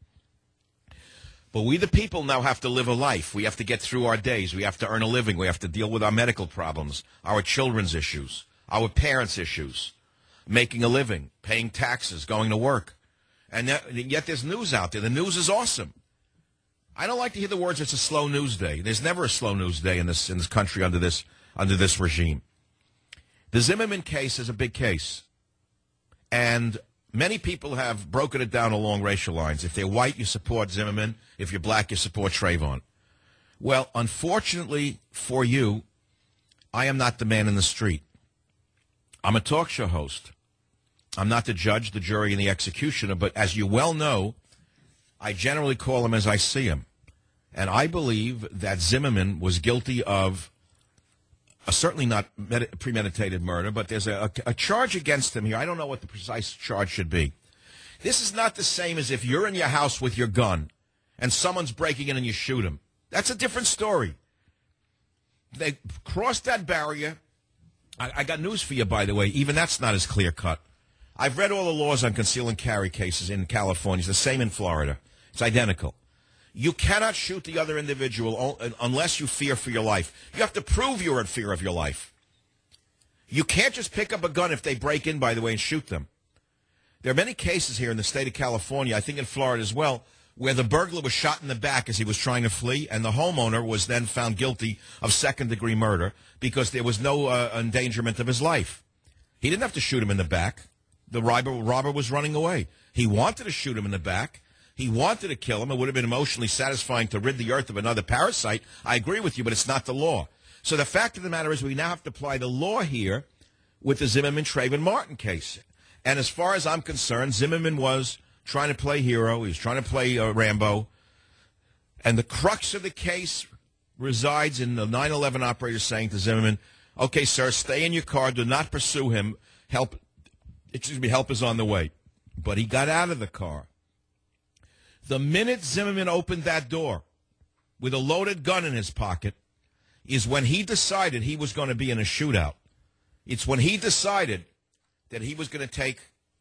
But we, the people, now have to live a life. We have to get through our days. We have to earn a living. We have to deal with our medical problems, our children's issues, our parents' issues, making a living, paying taxes, going to work. And yet there's news out there. The news is awesome. I don't like to hear the words, it's a slow news day. There's never a slow news day in this country under this regime. The Zimmerman case is a big case. And many people have broken it down along racial lines. If they're white, you support Zimmerman. If you're black, you support Trayvon. Well, unfortunately for you, I am not the man in the street. I'm a talk show host. I'm not the judge, the jury, and the executioner, but as you well know, I generally call him as I see him. And I believe that Zimmerman was guilty of certainly not premeditated murder, but there's a charge against him here. I don't know what the precise charge should be. This is not the same as if you're in your house with your gun and someone's breaking in and you shoot him. That's a different story. They crossed that barrier. I got news for you, by the way. Even that's not as clear-cut. I've read all the laws on conceal and carry cases in California. It's the same in Florida. It's identical. You cannot shoot the other individual unless you fear for your life. You have to prove you're in fear of your life. You can't just pick up a gun if they break in, by the way, and shoot them. There are many cases here in the state of California, I think in Florida as well, where the burglar was shot in the back as he was trying to flee, and the homeowner was then found guilty of second-degree murder because there was no endangerment of his life. He didn't have to shoot him in the back. The robber was running away. He wanted to shoot him in the back. He wanted to kill him. It would have been emotionally satisfying to rid the earth of another parasite. I agree with you, but it's not the law. So the fact of the matter is we now have to apply the law here with the Zimmerman-Trayvon Martin case. And as far as I'm concerned, Zimmerman was trying to play hero. He was trying to play Rambo. And the crux of the case resides in the 9/11 operator saying to Zimmerman, Okay, sir, stay in your car. Do not pursue him. Help is on the way. But he got out of the car. The minute Zimmerman opened that door with a loaded gun in his pocket is when he decided he was going to be in a shootout. It's when he decided that he was going to take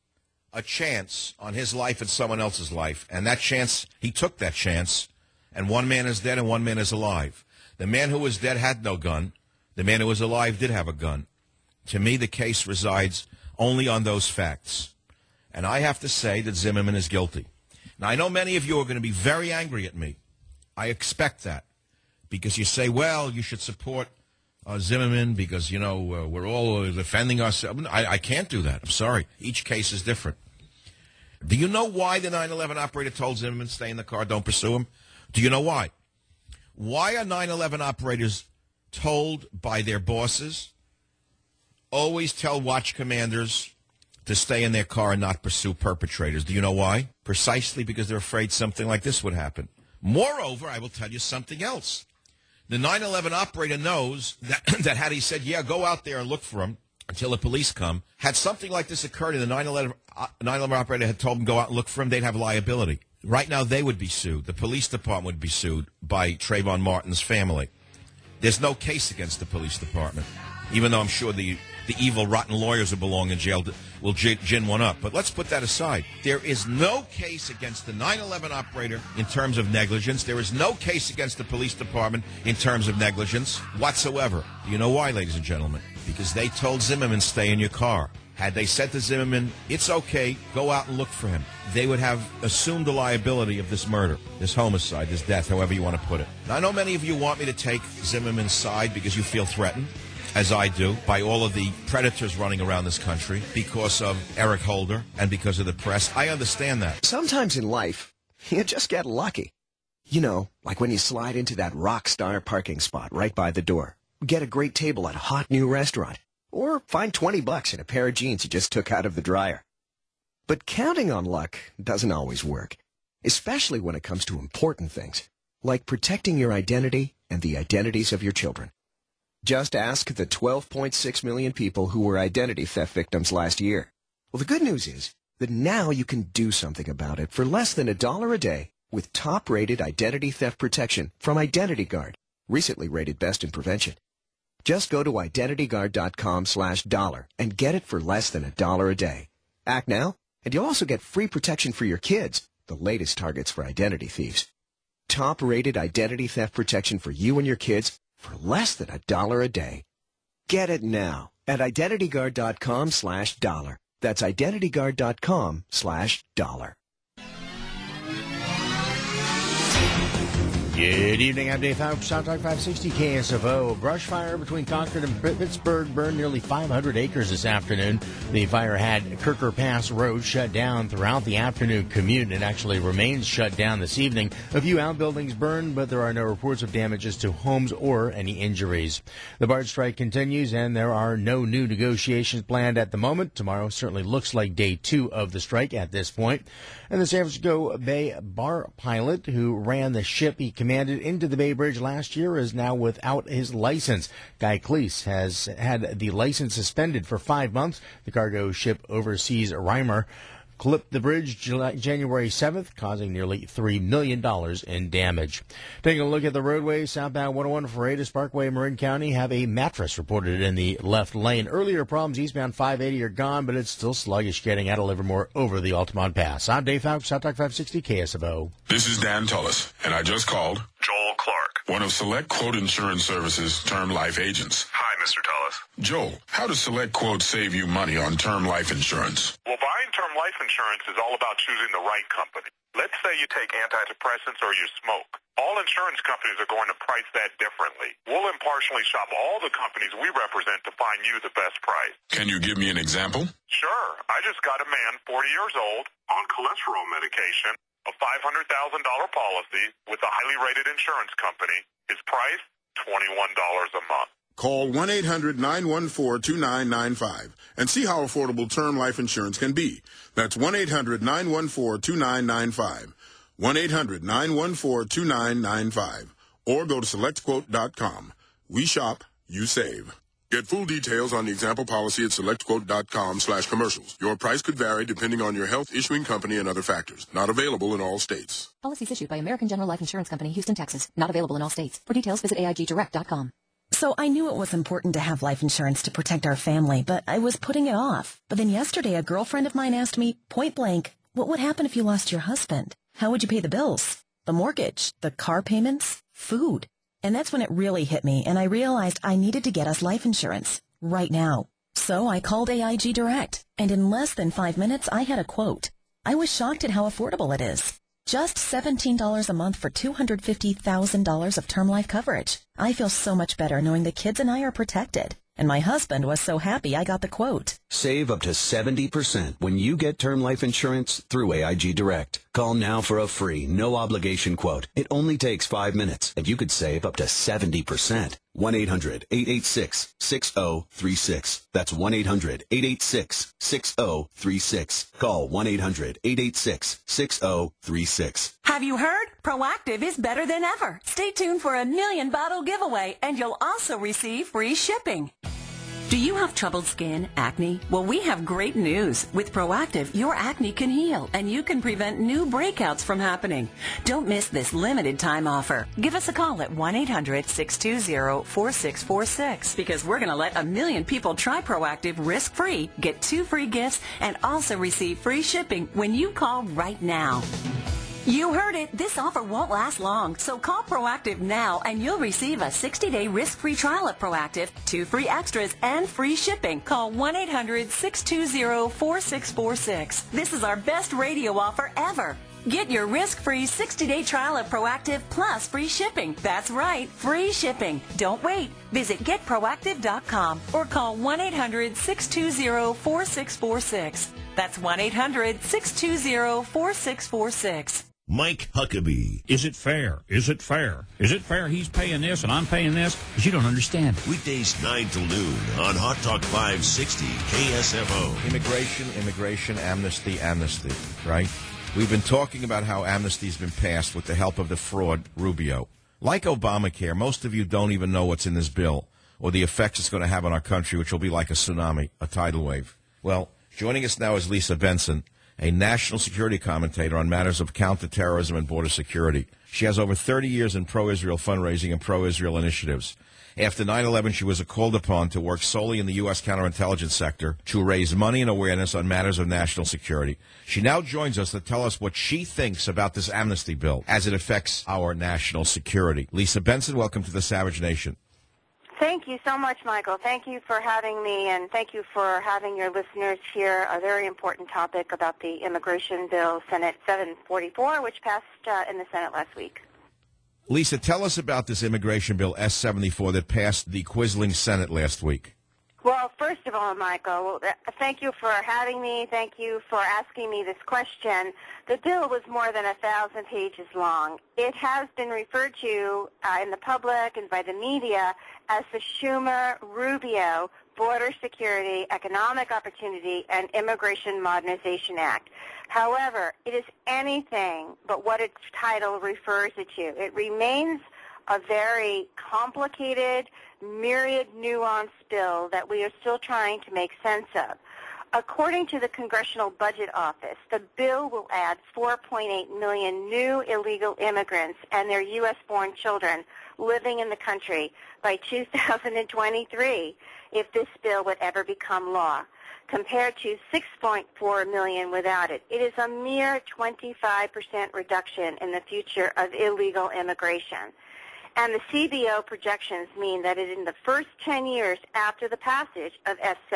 a chance on his life and someone else's life. And that chance, he took that chance, and one man is dead and one man is alive. The man who was dead had no gun. The man who was alive did have a gun. To me, the case resides only on those facts. And I have to say that Zimmerman is guilty. Now, I know many of you are going to be very angry at me. I expect that. Because you say, well, you should support Zimmerman because, you know, we're all defending ourselves. I can't do that. I'm sorry. Each case is different. Do you know why the 9/11 operator told Zimmerman, stay in the car, don't pursue him? Do you know why? Why are 9/11 operators told by their bosses, always tell watch commanders to stay in their car and not pursue perpetrators? Do you know why? Precisely because they're afraid something like this would happen. Moreover, I will tell you something else. The 9/11 operator knows that had he said, yeah, go out there and look for him until the police come, had something like this occurred and the 9/11 operator had told him go out and look for him, they'd have liability. Right now, they would be sued. The police department would be sued by Trayvon Martin's family. There's no case against the police department, even though I'm sure the evil, rotten lawyers who belong in jail will gin one up. But let's put that aside. There is no case against the 9/11 operator in terms of negligence. There is no case against the police department in terms of negligence whatsoever. Do you know why, ladies and gentlemen? Because they told Zimmerman, stay in your car. Had they said to Zimmerman, it's okay, go out and look for him, they would have assumed the liability of this murder, this homicide, this death, however you want to put it. Now, I know many of you want me to take Zimmerman's side because you feel threatened, as I do, by all of the predators running around this country because of Eric Holder and because of the press. I understand that. Sometimes in life, you just get lucky. You know, like when you slide into that rock star parking spot right by the door, get a great table at a hot new restaurant, or find $20 in a pair of jeans you just took out of the dryer. But counting on luck doesn't always work, especially when it comes to important things, like protecting your identity and the identities of your children. Just ask the 12.6 million people who were identity theft victims last year. Well, the good news is that now you can do something about it for less than $1 a day with top-rated identity theft protection from Identity Guard, recently rated best in prevention. Just go to IdentityGuard.com/dollar and get it for less than $1 a day. Act now, and you'll also get free protection for your kids, the latest targets for identity thieves. Top-rated identity theft protection for you and your kids for less than $1 a day. Get it now at IdentityGuard.com/dollar. That's IdentityGuard.com/dollar. Good evening, I'm Dave Fowler, South Talk 560 KSFO. Brush fire between Concord and Pittsburgh burned nearly 500 acres this afternoon. The fire had Kirker Pass Road shut down throughout the afternoon commute and actually remains shut down this evening. A few outbuildings burned, but there are no reports of damages to homes or any injuries. The BART strike continues, and there are no new negotiations planned at the moment. Tomorrow certainly looks like day 2 of the strike at this point. And the San Francisco Bay bar pilot who ran the ship he commanded into the Bay Bridge last year is now without his license. Guy Cleese has had the license suspended for 5 months. The cargo ship Overseas Rhymer clipped the bridge January 7th, causing nearly $3 million in damage. Taking a look at the roadways, southbound 101 Freitas Parkway, Marin County, have a mattress reported in the left lane. Earlier problems eastbound 580 are gone, but it's still sluggish getting out of Livermore over the Altamont Pass. I'm Dave Fowler, South Talk 560 KSFO. This is Dan Tullis, and I just called Joel Clark, one of Select Quote Insurance Services' term life agents. Hi, Mr. Tullis. Joel, how does Select Quote save you money on term life insurance? Well, buying term life insurance is all about choosing the right company. Let's say you take antidepressants or you smoke. All insurance companies are going to price that differently. We'll impartially shop all the companies we represent to find you the best price. Can you give me an example? Sure. I just got a man, 40 years old, on cholesterol medication, a $500,000 policy with a highly rated insurance company. His price, $21 a month. Call 1-800-914-2995 and see how affordable term life insurance can be. That's 1-800-914-2995. 1-800-914-2995. Or go to selectquote.com. We shop, you save. Get full details on the example policy at selectquote.com/commercials. Your price could vary depending on your health, issuing company, and other factors. Not available in all states. Policies issued by American General Life Insurance Company, Houston, Texas. Not available in all states. For details, visit AIGdirect.com. So I knew it was important to have life insurance to protect our family, but I was putting it off. But then yesterday, a girlfriend of mine asked me, point blank, what would happen if you lost your husband? How would you pay the bills? The mortgage? The car payments? Food? And that's when it really hit me, and I realized I needed to get us life insurance right now. So I called AIG Direct, and in less than 5 minutes, I had a quote. I was shocked at how affordable it is. Just $17 a month for $250,000 of term life coverage. I feel so much better knowing the kids and I are protected. And my husband was so happy I got the quote. Save up to 70% when you get term life insurance through AIG Direct. Call now for a free, no-obligation quote. It only takes 5 minutes, and you could save up to 70%. 1-800-886-6036. That's 1-800-886-6036. Call 1-800-886-6036. Have you heard? Proactive is better than ever. Stay tuned for a 1,000,000 bottle giveaway, and you'll also receive free shipping. Do you have troubled skin, acne? Well, we have great news. With Proactive, your acne can heal, and you can prevent new breakouts from happening. Don't miss this limited time offer. Give us a call at 1-800-620-4646, because we're going to let 1,000,000 people try Proactive risk-free, get 2 free gifts, and also receive free shipping when you call right now. You heard it. This offer won't last long, so call Proactive now and you'll receive a 60-day risk-free trial of Proactive, 2 free extras, and free shipping. Call 1-800-620-4646. This is our best radio offer ever. Get your risk-free 60-day trial of Proactive plus free shipping. That's right, free shipping. Don't wait. Visit getproactive.com or call 1-800-620-4646. That's 1-800-620-4646. Mike Huckabee. Is it fair? Is it fair? Is it fair he's paying this and I'm paying this? Because you don't understand. Weekdays 9 to noon on Hot Talk 560 KSFO. Immigration, amnesty, right? We've been talking about how amnesty's been passed with the help of the fraud, Rubio. Like Obamacare, most of you don't even know what's in this bill or the effects it's going to have on our country, which will be like a tsunami, a tidal wave. Well, joining us now is Lisa Benson, a national security commentator on matters of counterterrorism and border security. She has over 30 years in pro-Israel fundraising and pro-Israel initiatives. After 9/11, she was called upon to work solely in the U.S. counterintelligence sector to raise money and awareness on matters of national security. She now joins us to tell us what she thinks about this amnesty bill as it affects our national security. Lisa Benson, welcome to the Savage Nation. Thank you so much, Michael. Thank you for having me, and thank you for having your listeners hear a very important topic about the immigration bill, Senate 744, which passed in the Senate last week. Lisa, tell us about this immigration bill, S-74, that passed the Quisling Senate last week. Well, first of all, Michael, thank you for having me. Thank you for asking me this question. The bill was more than 1,000 pages long. It has been referred to in the public and by the media as the Schumer-Rubio Border Security, Economic Opportunity, and Immigration Modernization Act. However, it is anything but what its title refers it to. It remains a very complicated, myriad nuanced bill that we are still trying to make sense of. According to the Congressional Budget Office, the bill will add 4.8 million new illegal immigrants and their U.S.-born children living in the country by 2023 if this bill would ever become law, compared to 6.4 million without it. It is a mere 25% reduction in the future of illegal immigration. And the CBO projections mean that in the first 10 years after the passage of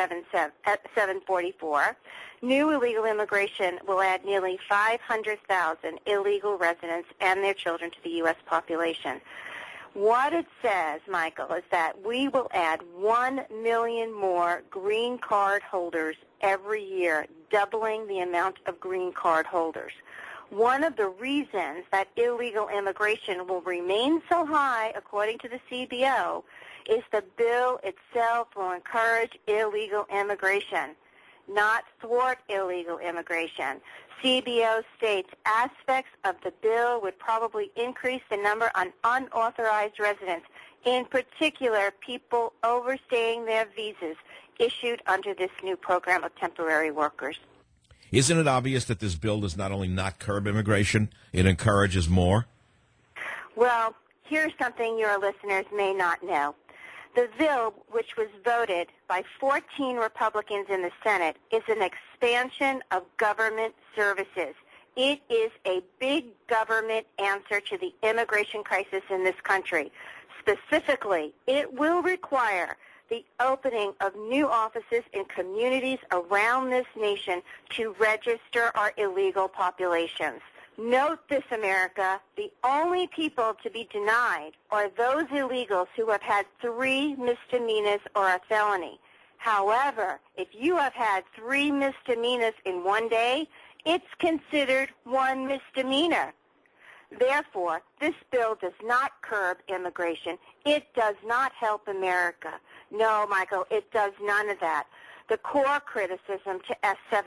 S-744, new illegal immigration will add nearly 500,000 illegal residents and their children to the U.S. population. What it says, Michael, is that we will add 1 million more green card holders every year, doubling the amount of green card holders. One of the reasons that illegal immigration will remain so high, according to the CBO, is the bill itself will encourage illegal immigration, not thwart illegal immigration. CBO states aspects of the bill would probably increase the number of unauthorized residents in particular people overstaying their visas issued under this new program of temporary workers. Isn't it obvious that this bill does not only not curb immigration, it encourages more? Well, here's something your listeners may not know. The bill, which was voted by 14 Republicans in the Senate, is an expansion of government services. It is a big government answer to the immigration crisis in this country. Specifically, it will require the opening of new offices in communities around this nation to register our illegal populations. Note this, America. The only people to be denied are those illegals who have had 3 misdemeanors or a felony. However, if you have had 3 misdemeanors in one day, it's considered 1 misdemeanor. Therefore, this bill does not curb immigration. It does not help America. No, Michael, it does none of that. The core criticism to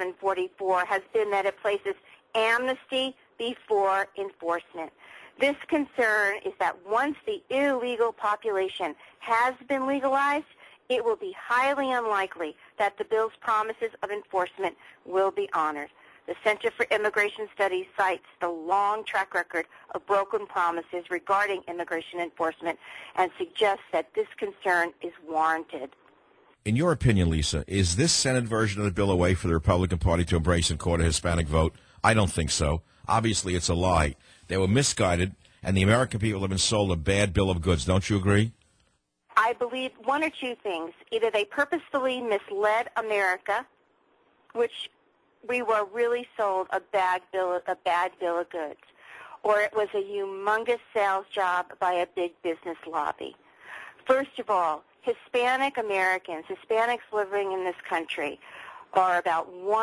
S-744 has been that it places amnesty before enforcement. This concern is that once the illegal population has been legalized, it will be highly unlikely that the bill's promises of enforcement will be honored. The Center for Immigration Studies cites the long track record of broken promises regarding immigration enforcement and suggests that this concern is warranted. In your opinion, Lisa, is this Senate version of the bill a way for the Republican Party to embrace and court a Hispanic vote? I don't think so. Obviously, it's a lie. They were misguided, and the American people have been sold a bad bill of goods. Don't you agree? I believe one or two things. Either they purposefully misled America, which we were really sold a bad bill of goods, or it was a humongous sales job by a big business lobby. First of all, Hispanic Americans, Hispanics living in this country, are about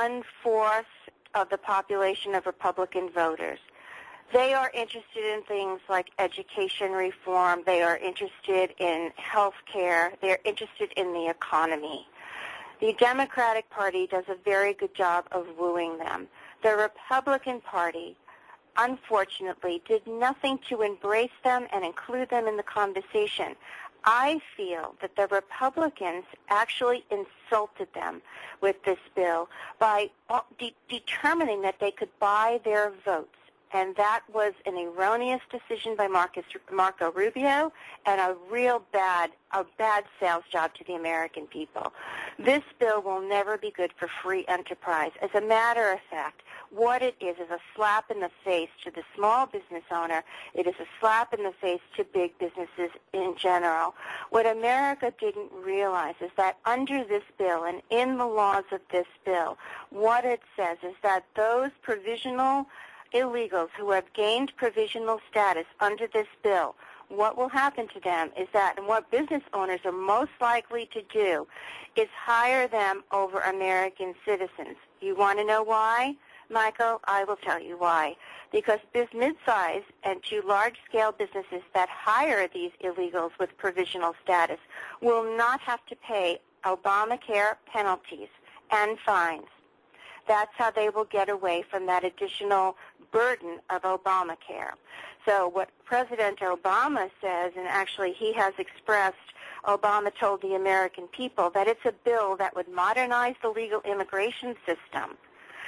1/4 of the population of Republican voters. They are interested in things like education reform. They are interested in health care. They're interested in the economy. The Democratic Party does a very good job of wooing them. The Republican Party, unfortunately, did nothing to embrace them and include them in the conversation. I feel that the Republicans actually insulted them with this bill by determining that they could buy their votes. And that was an erroneous decision by Marco Rubio and a bad sales job to the American people. This bill will never be good for free enterprise. As a matter of fact, what it is a slap in the face to the small business owner. It is a slap in the face to big businesses in general. What America didn't realize is that under this bill and in the laws of this bill, what it says is that those provisional illegals who have gained provisional status under this bill, what will happen to them is that, and what business owners are most likely to do, is hire them over American citizens. You want to know why, Michael? I will tell you why. Because mid-size and to large-scale businesses that hire these illegals with provisional status will not have to pay Obamacare penalties and fines. That's how they will get away from that additional burden of Obamacare. So what President Obama says, and actually he has expressed, Obama told the American people that it's a bill that would modernize the legal immigration system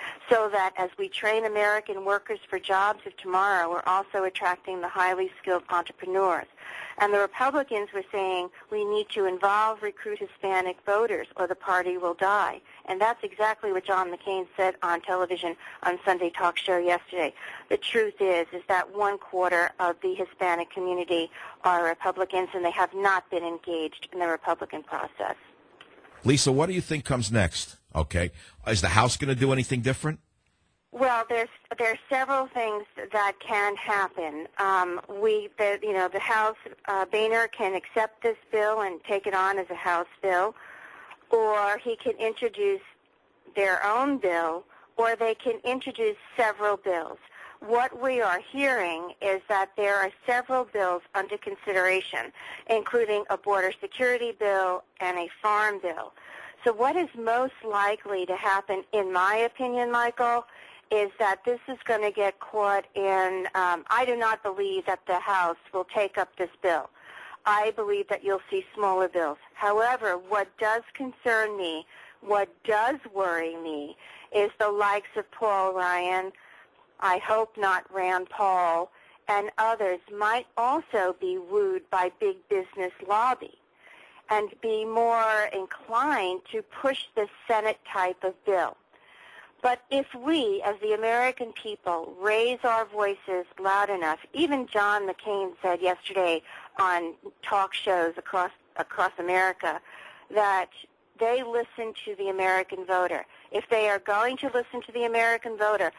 so that as we train American workers for jobs of tomorrow, we're also attracting the highly skilled entrepreneurs. And the Republicans were saying we need to recruit Hispanic voters or the party will die. And that's exactly what John McCain said on television on Sunday Talk Show yesterday. The truth is that 1/4 of the Hispanic community are Republicans, and they have not been engaged in the Republican process. Lisa, what do you think comes next? Okay. Is the House going to do anything different? Well, there's several things that can happen. The House, Boehner can accept this bill and take it on as a House bill, or he can introduce their own bill, or they can introduce several bills. What we are hearing is that there are several bills under consideration, including a border security bill and a farm bill. So what is most likely to happen, in my opinion, Michael, is that this is going to get caught in, I do not believe that the House will take up this bill. I believe that you'll see smaller bills. However, what does concern me, what does worry me, is the likes of Paul Ryan, I hope not Rand Paul, and others might also be wooed by big business lobby and be more inclined to push the Senate type of bill. But if we, as the American people, raise our voices loud enough, even John McCain said yesterday on talk shows across America that they listen to the American voter. If they are going to listen to the American voter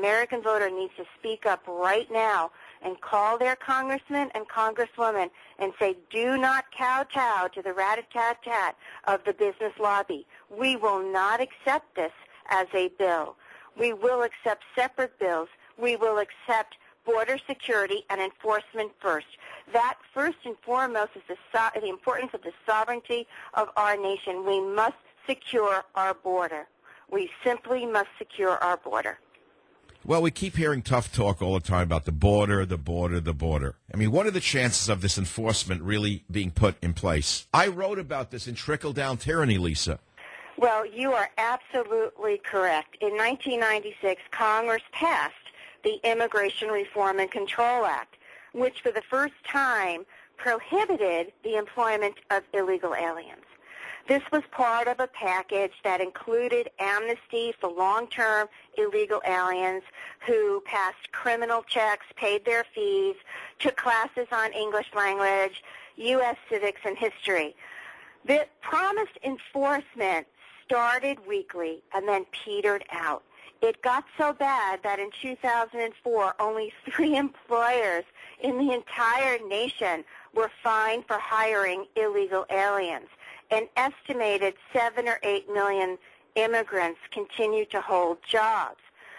needs to speak up right now and call their congressman and congresswoman and say, do not kowtow to the rat-a-tat-tat of the business lobby. We will not accept this as a bill. We will accept separate bills. We will accept border security and enforcement first. That, first and foremost, is the importance of the sovereignty of our nation. We must secure our border. We simply must secure our border. Well, we keep hearing tough talk all the time about the border, the border, the border. I mean, what are the chances of this enforcement really being put in place? I wrote about this in Trickle-Down Tyranny, Lisa. Well, you are absolutely correct. In 1996, Congress passed the Immigration Reform and Control Act, which for the first time prohibited the employment of illegal aliens. This was part of a package that included amnesty for long-term illegal aliens who passed criminal checks, paid their fees, took classes on English language, U.S. civics, and history. The promised enforcement started weakly and then petered out. It got so bad that in 2004, only 3 employers in the entire nation were fined for hiring illegal aliens. An estimated 7 or 8 million immigrants continue to hold jobs.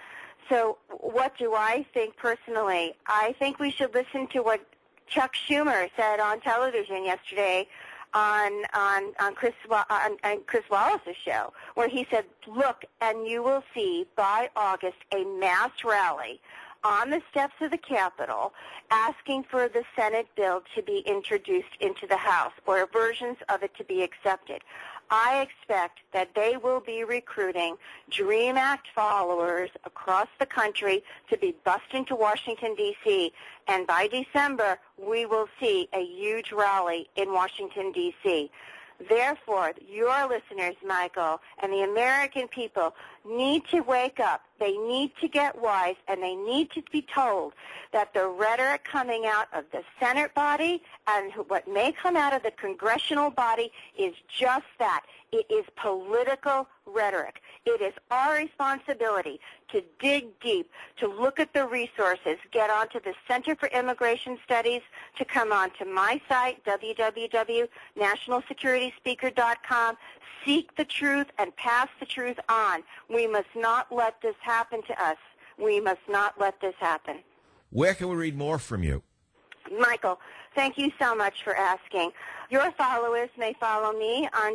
So what do I think personally? I think we should listen to what Chuck Schumer said on television yesterday on Chris Wallace's show, where he said, look, and you will see by August a mass rally on the steps of the Capitol asking for the Senate bill to be introduced into the House or versions of it to be accepted. I expect that they will be recruiting DREAM Act followers across the country to be bussed into Washington, D.C., and by December, we will see a huge rally in Washington, D.C. Therefore, your listeners, Michael, and the American people need to wake up. They need to get wise, and they need to be told that the rhetoric coming out of the Senate body and what may come out of the congressional body is just that. It is political rhetoric. It is our responsibility to dig deep, to look at the resources, get onto the Center for Immigration Studies, to come onto my site, www.nationalsecurityspeaker.com, seek the truth and pass the truth on. We must not let this happen to us. We must not let this happen. Where can we read more from you? Michael, thank you so much for asking. Your followers may follow me on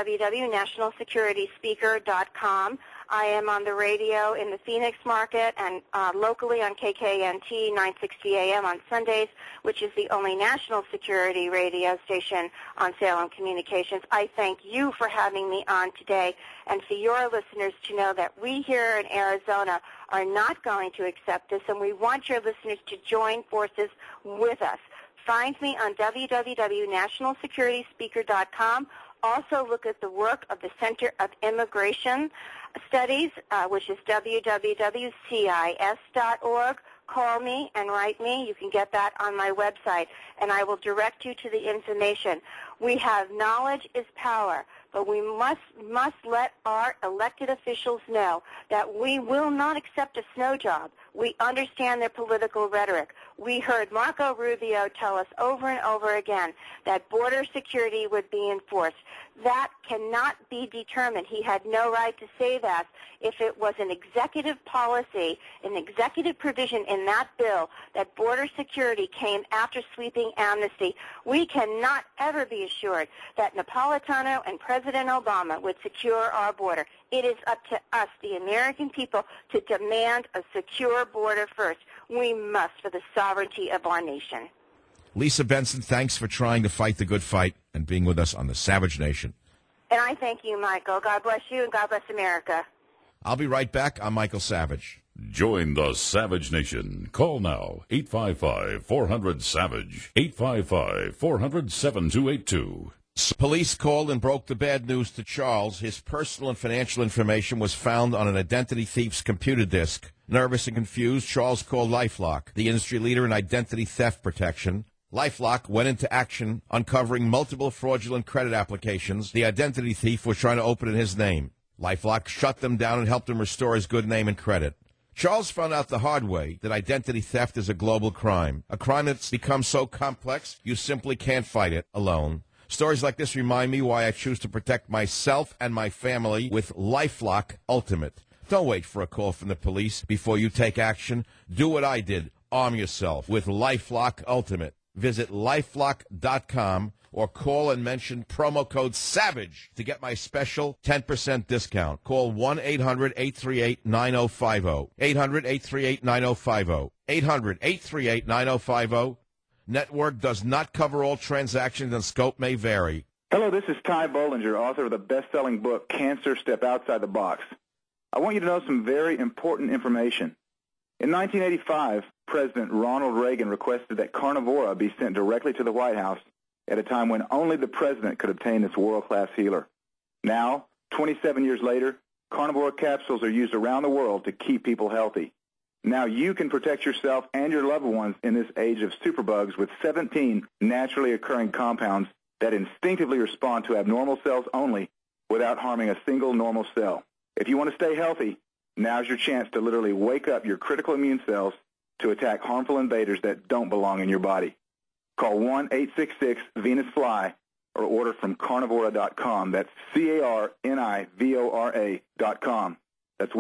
www.nationalsecurityspeaker.com. I am on the radio in the Phoenix market and locally on KKNT 960 AM on Sundays, which is the only national security radio station on Salem Communications. I thank you for having me on today, and for your listeners to know that we here in Arizona are not going to accept this, and we want your listeners to join forces with us. Find me on www.nationalsecurityspeaker.com. Also look at the work of the Center of Immigration Studies, which is www.cis.org. Call me and write me. You can get that on my website, and I will direct you to the information. We have knowledge is power, but we must let our elected officials know that we will not accept a snow job. We understand their political rhetoric. We heard Marco Rubio tell us over and over again that border security would be enforced. That cannot be determined. He had no right to say that if it was an executive policy, an executive provision in that bill that border security came after sweeping amnesty. We cannot ever be assured that Napolitano and President Obama would secure our border. It is up to us, the American people, to demand a secure border first. We must, for the sovereignty of our nation. Lisa Benson, thanks for trying to fight the good fight and being with us on the Savage Nation. And I thank you, Michael. God bless you, and God bless America. I'll be right back. I'm Michael Savage. Join the Savage Nation. Call now, 855-400-SAVAGE, 855-400-7282. Police called and broke the bad news to Charles. His personal and financial information was found on an identity thief's computer disk. Nervous and confused, Charles called LifeLock, the industry leader in identity theft protection. LifeLock went into action, uncovering multiple fraudulent credit applications the identity thief was trying to open in his name. LifeLock shut them down and helped him restore his good name and credit. Charles found out the hard way that identity theft is a global crime, a crime that's become so complex you simply can't fight it alone. Stories like this remind me why I choose to protect myself and my family with LifeLock Ultimate. Don't wait for a call from the police before you take action. Do what I did. Arm yourself with LifeLock Ultimate. Visit LifeLock.com or call and mention promo code SAVAGE to get my special 10% discount. Call 1-800-838-9050. 800-838-9050. 800-838-9050. Network does not cover all transactions and scope may vary. Hello, this is Ty Bollinger, author of the best-selling book, Cancer Step Outside the Box. I want you to know some very important information. In 1985, President Ronald Reagan requested that Carnivora be sent directly to the White House at a time when only the president could obtain this world-class healer. Now, 27 years later, Carnivora capsules are used around the world to keep people healthy. Now you can protect yourself and your loved ones in this age of superbugs with 17 naturally occurring compounds that instinctively respond to abnormal cells only without harming a single normal cell. If you want to stay healthy, now's your chance to literally wake up your critical immune cells to attack harmful invaders that don't belong in your body. Call 1-866-VENUS-FLY or order from Carnivora.com. That's Carnivora.com. That's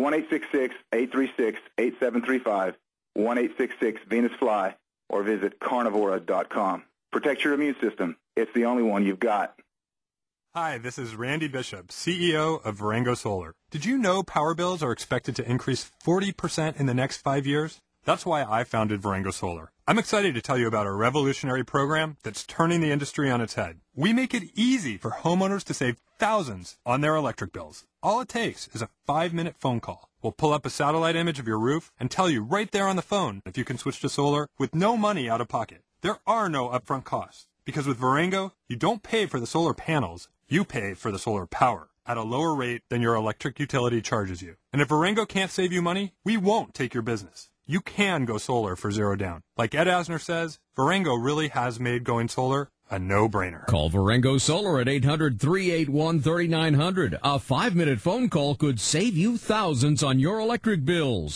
1-866-836-8735, 1-866-VENUS-FLY, or visit Carnivora.com. Protect your immune system. It's the only one you've got. Hi, this is Randy Bishop, CEO of Varengo Solar. Did you know power bills are expected to increase 40% in the next 5 years? That's why I founded Varengo Solar. I'm excited to tell you about our revolutionary program that's turning the industry on its head. We make it easy for homeowners to save thousands on their electric bills. All it takes is a 5-minute phone call. We'll pull up a satellite image of your roof and tell you right there on the phone if you can switch to solar with no money out of pocket. There are no upfront costs, because with Varengo, you don't pay for the solar panels, you pay for the solar power at a lower rate than your electric utility charges you. And if Varengo can't save you money, we won't take your business. You can go solar for zero down. Like Ed Asner says, Varengo really has made going solar a no-brainer. Call Varengo Solar at 800-381-3900. A 5-minute phone call could save you thousands on your electric bills.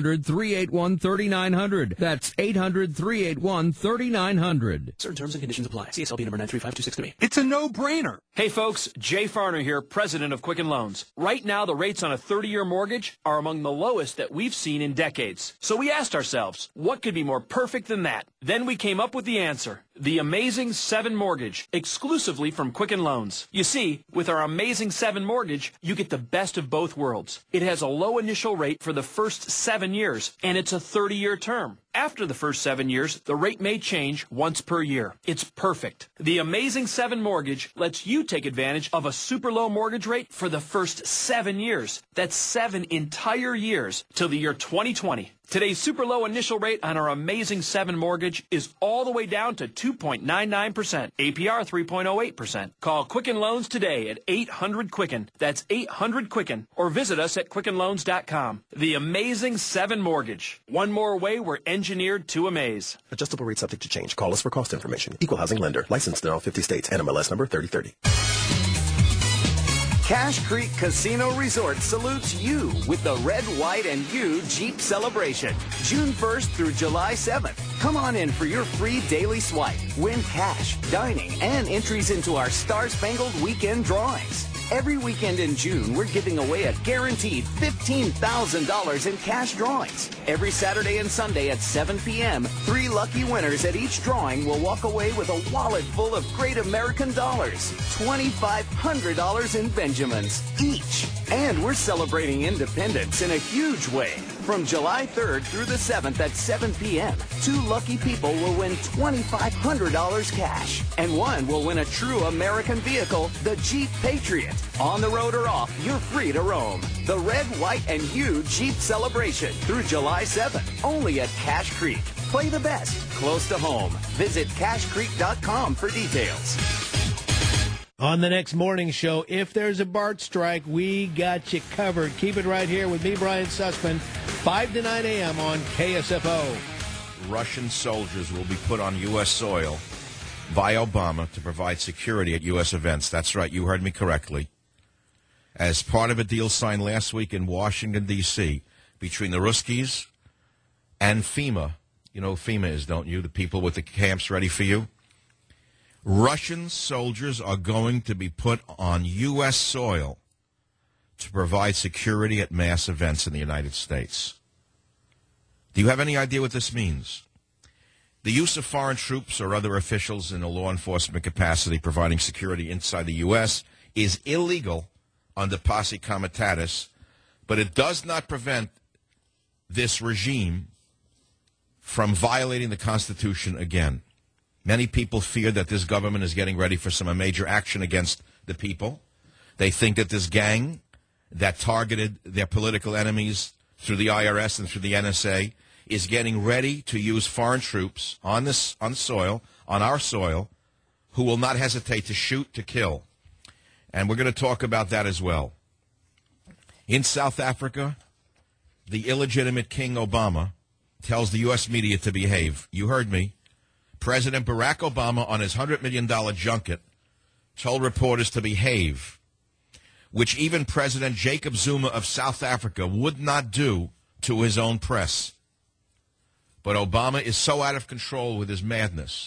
800-381-3900. That's 800-381-3900. Certain terms and conditions apply. CSLB number 93526 It's a no-brainer. Hey folks, Jay Farner here, president of Quicken Loans. Right now, the rates on a 30-year mortgage are among the lowest that we've seen in decades. So we asked ourselves, what could be more perfect than that? Then we came up with the answer. The Amazing 7 Mortgage, exclusively from Quicken Loans. You see, with our Amazing 7 Mortgage, you get the best of both worlds. It has a low initial rate for the first 7 years, and it's a 30-year term. After the first 7 years, the rate may change once per year. It's perfect. The Amazing 7 Mortgage lets you take advantage of a super low mortgage rate for the first 7 years. That's 7 entire years till the year 2020. Today's super low initial rate on our Amazing 7 Mortgage is all the way down to 2.99%, APR 3.08%. Call Quicken Loans today at 800-QUICKEN. That's 800-QUICKEN. Or visit us at QuickenLoans.com. The Amazing 7 Mortgage. One more way we're engineered to amaze. Adjustable rate subject to change. Call us for cost information. Equal housing lender. Licensed in all 50 states. NMLS number 3030. Cache Creek Casino Resort salutes you with the Red, White, and You Jeep Celebration. June 1st through July 7th. Come on in for your free daily swipe. Win cash, dining, and entries into our Star-Spangled Weekend drawings. Every weekend in June, we're giving away a guaranteed $15,000 in cash drawings. Every Saturday and Sunday at 7 p.m., 3 lucky winners at each drawing will walk away with a wallet full of great American dollars. $2,500 in Benjamins each. And we're celebrating independence in a huge way. From July 3rd through the 7th at 7 p.m., 2 lucky people will win $2,500 cash. And one will win a true American vehicle, the Jeep Patriot. On the road or off, you're free to roam. The Red, White, and Hue Jeep Celebration through July 7th, only at Cache Creek. Play the best, close to home. Visit CacheCreek.com for details. On the next morning show, if there's a BART strike, we got you covered. Keep it right here with me, Brian Sussman, 5 to 9 a.m. on KSFO. Russian soldiers will be put on U.S. soil by Obama to provide security at U.S. events. That's right, you heard me correctly. As part of a deal signed last week in Washington, D.C., between the Ruskies and FEMA. You know who FEMA is, don't you? The people with the camps ready for you. Russian soldiers are going to be put on U.S. soil to provide security at mass events in the United States. Do you have any idea what this means? The use of foreign troops or other officials in a law enforcement capacity providing security inside the U.S. is illegal under Posse Comitatus, but it does not prevent this regime from violating the Constitution again. Many people fear that this government is getting ready for some major action against the people. They think that this gang that targeted their political enemies through the IRS and through the NSA is getting ready to use foreign troops on our soil, who will not hesitate to shoot, to kill. And we're going to talk about that as well. In South Africa, the illegitimate King Obama tells the U.S. media to behave. You heard me. President Barack Obama, on his $100 million junket, told reporters to behave, which even President Jacob Zuma of South Africa would not do to his own press. But Obama is so out of control with his madness,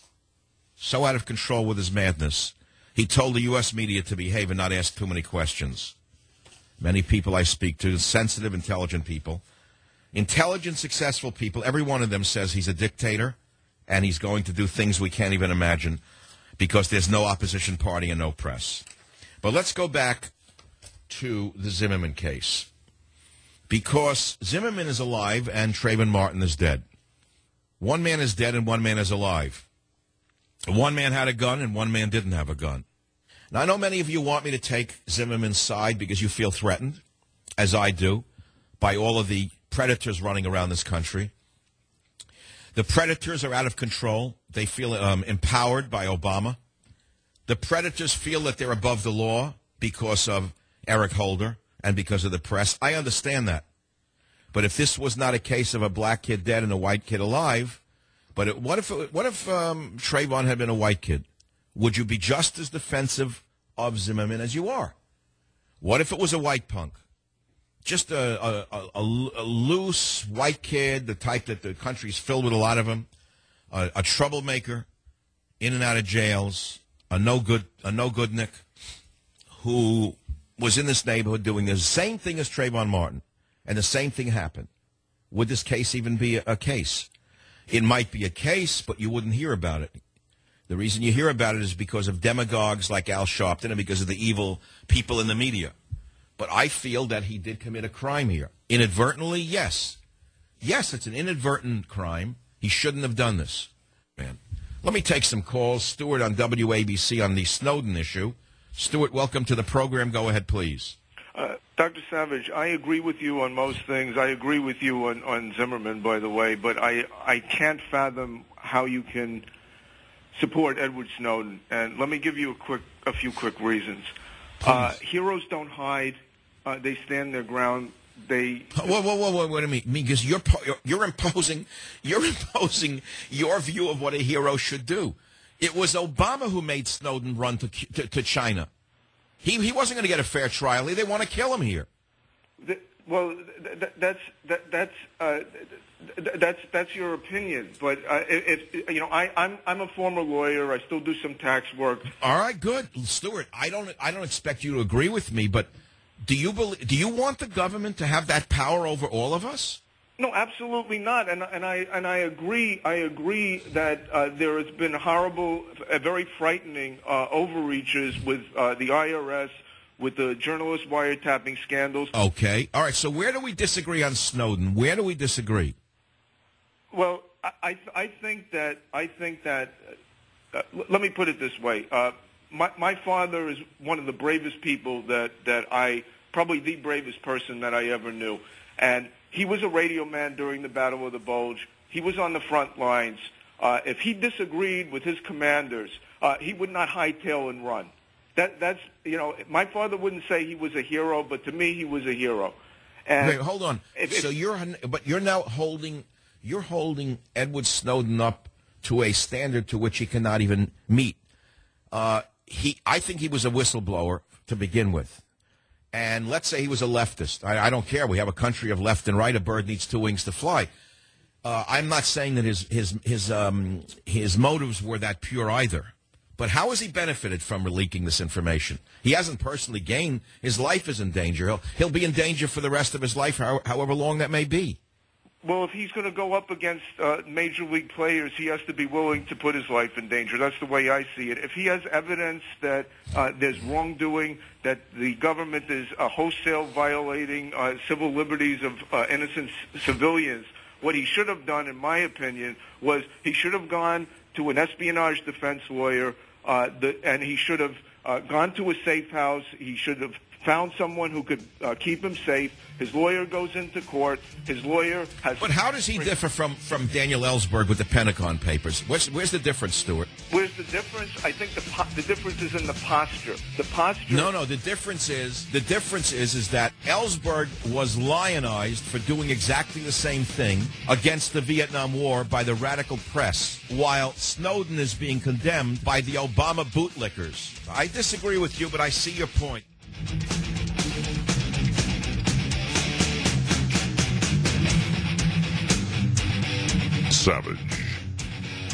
he told the U.S. media to behave and not ask too many questions. Many people I speak to, sensitive, intelligent people, successful people, every one of them says he's a dictator, and he's going to do things we can't even imagine because there's no opposition party and no press. But let's go back to the Zimmerman case. Because Zimmerman is alive and Trayvon Martin is dead. One man is dead and one man is alive. One man had a gun and one man didn't have a gun. Now, I know many of you want me to take Zimmerman's side because you feel threatened, as I do, by all of the predators running around this country. The predators are out of control. They feel empowered by Obama. The predators feel that they're above the law because of Eric Holder and because of the press. I understand that. But if this was not a case of a black kid dead and a white kid alive, but what if Trayvon had been a white kid? Would you be just as defensive of Zimmerman as you are? What if it was a white punk? Just a loose white kid, the type that the country's filled with a lot of them, a troublemaker, in and out of jails, a no goodnik, who was in this neighborhood doing the same thing as Trayvon Martin, and the same thing happened. Would this case even be a case? It might be a case, but you wouldn't hear about it. The reason you hear about it is because of demagogues like Al Sharpton and because of the evil people in the media. But I feel that he did commit a crime here. Inadvertently, yes. Yes, it's an inadvertent crime. He shouldn't have done this. Man. Let me take some calls. Stuart on WABC on the Snowden issue. Stuart, welcome to the program. Go ahead, please. Dr. Savage, I agree with you on most things. I agree with you on Zimmerman, by the way, but I can't fathom how you can support Edward Snowden. And let me give you a few quick reasons. Heroes don't hide. They stand their ground. Whoa, wait a minute. Because you're imposing your view of what a hero should do. It was Obama who made Snowden run to China. He wasn't going to get a fair trial. They want to kill him here. That's your opinion. But I'm a former lawyer. I still do some tax work. All right, good, Stuart. I don't expect you to agree with me, but do you want the government to have that power over all of us? No, absolutely not. And I agree. I agree that there has been horrible, very frightening overreaches with the IRS, with the journalist wiretapping scandals. Okay. All right. So where do we disagree on Snowden? Where do we disagree? Well, I think that let me put it this way. My father is one of the bravest people that probably the bravest person that I ever knew. And he was a radio man during the Battle of the Bulge. He was on the front lines. If he disagreed with his commanders, he would not hightail and run. That's my father wouldn't say he was a hero, but to me he was a hero. And wait, hold on. You're now holding Edward Snowden up to a standard to which he cannot even meet. I think he was a whistleblower to begin with. And let's say he was a leftist. I don't care. We have a country of left and right. A bird needs two wings to fly. I'm not saying that his motives were that pure either. But how has he benefited from leaking this information? He hasn't personally gained. His life is in danger. He'll be in danger for the rest of his life, however long that may be. Well, if he's going to go up against major league players, he has to be willing to put his life in danger. That's the way I see it. If he has evidence that there's wrongdoing, that the government is wholesale violating civil liberties of innocent civilians, what he should have done, in my opinion, was he should have gone to an espionage defense lawyer, and he should have gone to a safe house. He should have found someone who could keep him safe. His lawyer goes into court. His lawyer has... But how does he differ from Daniel Ellsberg with the Pentagon Papers? Where's the difference, Stuart? Where's the difference? I think the difference is in the posture. The posture... No, the difference is that Ellsberg was lionized for doing exactly the same thing against the Vietnam War by the radical press, while Snowden is being condemned by the Obama bootlickers. I disagree with you, but I see your point. Savage.